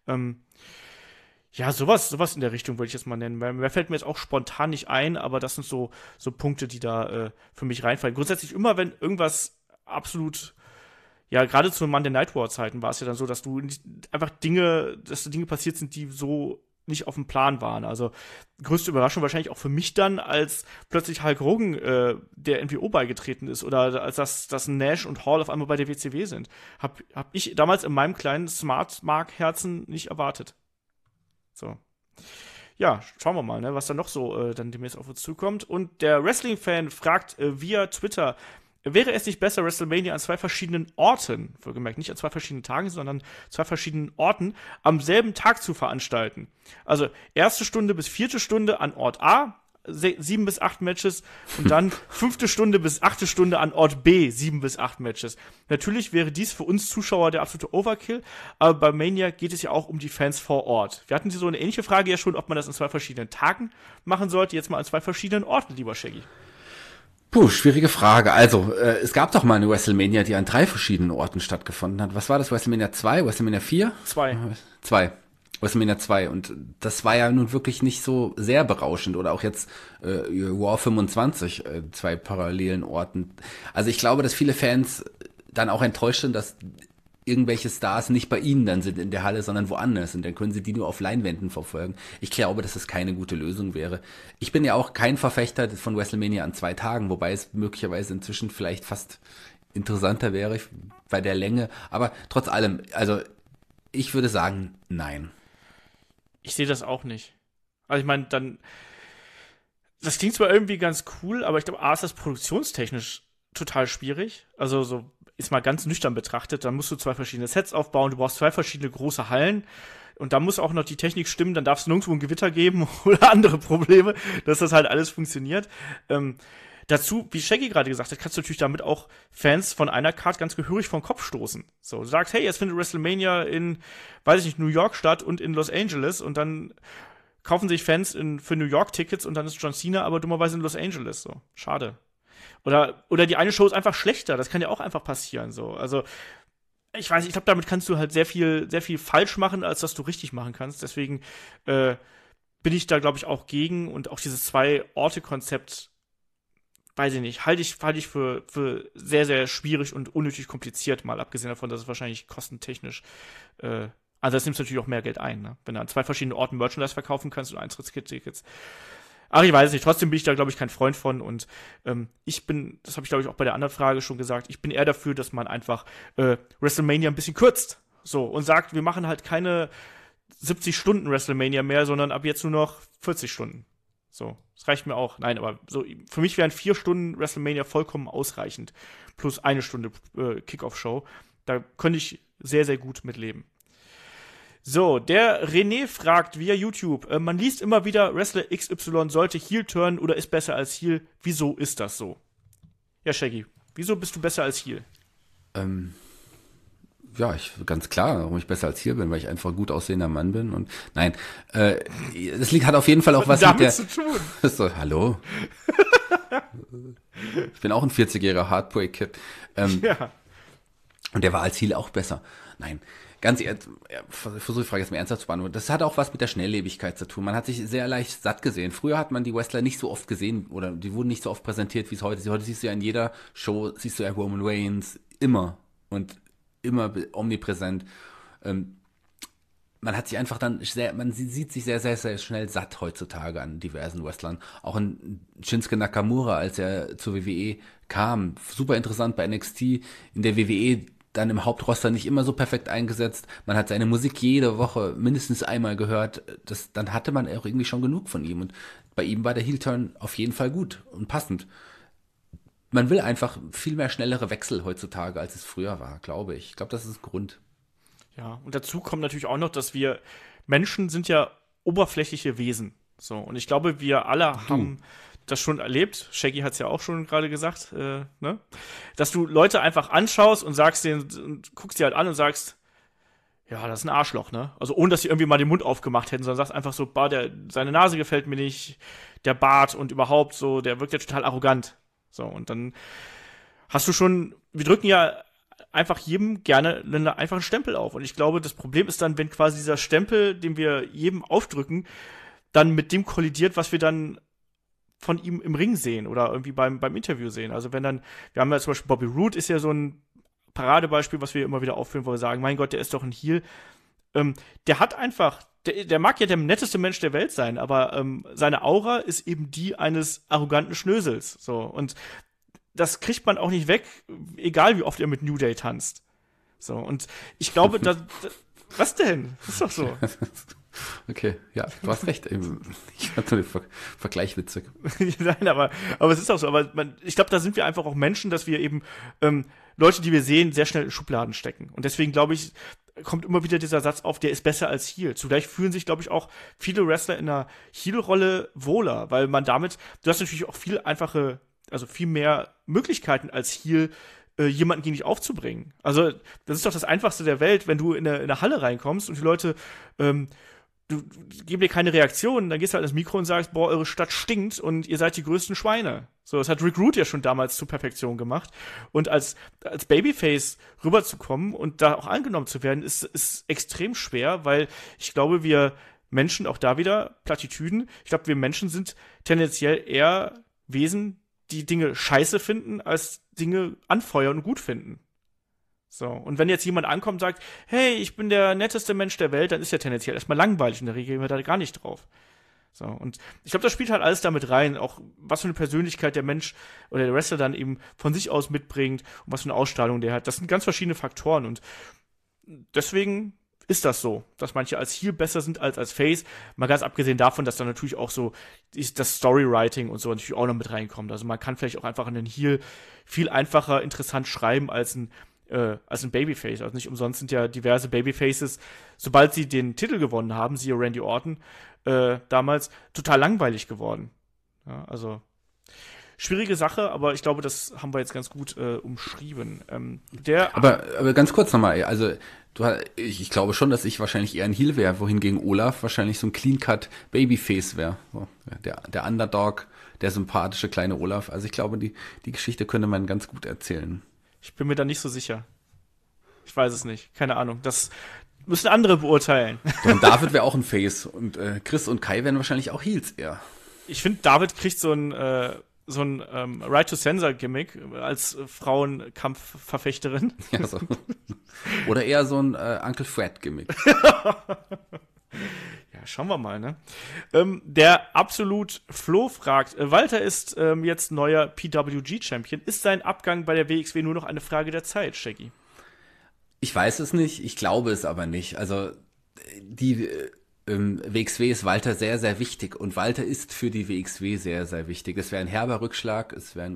Ja, sowas in der Richtung würde ich jetzt mal nennen. Mehr fällt mir jetzt auch spontan nicht ein, aber das sind so Punkte, die da für mich reinfallen. Grundsätzlich immer, wenn irgendwas absolut, ja, gerade zu Monday Night War Zeiten war es ja dann so, dass Dinge passiert sind, die so nicht auf dem Plan waren. Also größte Überraschung wahrscheinlich auch für mich dann, als plötzlich Hulk Hogan der NWO beigetreten ist oder als dass Nash und Hall auf einmal bei der WCW sind. Hab ich damals in meinem kleinen Smart-Mark-Herzen nicht erwartet. So. Ja, schauen wir mal, ne, was da noch so dann demnächst auf uns zukommt. Und der Wrestling-Fan fragt via Twitter, wäre es nicht besser, WrestleMania an 2 verschiedenen Orten, wohlgemerkt nicht an 2 verschiedenen Tagen, sondern 2 verschiedenen Orten am selben Tag zu veranstalten? Also 1. Stunde bis 4. Stunde an Ort A, 7 bis 8 Matches und dann 5. Stunde bis 8. Stunde an Ort B, 7 bis 8 Matches. Natürlich wäre dies für uns Zuschauer der absolute Overkill, aber bei Mania geht es ja auch um die Fans vor Ort. Wir hatten so eine ähnliche Frage ja schon, ob man das an 2 verschiedenen Tagen machen sollte, jetzt mal an 2 verschiedenen Orten, lieber Shaggy. Puh, schwierige Frage. Also, es gab doch mal eine WrestleMania, die an 3 verschiedenen Orten stattgefunden hat. Was war das? WrestleMania 2? WrestleMania 4? 2. WrestleMania 2. Und das war ja nun wirklich nicht so sehr berauschend. Oder auch jetzt War 25, 2 parallelen Orten. Also ich glaube, dass viele Fans dann auch enttäuscht sind, dass irgendwelche Stars nicht bei ihnen dann sind in der Halle, sondern woanders. Und dann können sie die nur auf Leinwänden verfolgen. Ich glaube, dass es keine gute Lösung wäre. Ich bin ja auch kein Verfechter von WrestleMania an 2 Tagen, wobei es möglicherweise inzwischen vielleicht fast interessanter wäre bei der Länge. Aber trotz allem, also ich würde sagen, nein. Ich sehe das auch nicht. Also ich meine, das klingt zwar irgendwie ganz cool, aber ich glaube, A, ist das produktionstechnisch total schwierig. Also so ist mal ganz nüchtern betrachtet, dann musst du 2 verschiedene Sets aufbauen, du brauchst 2 verschiedene große Hallen und da muss auch noch die Technik stimmen, dann darf es nirgendwo ein Gewitter geben oder andere Probleme, dass das halt alles funktioniert. Dazu, wie Shaggy gerade gesagt hat, kannst du natürlich damit auch Fans von einer Card ganz gehörig vom Kopf stoßen. So, du sagst, hey, jetzt findet WrestleMania in, weiß ich nicht, New York statt und in Los Angeles und dann kaufen sich Fans für New York Tickets und dann ist John Cena aber dummerweise in Los Angeles. So, schade. Oder die eine Show ist einfach schlechter. Das kann ja auch einfach passieren, so. Also, ich weiß, ich glaube, damit kannst du halt sehr viel falsch machen, als dass du richtig machen kannst. Deswegen bin ich da, glaube ich, auch gegen. Und auch dieses 2-Orte-Konzept, weiß ich nicht, halte ich für sehr, sehr schwierig und unnötig kompliziert, mal abgesehen davon, dass es wahrscheinlich kostentechnisch, also das nimmt natürlich auch mehr Geld ein, ne? Wenn du an 2 verschiedenen Orten Merchandise verkaufen kannst und Eintrittstickets. Ach, ich weiß nicht, trotzdem bin ich da, glaube ich, kein Freund von und das habe ich, glaube ich, auch bei der anderen Frage schon gesagt, ich bin eher dafür, dass man einfach WrestleMania ein bisschen kürzt, so, und sagt, wir machen halt keine 70 Stunden WrestleMania mehr, sondern ab jetzt nur noch 40 Stunden. So, das reicht mir auch. Nein, aber so, für mich wären 4 Stunden WrestleMania vollkommen ausreichend. Plus 1 Stunde Kickoff-Show. Da könnte ich sehr, sehr gut mit leben. So, der René fragt via YouTube, man liest immer wieder, Wrestler XY sollte Heel turnen oder ist besser als Heel. Wieso ist das so? Ja, Shaggy, wieso bist du besser als Heel? Ja, ganz klar, warum ich besser als Heel bin, weil ich einfach ein gut aussehender Mann bin und nein, das hat auf jeden Fall auch was mit der zu tun. So, hallo. Ich bin auch ein 40-jähriger Heartbreak-Kid. Ja. Und der war als Heel auch besser. Nein, ganz ehrlich, versuche die Frage jetzt mal ernsthaft zu beantworten. Das hat auch was mit der Schnelllebigkeit zu tun. Man hat sich sehr leicht satt gesehen. Früher hat man die Wrestler nicht so oft gesehen oder die wurden nicht so oft präsentiert, wie es heute ist. Heute siehst du ja in jeder Show, siehst du ja Roman Reigns immer und immer omnipräsent. Man hat sich einfach man sieht sich sehr, sehr, sehr schnell satt heutzutage an diversen Wrestlern. Auch ein Shinsuke Nakamura, als er zur WWE kam, super interessant bei NXT, in der WWE dann im Hauptroster nicht immer so perfekt eingesetzt. Man hat seine Musik jede Woche mindestens einmal gehört. Dann hatte man auch irgendwie schon genug von ihm. Und bei ihm war der Heel-Turn auf jeden Fall gut und passend. man will einfach viel mehr schnellere Wechsel heutzutage, als es früher war, glaube ich. Ich glaube, das ist ein Grund. Ja, und dazu kommt natürlich auch noch, dass wir Menschen sind ja oberflächliche Wesen. So, und ich glaube, wir alle haben das schon erlebt. Shaggy hat es ja auch schon gerade gesagt, ne? Dass du Leute einfach anschaust und sagst denen, und guckst die halt an und sagst, ja, das ist ein Arschloch, ne? Also ohne, dass sie irgendwie mal den Mund aufgemacht hätten, sondern sagst einfach so, seine Nase gefällt mir nicht, der Bart und überhaupt so, der wirkt ja total arrogant. So, und dann hast du schon, wir drücken ja einfach jedem gerne einen einfachen Stempel auf. Und ich glaube, das Problem ist dann, wenn quasi dieser Stempel, den wir jedem aufdrücken, dann mit dem kollidiert, was wir dann von ihm im Ring sehen oder irgendwie beim Interview sehen. Also wenn dann, wir haben ja zum Beispiel Bobby Roode ist ja so ein Paradebeispiel, was wir immer wieder aufführen, wo wir sagen, mein Gott, der ist doch ein Heel. Der hat einfach, der mag ja der netteste Mensch der Welt sein, aber seine Aura ist eben die eines arroganten Schnösels. So, und das kriegt man auch nicht weg, egal wie oft er mit New Day tanzt. So, und ich glaube, was denn? Das ist doch so. Okay, ja, du hast recht. Ich fand den Vergleich witzig. Nein, aber es ist auch so. Aber ich glaube, da sind wir einfach auch Menschen, dass wir eben Leute, die wir sehen, sehr schnell in Schubladen stecken. Und deswegen, glaube ich, kommt immer wieder dieser Satz auf, der ist besser als Heel. Zugleich fühlen sich, glaube ich, auch viele Wrestler in einer Heel-Rolle wohler, weil man damit, du hast natürlich auch viel mehr Möglichkeiten als Heel, jemanden gegen dich aufzubringen. Also, das ist doch das Einfachste der Welt, wenn du in eine Halle reinkommst und die Leute du geben dir keine Reaktion, dann gehst du halt ins Mikro und sagst, boah, eure Stadt stinkt und ihr seid die größten Schweine. So, das hat Rick Rude ja schon damals zur Perfektion gemacht. Und als Babyface rüberzukommen und da auch angenommen zu werden, ist extrem schwer, weil ich glaube, wir Menschen, auch da wieder Plattitüden, ich glaube, wir Menschen sind tendenziell eher Wesen, die Dinge scheiße finden, als Dinge anfeuern und gut finden. So, und wenn jetzt jemand ankommt und sagt, hey, ich bin der netteste Mensch der Welt, dann ist ja tendenziell erstmal langweilig, in der Regel gehen wir da gar nicht drauf. So, und ich glaube, das spielt halt alles damit rein, auch was für eine Persönlichkeit der Mensch oder der Wrestler dann eben von sich aus mitbringt und was für eine Ausstrahlung der hat. Das sind ganz verschiedene Faktoren und deswegen ist das so, dass manche als Heel besser sind als Face, mal ganz abgesehen davon, dass dann natürlich auch so das Storywriting und so natürlich auch noch mit reinkommt. Also man kann vielleicht auch einfach einen Heel viel einfacher interessant schreiben als ein Babyface. Also nicht umsonst sind ja diverse Babyfaces, sobald sie den Titel gewonnen haben, siehe Randy Orton, damals total langweilig geworden. Ja, also schwierige Sache, aber ich glaube, das haben wir jetzt ganz gut umschrieben. Aber ganz kurz nochmal, also ich glaube schon, dass ich wahrscheinlich eher ein Heel wäre, wohingegen Olaf wahrscheinlich so ein Clean-Cut Babyface wäre. So, der Underdog, der sympathische kleine Olaf. Also ich glaube, die Geschichte könnte man ganz gut erzählen. Ich bin mir da nicht so sicher. Ich weiß es nicht. Keine Ahnung. Das müssen andere beurteilen. Und David wäre auch ein Face. Und Chris und Kai wären wahrscheinlich auch Heels eher. Ich finde, David kriegt so ein Right-to-Censor-Gimmick als Frauenkampfverfechterin. Ja, so. Oder eher so ein Uncle Fred-Gimmick. Ja, schauen wir mal, ne? Der absolut Flo fragt, Walter ist jetzt neuer PWG-Champion. Ist sein Abgang bei der WXW nur noch eine Frage der Zeit, Shaggy? Ich weiß es nicht, ich glaube es aber nicht. Also die WXW ist Walter sehr, sehr wichtig und Walter ist für die WXW sehr, sehr wichtig. Es wäre ein herber Rückschlag, es wäre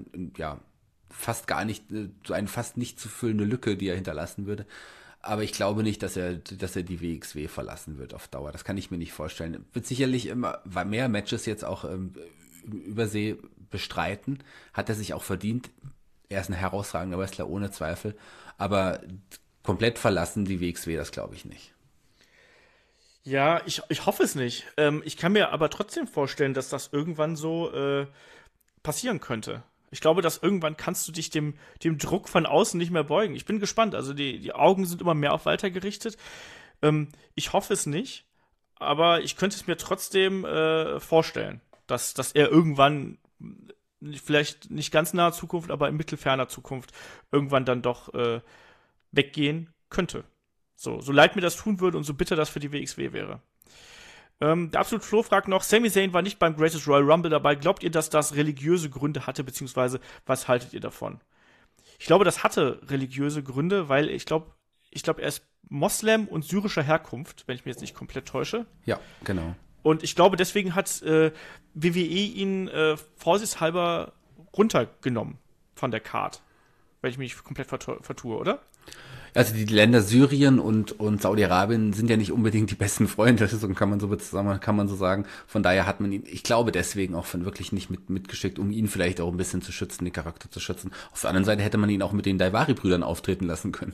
eine fast nicht zu füllende Lücke, die er hinterlassen würde. Aber ich glaube nicht, dass er die WXW verlassen wird auf Dauer. Das kann ich mir nicht vorstellen. Wird sicherlich immer mehr Matches jetzt auch Übersee bestreiten. Hat er sich auch verdient. Er ist ein herausragender Wrestler, ohne Zweifel. Aber komplett verlassen die WXW, das glaube ich nicht. Ja, ich hoffe es nicht. Ich kann mir aber trotzdem vorstellen, dass das irgendwann so passieren könnte. Ich glaube, dass irgendwann kannst du dich dem Druck von außen nicht mehr beugen. Ich bin gespannt. Also die Augen sind immer mehr auf Walter gerichtet. Ich hoffe es nicht, aber ich könnte es mir trotzdem vorstellen, dass er irgendwann, vielleicht nicht ganz naher Zukunft, aber in mittelferner Zukunft irgendwann dann doch weggehen könnte. So leid mir das tun würde und so bitter das für die WXW wäre. Der Absolut Flo fragt noch, Sami Zayn war nicht beim Greatest Royal Rumble dabei. Glaubt ihr, dass das religiöse Gründe hatte, beziehungsweise was haltet ihr davon? Ich glaube, das hatte religiöse Gründe, weil ich glaube, er ist Moslem und syrischer Herkunft, wenn ich mich jetzt nicht komplett täusche. Ja, genau. Und ich glaube, deswegen hat WWE ihn vorsichtshalber runtergenommen. von der Card. Wenn ich mich komplett vertue, oder? Also die Länder Syrien und Saudi-Arabien sind ja nicht unbedingt die besten Freunde, so kann man so sagen. Von daher hat man ihn, ich glaube, deswegen auch wirklich nicht mitgeschickt, um ihn vielleicht auch ein bisschen zu schützen, den Charakter zu schützen. Auf der anderen Seite hätte man ihn auch mit den Daivari-Brüdern auftreten lassen können.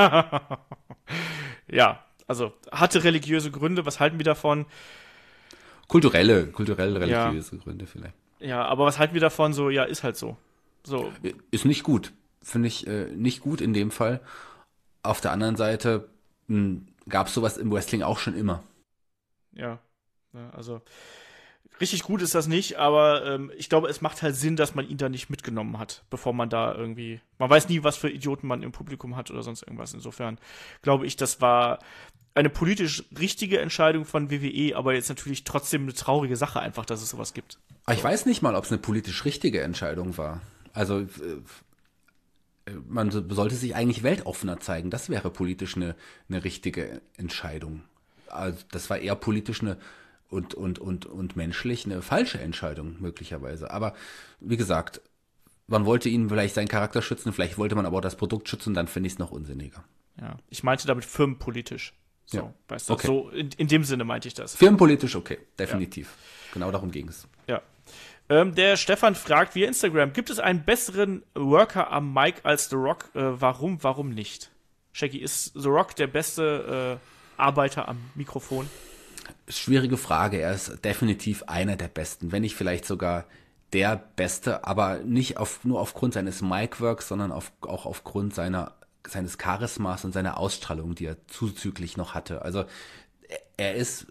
Ja, also hatte religiöse Gründe. Was halten wir davon? Kulturell religiöse Gründe vielleicht. Ja, aber was halten wir davon? So, ja, ist halt so. Ist nicht gut. Finde ich nicht gut in dem Fall. Auf der anderen Seite gab es sowas im Wrestling auch schon immer. Ja, also richtig gut ist das nicht, aber ich glaube, es macht halt Sinn, dass man ihn da nicht mitgenommen hat, bevor man da irgendwie, man weiß nie, was für Idioten man im Publikum hat oder sonst irgendwas. Insofern glaube ich, das war eine politisch richtige Entscheidung von WWE, aber jetzt natürlich trotzdem eine traurige Sache einfach, dass es sowas gibt. Aber ich weiß nicht mal, ob es eine politisch richtige Entscheidung war. Also man sollte sich eigentlich weltoffener zeigen. Das wäre politisch eine richtige Entscheidung. Also das war eher politisch und menschlich eine falsche Entscheidung möglicherweise. Aber wie gesagt, man wollte ihn vielleicht seinen Charakter schützen, vielleicht wollte man aber auch das Produkt schützen, dann finde ich es noch unsinniger. Ja, ich meinte damit firmenpolitisch. So, ja. Weißt du, okay. So in dem Sinne meinte ich das. Firmenpolitisch, okay, definitiv. Ja. Genau darum ging es. Ja. Der Stefan fragt via Instagram, gibt es einen besseren Worker am Mic als The Rock? Warum nicht? Shaggy, ist The Rock der beste Arbeiter am Mikrofon? Schwierige Frage. Er ist definitiv einer der Besten, wenn nicht vielleicht sogar der Beste, aber nicht nur aufgrund seines Mic-Works, sondern auch aufgrund seines Charismas und seiner Ausstrahlung, die er zuzüglich noch hatte. Also er ist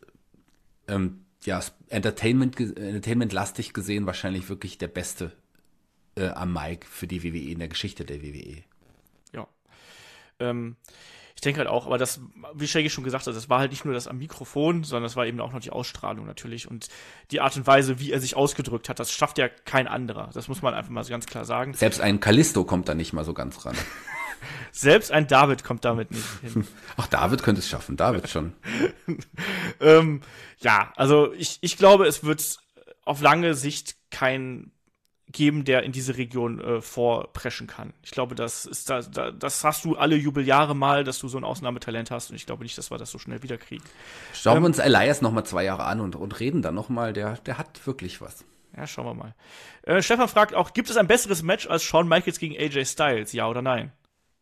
Entertainment-lastig gesehen wahrscheinlich wirklich der Beste am Mic für die WWE, in der Geschichte der WWE. Ja. Ich denke halt auch, aber das, wie Shaggy schon gesagt hat, das war halt nicht nur das am Mikrofon, sondern das war eben auch noch die Ausstrahlung natürlich und die Art und Weise, wie er sich ausgedrückt hat, das schafft ja kein anderer. Das muss man einfach mal so ganz klar sagen. Selbst ein Kalisto kommt da nicht mal so ganz ran. Selbst ein David kommt damit nicht hin. Ach, David könnte es schaffen, David schon. Ja, also ich glaube, es wird auf lange Sicht keinen geben, der in diese Region vorpreschen kann. Ich glaube, das hast du alle Jubeljahre mal, dass du so ein Ausnahmetalent hast und ich glaube nicht, dass wir das so schnell wieder kriegen. Schauen wir uns Elias noch mal 2 Jahre an und reden dann noch mal, der hat wirklich was. Ja, schauen wir mal. Stefan fragt auch, gibt es ein besseres Match als Shawn Michaels gegen AJ Styles, ja oder nein?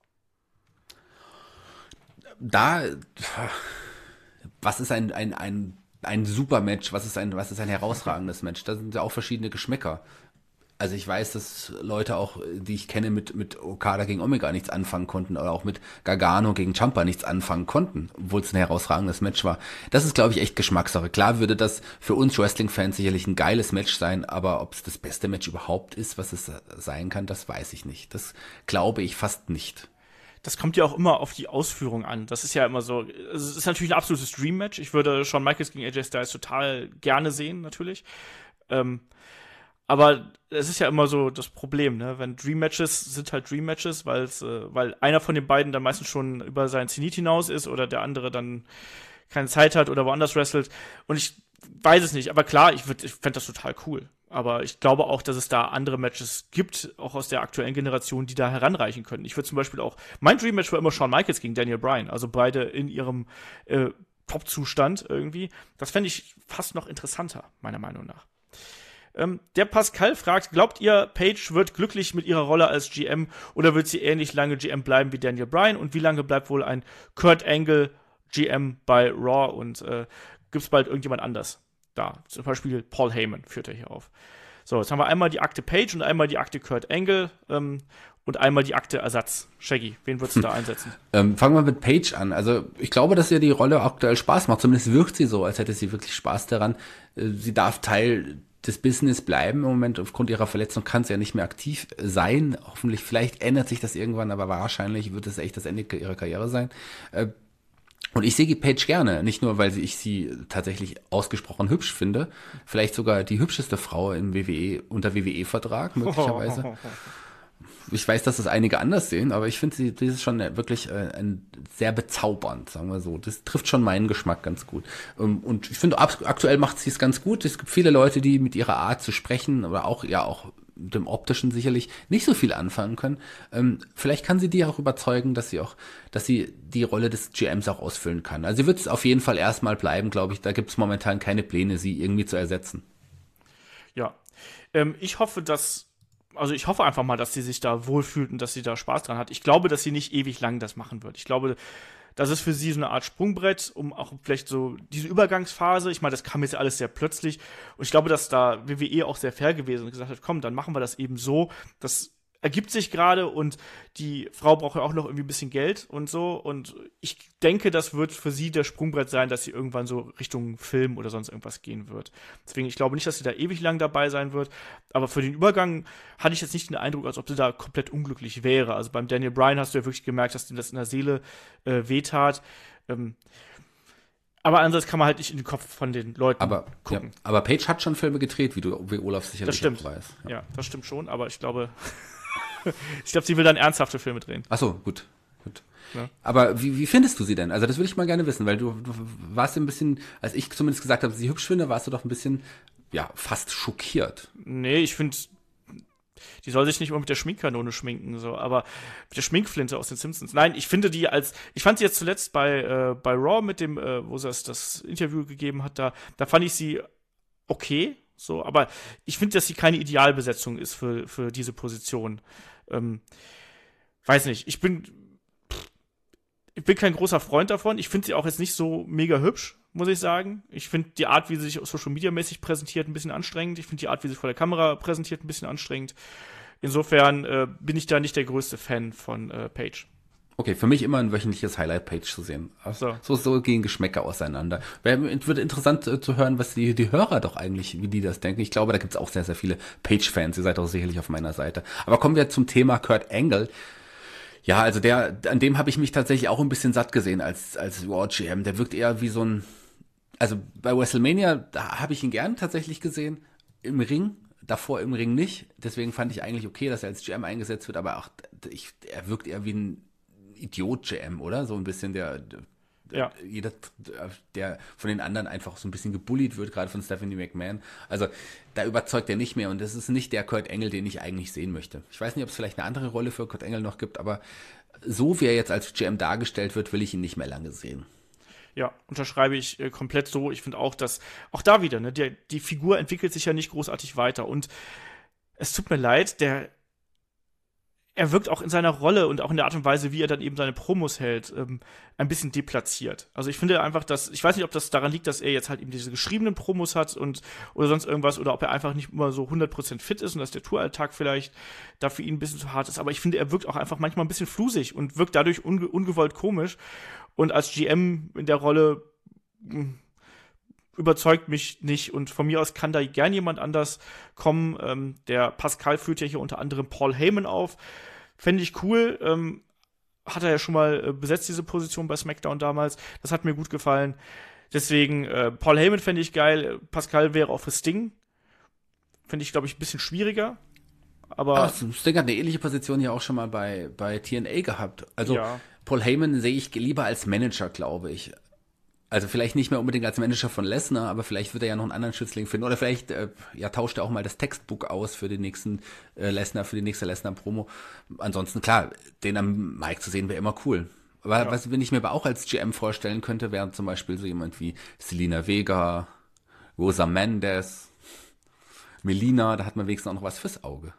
Was ist ein super Match, was ist ein herausragendes Match? Da sind ja auch verschiedene Geschmäcker. Also ich weiß, dass Leute auch, die ich kenne, mit Okada gegen Omega nichts anfangen konnten oder auch mit Gargano gegen Ciampa nichts anfangen konnten, obwohl es ein herausragendes Match war. Das ist, glaube ich, echt Geschmackssache. Klar würde das für uns Wrestling-Fans sicherlich ein geiles Match sein, aber ob es das beste Match überhaupt ist, was es sein kann, das weiß ich nicht. Das glaube ich fast nicht. Das kommt ja auch immer auf die Ausführung an. Das ist ja immer so, es ist natürlich ein absolutes Dream-Match. Ich würde Shawn Michaels gegen AJ Styles total gerne sehen, natürlich. Aber es ist ja immer so das Problem, ne? Wenn Dream-Matches sind halt Dream-Matches, weil einer von den beiden dann meistens schon über seinen Zenit hinaus ist oder der andere dann keine Zeit hat oder woanders wrestelt. Und ich weiß es nicht. Aber klar, ich fände das total cool. Aber ich glaube auch, dass es da andere Matches gibt, auch aus der aktuellen Generation, die da heranreichen können. Ich würde zum Beispiel auch, mein Dream-Match war immer Shawn Michaels gegen Daniel Bryan. Also beide in ihrem Top-Zustand irgendwie. Das fände ich fast noch interessanter, meiner Meinung nach. Der Pascal fragt, glaubt ihr, Paige wird glücklich mit ihrer Rolle als GM oder wird sie ähnlich lange GM bleiben wie Daniel Bryan? Und wie lange bleibt wohl ein Kurt Angle GM bei Raw? Und gibt es bald irgendjemand anders da? Zum Beispiel Paul Heyman führt er hier auf. So, jetzt haben wir einmal die Akte Paige und einmal die Akte Kurt Angle und einmal die Akte Ersatz. Shaggy, wen würdest du da einsetzen? Fangen wir mit Paige an. Also ich glaube, dass ihr die Rolle aktuell Spaß macht. Zumindest wirkt sie so, als hätte sie wirklich Spaß daran. Sie darf Teil des Business bleiben. Im Moment aufgrund ihrer Verletzung kann sie ja nicht mehr aktiv sein. Hoffentlich, vielleicht ändert sich das irgendwann, aber wahrscheinlich wird es echt das Ende ihrer Karriere sein. Und ich sehe Paige gerne, nicht nur, weil ich sie tatsächlich ausgesprochen hübsch finde, vielleicht sogar die hübscheste Frau im unter WWE-Vertrag möglicherweise. Ich weiß, dass das einige anders sehen, aber ich finde sie ist schon wirklich sehr bezaubernd, sagen wir so. Das trifft schon meinen Geschmack ganz gut. Und ich finde, aktuell macht sie es ganz gut. Es gibt viele Leute, die mit ihrer Art zu sprechen oder auch dem Optischen sicherlich nicht so viel anfangen können. Vielleicht kann sie die auch überzeugen, dass sie die Rolle des GMs auch ausfüllen kann. Also sie wird es auf jeden Fall erstmal bleiben, glaube ich. Da gibt es momentan keine Pläne, sie irgendwie zu ersetzen. Ja. Ich hoffe einfach mal, dass sie sich da wohlfühlt und dass sie da Spaß dran hat. Ich glaube, dass sie nicht ewig lang das machen wird. Ich glaube, das ist für sie so eine Art Sprungbrett, um auch vielleicht so diese Übergangsphase, ich meine, das kam jetzt alles sehr plötzlich und ich glaube, dass da WWE auch sehr fair gewesen und gesagt hat, komm, dann machen wir das eben so, das ergibt sich gerade und die Frau braucht ja auch noch irgendwie ein bisschen Geld und so und ich denke, das wird für sie der Sprungbrett sein, dass sie irgendwann so Richtung Film oder sonst irgendwas gehen wird. Deswegen, ich glaube nicht, dass sie da ewig lang dabei sein wird, aber für den Übergang hatte ich jetzt nicht den Eindruck, als ob sie da komplett unglücklich wäre. Also beim Daniel Bryan hast du ja wirklich gemerkt, dass ihm das in der Seele wehtat. Aber andererseits kann man halt nicht in den Kopf von den Leuten gucken. Ja, aber Paige hat schon Filme gedreht, wie Olaf sicherlich auch weiß. Ja, das stimmt schon, aber ich glaube, sie will dann ernsthafte Filme drehen. Ach so, gut. Ja. Aber wie findest du sie denn? Also das würde ich mal gerne wissen, weil du warst ein bisschen, als ich zumindest gesagt habe, dass ich sie hübsch finde, warst du doch ein bisschen, ja, fast schockiert. Nee, ich finde, die soll sich nicht immer mit der Schminkkanone schminken, so, aber mit der Schminkflinte aus den Simpsons. Nein, ich fand sie jetzt zuletzt bei Raw mit dem, wo sie das Interview gegeben hat, da fand ich sie okay, so, aber ich finde, dass sie keine Idealbesetzung ist für diese Position. Weiß nicht, ich bin kein großer Freund davon. Ich finde sie auch jetzt nicht so mega hübsch, muss ich sagen. Ich finde die Art, wie sie sich Social Media mäßig präsentiert, ein bisschen anstrengend. Ich finde die Art, wie sie vor der Kamera präsentiert, ein bisschen anstrengend. Insofern bin ich da nicht der größte Fan von Paige. Okay, für mich immer ein wöchentliches Highlight-Page zu sehen. So gehen Geschmäcker auseinander. Wird interessant zu hören, was die Hörer doch eigentlich, wie die das denken. Ich glaube, da gibt es auch sehr, sehr viele Page-Fans. Ihr seid auch sicherlich auf meiner Seite. Aber kommen wir zum Thema Kurt Angle. Ja, also an dem habe ich mich tatsächlich auch ein bisschen satt gesehen als Raw GM. Der wirkt eher wie so ein, also bei WrestleMania, da habe ich ihn gern tatsächlich gesehen. Im Ring, davor im Ring nicht. Deswegen fand ich eigentlich okay, dass er als GM eingesetzt wird. Aber auch, er wirkt eher wie ein Idiot-GM, oder? So ein bisschen jeder, der von den anderen einfach so ein bisschen gebullied wird, gerade von Stephanie McMahon. Also da überzeugt er nicht mehr und das ist nicht der Kurt Angle, den ich eigentlich sehen möchte. Ich weiß nicht, ob es vielleicht eine andere Rolle für Kurt Angle noch gibt, aber so wie er jetzt als GM dargestellt wird, will ich ihn nicht mehr lange sehen. Ja, unterschreibe ich komplett so. Ich finde auch, dass auch da wieder, ne, die Figur entwickelt sich ja nicht großartig weiter und es tut mir leid, er wirkt auch in seiner Rolle und auch in der Art und Weise, wie er dann eben seine Promos hält, ein bisschen deplatziert. Also ich finde einfach, ich weiß nicht, ob das daran liegt, dass er jetzt halt eben diese geschriebenen Promos hat oder sonst irgendwas, oder ob er einfach nicht immer so 100% fit ist und dass der Touralltag vielleicht da für ihn ein bisschen zu hart ist. Aber ich finde, er wirkt auch einfach manchmal ein bisschen flusig und wirkt dadurch ungewollt komisch. Und als GM in der Rolle überzeugt mich nicht und von mir aus kann da gern jemand anders kommen. Der Pascal führt ja hier unter anderem Paul Heyman auf. Fände ich cool. Hat er ja schon mal besetzt, diese Position bei SmackDown damals. Das hat mir gut gefallen. Deswegen, Paul Heyman fände ich geil. Pascal wäre auch für Sting. Fände ich, glaube ich, ein bisschen schwieriger. Aber Sting hat eine ähnliche Position ja auch schon mal bei TNA gehabt. Also ja. Paul Heyman sehe ich lieber als Manager, glaube ich. Also vielleicht nicht mehr unbedingt als Manager von Lesnar, aber vielleicht wird er ja noch einen anderen Schützling finden. Oder vielleicht tauscht er auch mal das Textbook aus für den nächsten für die nächste Lesnar-Promo. Ansonsten, klar, den am Mic zu sehen wäre immer cool. Aber was ich mir aber auch als GM vorstellen könnte, wäre zum Beispiel so jemand wie Selena Vega, Rosa Mendes, Melina, da hat man wenigstens auch noch was fürs Auge.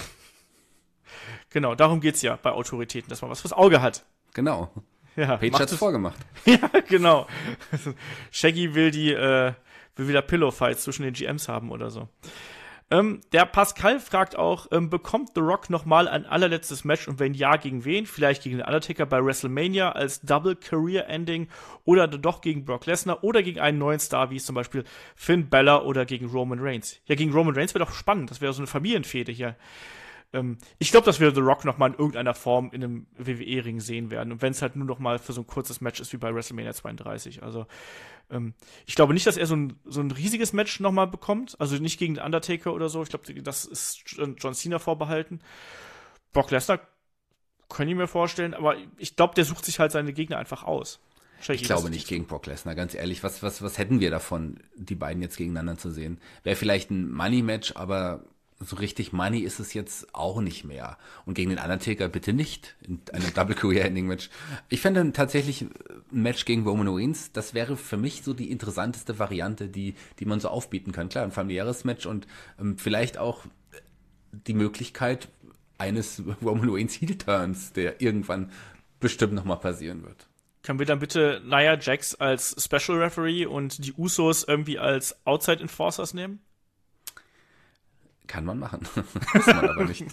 Genau, darum geht's ja bei Autoritäten, dass man was fürs Auge hat. Genau. Ja, Paige hat's vorgemacht. Ja, genau. Shaggy will wieder Pillow-Fights zwischen den GMs haben oder so. Der Pascal fragt auch, bekommt The Rock nochmal ein allerletztes Match und wenn ja, gegen wen? Vielleicht gegen den Undertaker bei WrestleMania als Double Career Ending oder doch gegen Brock Lesnar oder gegen einen neuen Star, wie es zum Beispiel Finn Balor oder gegen Roman Reigns. Ja, gegen Roman Reigns wäre doch spannend. Das wäre so eine Familienfehde hier. Ich glaube, dass wir The Rock noch mal in irgendeiner Form in einem WWE-Ring sehen werden. Und wenn es halt nur noch mal für so ein kurzes Match ist wie bei WrestleMania 32. Also ich glaube nicht, dass er so ein riesiges Match noch mal bekommt. Also nicht gegen den Undertaker oder so. Ich glaube, das ist John Cena vorbehalten. Brock Lesnar kann ich mir vorstellen. Aber ich glaube, der sucht sich halt seine Gegner einfach aus. Ich glaube nicht gegen Brock Lesnar, ganz ehrlich. Was hätten wir davon, die beiden jetzt gegeneinander zu sehen? Wäre vielleicht ein Money-Match, aber so richtig Money ist es jetzt auch nicht mehr. Und gegen den Undertaker bitte nicht in einem Double Career Ending Match. Ich fände tatsächlich ein Match gegen Roman Reigns, das wäre für mich so die interessanteste Variante, die man so aufbieten kann. Klar, ein familiäres Match und vielleicht auch die Möglichkeit eines Roman Reigns Heel Turns, der irgendwann bestimmt nochmal passieren wird. Können wir dann bitte Nia Jax als Special Referee und die Usos irgendwie als Outside Enforcers nehmen? Kann man machen. Muss man aber nicht.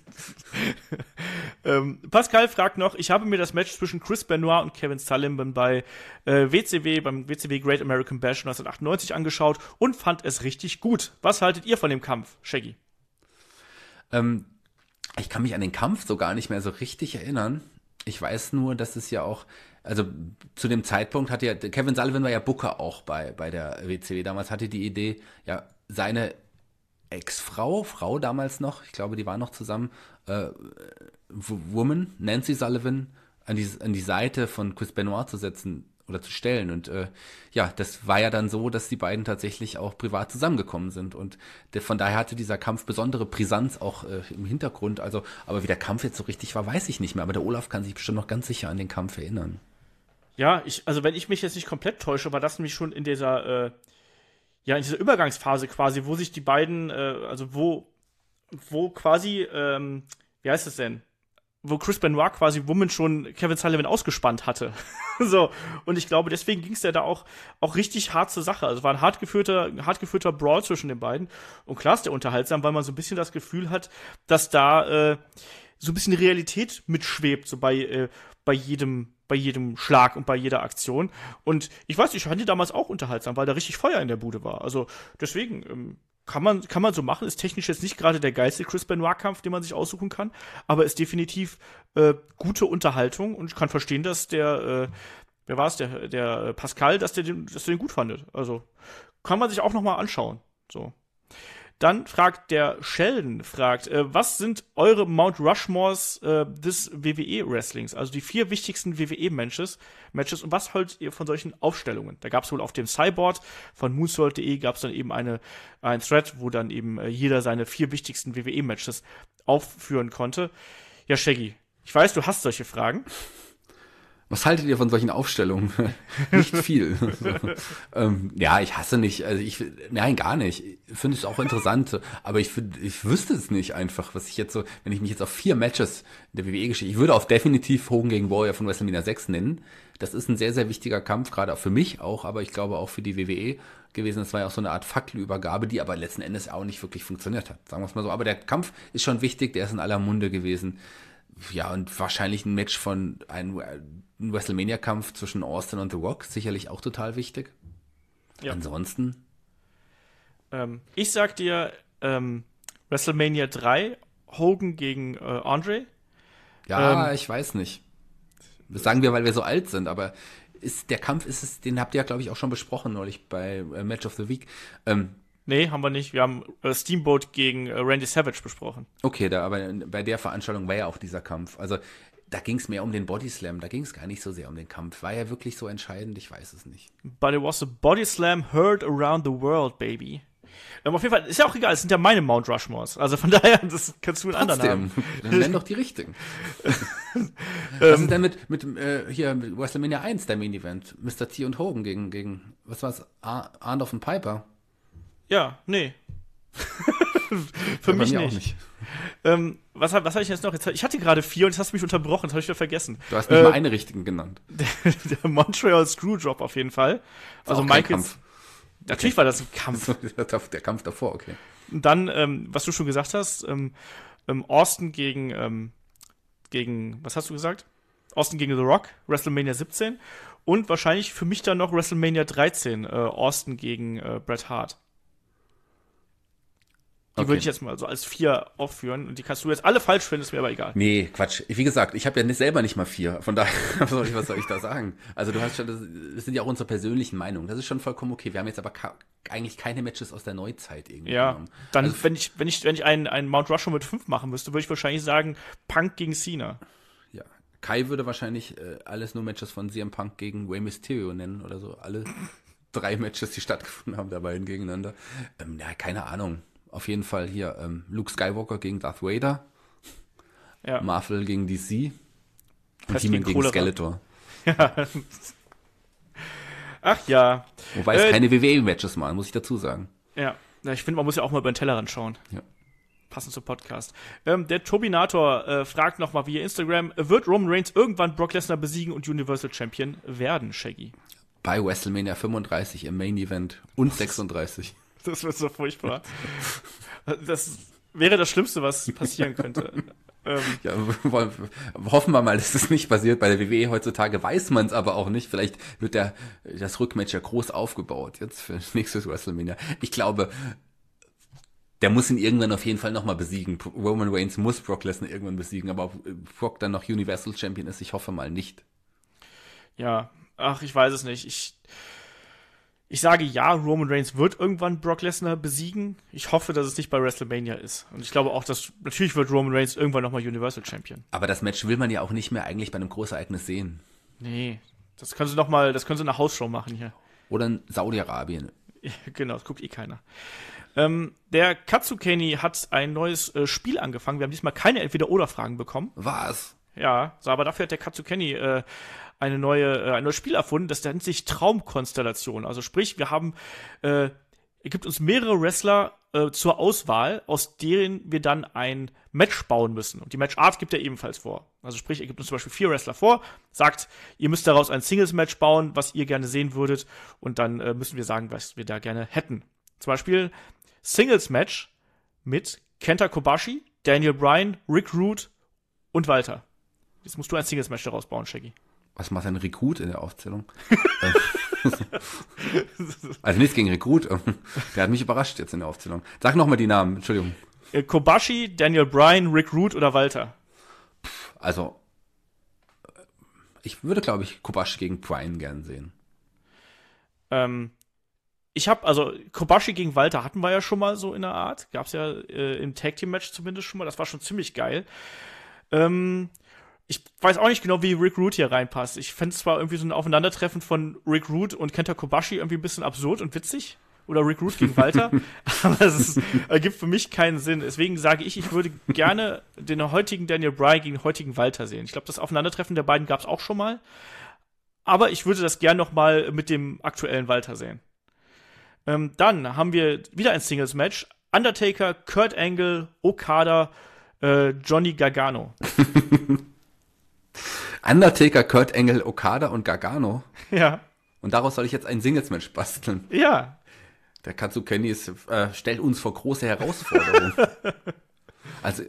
Pascal fragt noch, ich habe mir das Match zwischen Chris Benoit und Kevin Sullivan beim WCW Great American Bash 1998 angeschaut und fand es richtig gut. Was haltet ihr von dem Kampf, Shaggy? Ich kann mich an den Kampf so gar nicht mehr so richtig erinnern. Ich weiß nur, dass es ja auch, also zu dem Zeitpunkt hatte ja, Kevin Sullivan war ja Booker auch bei der WCW. Damals hatte die Idee, ja, seine Frau damals noch, ich glaube, die waren noch zusammen, Woman, Nancy Sullivan, an die Seite von Chris Benoit zu setzen oder zu stellen. Und ja, das war ja dann so, dass die beiden tatsächlich auch privat zusammengekommen sind. Und von daher hatte dieser Kampf besondere Brisanz auch im Hintergrund. Also, aber wie der Kampf jetzt so richtig war, weiß ich nicht mehr. Aber der Olaf kann sich bestimmt noch ganz sicher an den Kampf erinnern. Ja, also wenn ich mich jetzt nicht komplett täusche, war das nämlich schon in dieser in dieser Übergangsphase quasi, wo sich die beiden, also wo quasi, wie heißt es denn? Wo Chris Benoit quasi Woman schon Kevin Sullivan ausgespannt hatte. So, und ich glaube, deswegen ging es ja da auch richtig hart zur Sache. Also war ein hart geführter Brawl zwischen den beiden. Und klar ist der unterhaltsam, weil man so ein bisschen das Gefühl hat, dass da so ein bisschen Realität mitschwebt, so bei jedem Schlag und bei jeder Aktion. Und ich weiß, ich fand die damals auch unterhaltsam, weil da richtig Feuer in der Bude war. Also deswegen kann man so machen. Ist technisch jetzt nicht gerade der geilste Chris Benoit-Kampf, den man sich aussuchen kann, aber ist definitiv gute Unterhaltung. Und ich kann verstehen, dass wer war es, der Pascal, dass du den gut fandet. Also kann man sich auch noch mal anschauen. So. Dann fragt der Sheldon, was sind eure Mount Rushmores des WWE-Wrestlings? Also die 4 wichtigsten WWE-Matches und was haltet ihr von solchen Aufstellungen? Da gab es wohl auf dem Cyborg von Moonsault.de gab es dann eben ein Thread, wo dann eben jeder seine 4 wichtigsten WWE-Matches aufführen konnte. Ja, Shaggy, ich weiß, du hast solche Fragen. Was haltet ihr von solchen Aufstellungen? Nicht viel. Ja, ich hasse nicht. Also nein, gar nicht. Ich finde es auch interessant, aber ich wüsste es nicht einfach, was ich jetzt so, wenn ich mich jetzt auf 4 Matches der WWE-Geschichte, ich würde auch definitiv Hogan gegen Warrior von WrestleMania 6 nennen. Das ist ein sehr, sehr wichtiger Kampf, gerade auch für mich auch, aber ich glaube auch für die WWE gewesen. Das war ja auch so eine Art Fackelübergabe, die aber letzten Endes auch nicht wirklich funktioniert hat. Sagen wir es mal so. Aber der Kampf ist schon wichtig, der ist in aller Munde gewesen. Ja, und wahrscheinlich ein Match von einem WrestleMania-Kampf zwischen Austin und The Rock, sicherlich auch total wichtig. Ja. Ansonsten? Ich sag dir WrestleMania 3, Hogan gegen Andre. Ja, ich weiß nicht. Das sagen wir, weil wir so alt sind, aber der Kampf den habt ihr ja, glaube ich, auch schon besprochen neulich bei Match of the Week. Nee, haben wir nicht. Wir haben Steamboat gegen Randy Savage besprochen. Okay, aber bei der Veranstaltung war ja auch dieser Kampf. Also da ging es mehr um den Bodyslam, da ging es gar nicht so sehr um den Kampf. War ja wirklich so entscheidend? Ich weiß es nicht. But it was a Bodyslam heard around the world, baby. Auf jeden Fall, ist ja auch egal, es sind ja meine Mount Rushmores. Also von daher, das kannst du in anderen haben. Dann nenn doch die richtigen. Was ist denn mit WrestleMania 1, der Main Event? Mr. T und Hogan gegen was war's? Arnold und Piper? Ja, nee. Für mich nicht. Was habe ich jetzt noch? Ich hatte gerade 4 und jetzt hast du mich unterbrochen, das habe ich wieder vergessen. Du hast nicht mal eine richtigen genannt. Der Montreal Screwdrop auf jeden Fall. Also Michaels. Natürlich war das ein Kampf. Der Kampf davor, okay. Und dann, was du schon gesagt hast, Austin gegen, was hast du gesagt? Austin gegen The Rock, WrestleMania 17. Und wahrscheinlich für mich dann noch WrestleMania 13, Austin gegen Bret Hart. Die würde ich jetzt mal so als 4 aufführen. Und die kannst du jetzt alle falsch finden, ist mir aber egal. Nee, Quatsch. Wie gesagt, ich habe ja selber nicht mal 4. Von daher, was soll ich da sagen? Also du hast schon, das sind ja auch unsere persönlichen Meinungen. Das ist schon vollkommen okay. Wir haben jetzt aber eigentlich keine Matches aus der Neuzeit irgendwie genommen. Dann, also, wenn ich einen Mount Rushmore mit 5 machen müsste, würde ich wahrscheinlich sagen, Punk gegen Cena. Ja. Kai würde wahrscheinlich alles nur Matches von CM Punk gegen Rey Mysterio nennen oder so. Alle 3 Matches, die stattgefunden haben, dabei gegeneinander. Ja, keine Ahnung. auf jeden Fall hier Luke Skywalker gegen Darth Vader, Ja. Marvel gegen DC und Pest He-Man gegen gegen Cholera. Skeletor. Ja. Ach ja. Wobei es keine WWE-Matches machen, muss ich dazu sagen. Ja. Ich finde, man muss ja auch mal über den Tellerrand schauen. Ja. Passend zum Podcast. Der Tobinator fragt nochmal via Instagram, wird Roman Reigns irgendwann Brock Lesnar besiegen und Universal Champion werden, Shaggy? Bei WrestleMania 35 im Main Event und 36. Das wird so furchtbar. Das wäre das Schlimmste, was passieren könnte. Ja, hoffen wir mal, dass das nicht passiert. Bei der WWE heutzutage weiß man es aber auch nicht. Vielleicht wird das Rückmatch ja groß aufgebaut jetzt für nächstes WrestleMania. Ich glaube, der muss ihn irgendwann auf jeden Fall nochmal besiegen. Roman Reigns muss Brock Lesnar irgendwann besiegen, aber ob Brock dann noch Universal Champion ist, ich hoffe mal nicht. Ja, ach, ich weiß es nicht. Ich sage ja, Roman Reigns wird irgendwann Brock Lesnar besiegen. Ich hoffe, dass es nicht bei WrestleMania ist. Und ich glaube auch, dass natürlich wird Roman Reigns irgendwann nochmal Universal Champion. Aber das Match will man ja auch nicht mehr eigentlich bei einem Großereignis sehen. Nee, das können sie eine Hausshow machen hier. Oder in Saudi-Arabien. Genau, das guckt eh keiner. Der Katsukeni hat ein neues Spiel angefangen. Wir haben diesmal keine Entweder-Oder-Fragen bekommen. Was? Ja, so, aber dafür hat der Katsukeni ein neues Spiel erfunden, das nennt sich Traumkonstellation. Also sprich, er gibt uns mehrere Wrestler zur Auswahl, aus denen wir dann ein Match bauen müssen. Und die Matchart gibt er ebenfalls vor. Also sprich, er gibt uns zum Beispiel 4 Wrestler vor, sagt, ihr müsst daraus ein Singles-Match bauen, was ihr gerne sehen würdet. Und dann müssen wir sagen, was wir da gerne hätten. Zum Beispiel Singles-Match mit Kenta Kobashi, Daniel Bryan, Rick Rude und Walter. Jetzt musst du ein Singles-Match daraus bauen, Shaggy. Was macht ein Rekrut in der Aufzählung? Also nichts gegen Rekrut. Der hat mich überrascht jetzt in der Aufzählung. Sag nochmal die Namen, Entschuldigung. Kobashi, Daniel Bryan, Rick Rude oder Walter? Also, ich würde, glaube ich, Kobashi gegen Bryan gern sehen. Kobashi gegen Walter hatten wir ja schon mal so in der Art. Gab's ja im Tag-Team-Match zumindest schon mal. Das war schon ziemlich geil. Ich weiß auch nicht genau, wie Rick Rude hier reinpasst. Ich fände es zwar irgendwie so ein Aufeinandertreffen von Rick Rude und Kenta Kobashi irgendwie ein bisschen absurd und witzig. Oder Rick Rude gegen Walter. Aber es ergibt für mich keinen Sinn. Deswegen sage ich würde gerne den heutigen Daniel Bryan gegen den heutigen Walter sehen. Ich glaube, das Aufeinandertreffen der beiden gab es auch schon mal. Aber ich würde das gerne noch mal mit dem aktuellen Walter sehen. Dann haben wir wieder ein Singles-Match. Undertaker, Kurt Angle, Okada, Johnny Gargano. Undertaker, Kurt Angle, Okada und Gargano. Ja. Und daraus soll ich jetzt ein Singles-Match basteln. Ja. Der Katsukeni stellt uns vor große Herausforderungen. Also,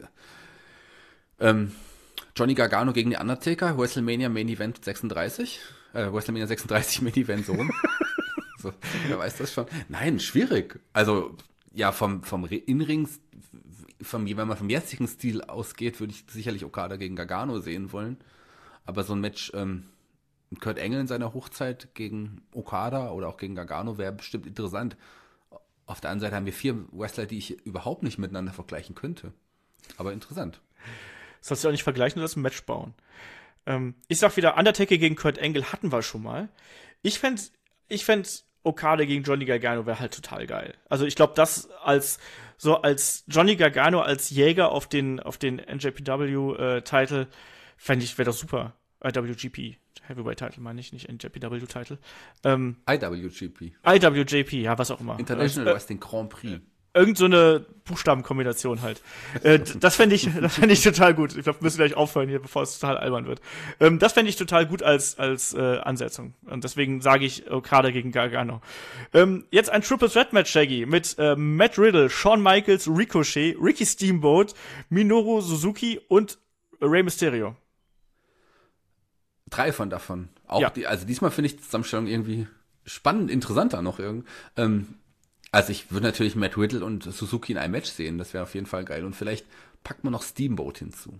Johnny Gargano gegen den Undertaker, WrestleMania Main Event 36. WrestleMania 36 Main Event so rum. So, wer weiß das schon? Nein, schwierig. Also, ja, vom In-Rings, wenn man vom jetzigen Stil ausgeht, würde ich sicherlich Okada gegen Gargano sehen wollen. Aber so ein Match, Kurt Angle in seiner Hochzeit gegen Okada oder auch gegen Gargano wäre bestimmt interessant. Auf der anderen Seite haben wir 4 Wrestler, die ich überhaupt nicht miteinander vergleichen könnte. Aber interessant. Das sollst du auch nicht vergleichen, du sollst ein Match bauen. Ich sag wieder, Undertaker gegen Kurt Angle hatten wir schon mal. Ich fänd Okada gegen Johnny Gargano wäre halt total geil. Also ich glaube, das als Johnny Gargano als Jäger auf den NJPW-Title wäre doch super. IWGP Heavyweight-Title meine ich, nicht NJPW-Title. IWGP, ja, was auch immer. International Wrestling Grand Prix. Irgend so eine Buchstabenkombination halt. Das fänd ich total gut. Ich glaube, wir müssen gleich aufhören hier, bevor es total albern wird. Das fände ich total gut als Ansetzung. Und deswegen sage ich Okada gegen Gargano. Jetzt ein Triple Threat Match, Shaggy, mit Matt Riddle, Shawn Michaels, Ricochet, Ricky Steamboat, Minoru Suzuki und Rey Mysterio. 3 davon. Auch ja. Also diesmal finde ich die Zusammenstellung irgendwie spannend, interessanter noch irgendwie. Also ich würde natürlich Matt Riddle und Suzuki in einem Match sehen. Das wäre auf jeden Fall geil. Und vielleicht packt man noch Steamboat hinzu.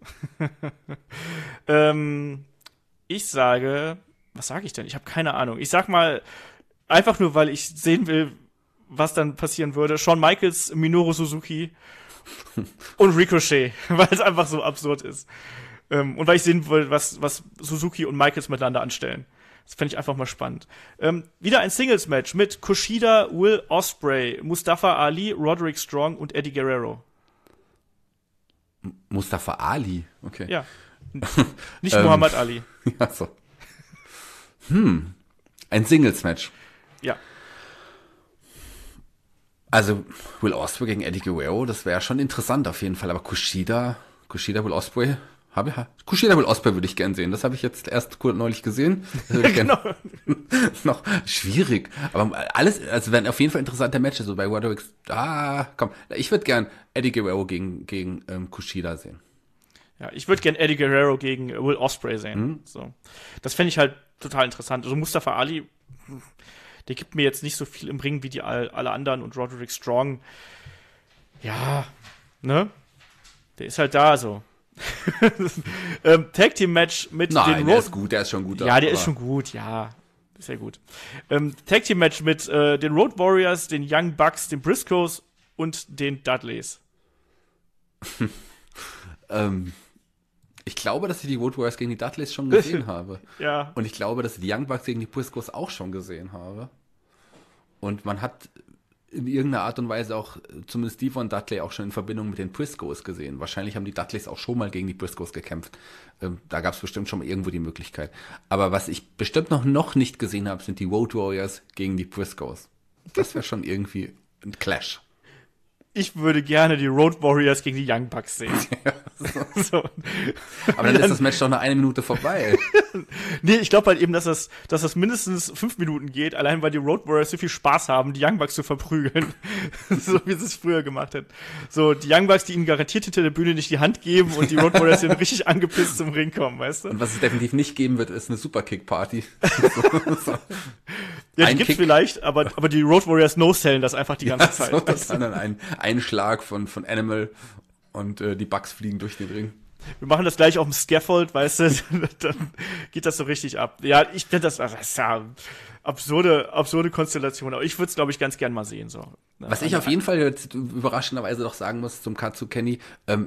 Ich sage, was sage ich denn? Ich habe keine Ahnung. Ich sag mal, einfach nur, weil ich sehen will, was dann passieren würde. Shawn Michaels, Minoru Suzuki und Ricochet, weil es einfach so absurd ist. Und weil ich sehen will, was Suzuki und Michaels miteinander anstellen. Das fände ich einfach mal spannend. Wieder ein Singles-Match mit Kushida, Will Ospreay, Mustafa Ali, Roderick Strong und Eddie Guerrero. Mustafa Ali, okay. Ja. Nicht Muhammad Ali. Ja, so. Ein Singles-Match. Ja. Also Will Ospreay gegen Eddie Guerrero, das wäre schon interessant auf jeden Fall. Aber Kushida, Will Ospreay, Kushida Will Ospreay würde ich gern sehen. Das habe ich jetzt erst neulich gesehen. Genau. Noch schwierig. Aber alles, also werden auf jeden Fall interessante Matches. So bei Roderick, komm. Ich würde gern Eddie Guerrero gegen Kushida sehen. Ja, ich würde gern Eddie Guerrero gegen Will Ospreay sehen. So. Das fände ich halt total interessant. Also Mustafa Ali, der gibt mir jetzt nicht so viel im Ring wie die alle anderen, und Roderick Strong, ja, ne? Der ist halt da so. Tag Team Match mit Nein, den der ist gut, der ist schon gut. Ja, der ist schon gut, ja. Ist ja gut. Tag Team Match mit den Road Warriors, den Young Bucks, den Briscoes und den Dudleys. Ich glaube, dass ich die Road Warriors gegen die Dudleys schon gesehen habe. Ja. Und ich glaube, dass ich die Young Bucks gegen die Briscoes auch schon gesehen habe. Und man hat in irgendeiner Art und Weise auch zumindest die von Dudley auch schon in Verbindung mit den Briscoes gesehen. Wahrscheinlich haben die Dudleys auch schon mal gegen die Briscoes gekämpft. Da gab es bestimmt schon mal irgendwo die Möglichkeit. Aber was ich bestimmt noch nicht gesehen habe, sind die Road Warriors gegen die Briscoes. Das wäre schon irgendwie ein Clash. Ich würde gerne die Road Warriors gegen die Young Bucks sehen. Ja, so. Aber dann ist das Match doch nach 1 Minute vorbei. Nee, ich glaube halt eben, dass das mindestens 5 Minuten geht, allein weil die Road Warriors so viel Spaß haben, die Young Bucks zu verprügeln. So wie sie es früher gemacht hätten. So, die Young Bucks, die ihnen garantiert hinter der Bühne nicht die Hand geben, und die Road Warriors, die dann richtig angepisst zum Ring kommen, weißt du? Und was es definitiv nicht geben wird, ist eine Superkick-Party. So. Ja, die gibt's vielleicht, aber die Road Warriors no-sellen das einfach die ganze Zeit. So, das war dann ein Schlag von Animal und die Bucks fliegen durch den Ring. Wir machen das gleich auf dem Scaffold, weißt du, dann geht das so richtig ab. Ja, ich finde das ist ja absurde Konstellation, aber ich würde es, glaube ich, ganz gern mal sehen. So. Was ich auf jeden Fall jetzt überraschenderweise doch sagen muss zum Katsu Kenny,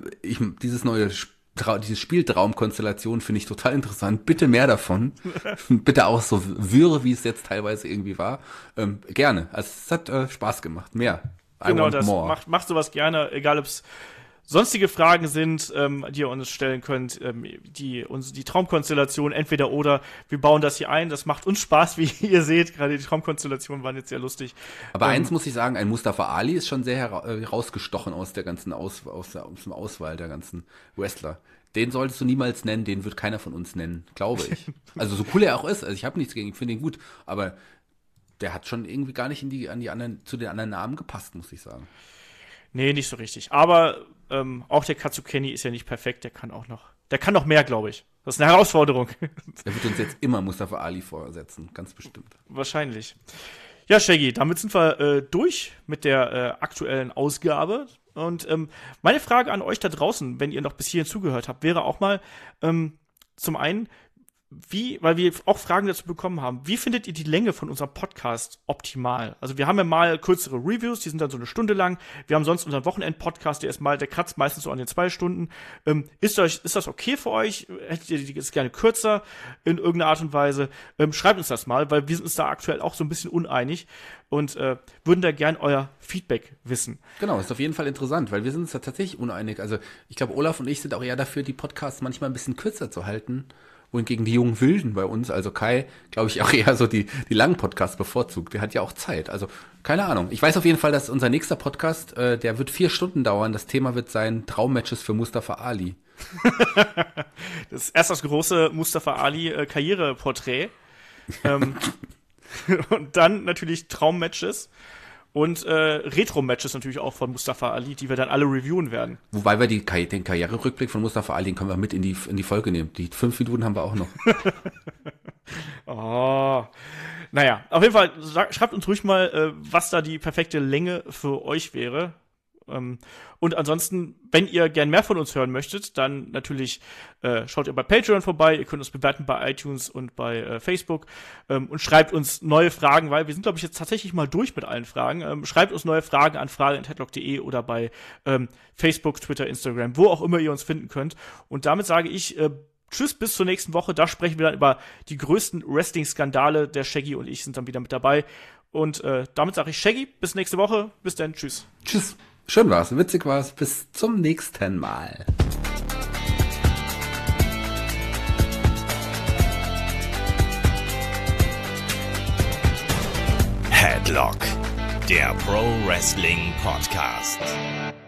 dieses Spiel Traumkonstellation finde ich total interessant. Bitte mehr davon. Bitte auch so wirr, wie es jetzt teilweise irgendwie war. Gerne. Also es hat Spaß gemacht. Mehr. Genau, das macht sowas gerne, egal ob es sonstige Fragen sind, die ihr uns stellen könnt, die Traumkonstellation, entweder oder. Wir bauen das hier ein, das macht uns Spaß, wie ihr seht. Gerade die Traumkonstellationen waren jetzt sehr lustig. Aber eins muss ich sagen, ein Mustafa Ali ist schon sehr herausgestochen aus der ganzen aus dem Auswahl der ganzen Wrestler. Den solltest du niemals nennen, den wird keiner von uns nennen, glaube ich. Also so cool er auch ist, also ich habe nichts gegen ihn, finde ihn gut, aber der hat schon irgendwie gar nicht zu den anderen Namen gepasst, muss ich sagen. Nee, nicht so richtig. Aber auch der Katsu Kenny ist ja nicht perfekt, der kann noch mehr, glaube ich. Das ist eine Herausforderung. Er wird uns jetzt immer Mustafa Ali vorsetzen, ganz bestimmt. Wahrscheinlich. Ja, Shaggy, damit sind wir durch mit der aktuellen Ausgabe. Und meine Frage an euch da draußen, wenn ihr noch bis hierhin zugehört habt, wäre auch mal zum einen, weil wir auch Fragen dazu bekommen haben, wie findet ihr die Länge von unserem Podcast optimal? Also wir haben ja mal kürzere Reviews, die sind dann so 1 Stunde lang. Wir haben sonst unseren Wochenend-Podcast, der kratzt meistens so an den 2 Stunden. Ist das okay für euch? Hättet ihr das gerne kürzer in irgendeiner Art und Weise? Schreibt uns das mal, weil wir sind uns da aktuell auch so ein bisschen uneinig und würden da gern euer Feedback wissen. Genau, ist auf jeden Fall interessant, weil wir sind uns da tatsächlich uneinig. Also ich glaube, Olaf und ich sind auch eher dafür, die Podcasts manchmal ein bisschen kürzer zu halten. Wohingegen die jungen Wilden bei uns, also Kai, glaube ich, auch eher so die langen Podcasts bevorzugt. Der hat ja auch Zeit. Also, keine Ahnung. Ich weiß auf jeden Fall, dass unser nächster Podcast, der wird 4 Stunden dauern. Das Thema wird sein Traummatches für Mustafa Ali. Das ist erst das große Mustafa Ali Karriereporträt. Und dann natürlich Traummatches. Und Retro-Matches natürlich auch von Mustafa Ali, die wir dann alle reviewen werden. Wobei wir den Karriererückblick von Mustafa Ali, den können wir mit in die Folge nehmen. Die 5 Minuten haben wir auch noch. Oh. Naja, auf jeden Fall, schreibt uns ruhig mal, was da die perfekte Länge für euch wäre. Und ansonsten, wenn ihr gern mehr von uns hören möchtet, dann natürlich schaut ihr bei Patreon vorbei, ihr könnt uns bewerten bei iTunes und bei Facebook und schreibt uns neue Fragen, weil wir sind, glaube ich, jetzt tatsächlich mal durch mit allen Fragen. Schreibt uns neue Fragen an frage@headlock.de oder bei Facebook, Twitter, Instagram, wo auch immer ihr uns finden könnt. Und damit sage ich, tschüss, bis zur nächsten Woche. Da sprechen wir dann über die größten Wrestling-Skandale. Der Shaggy und ich sind dann wieder mit dabei. Und damit sage ich Shaggy, bis nächste Woche. Bis dann, tschüss. Tschüss. Schön war's, witzig war's. Bis zum nächsten Mal. Headlock, der Pro Wrestling Podcast.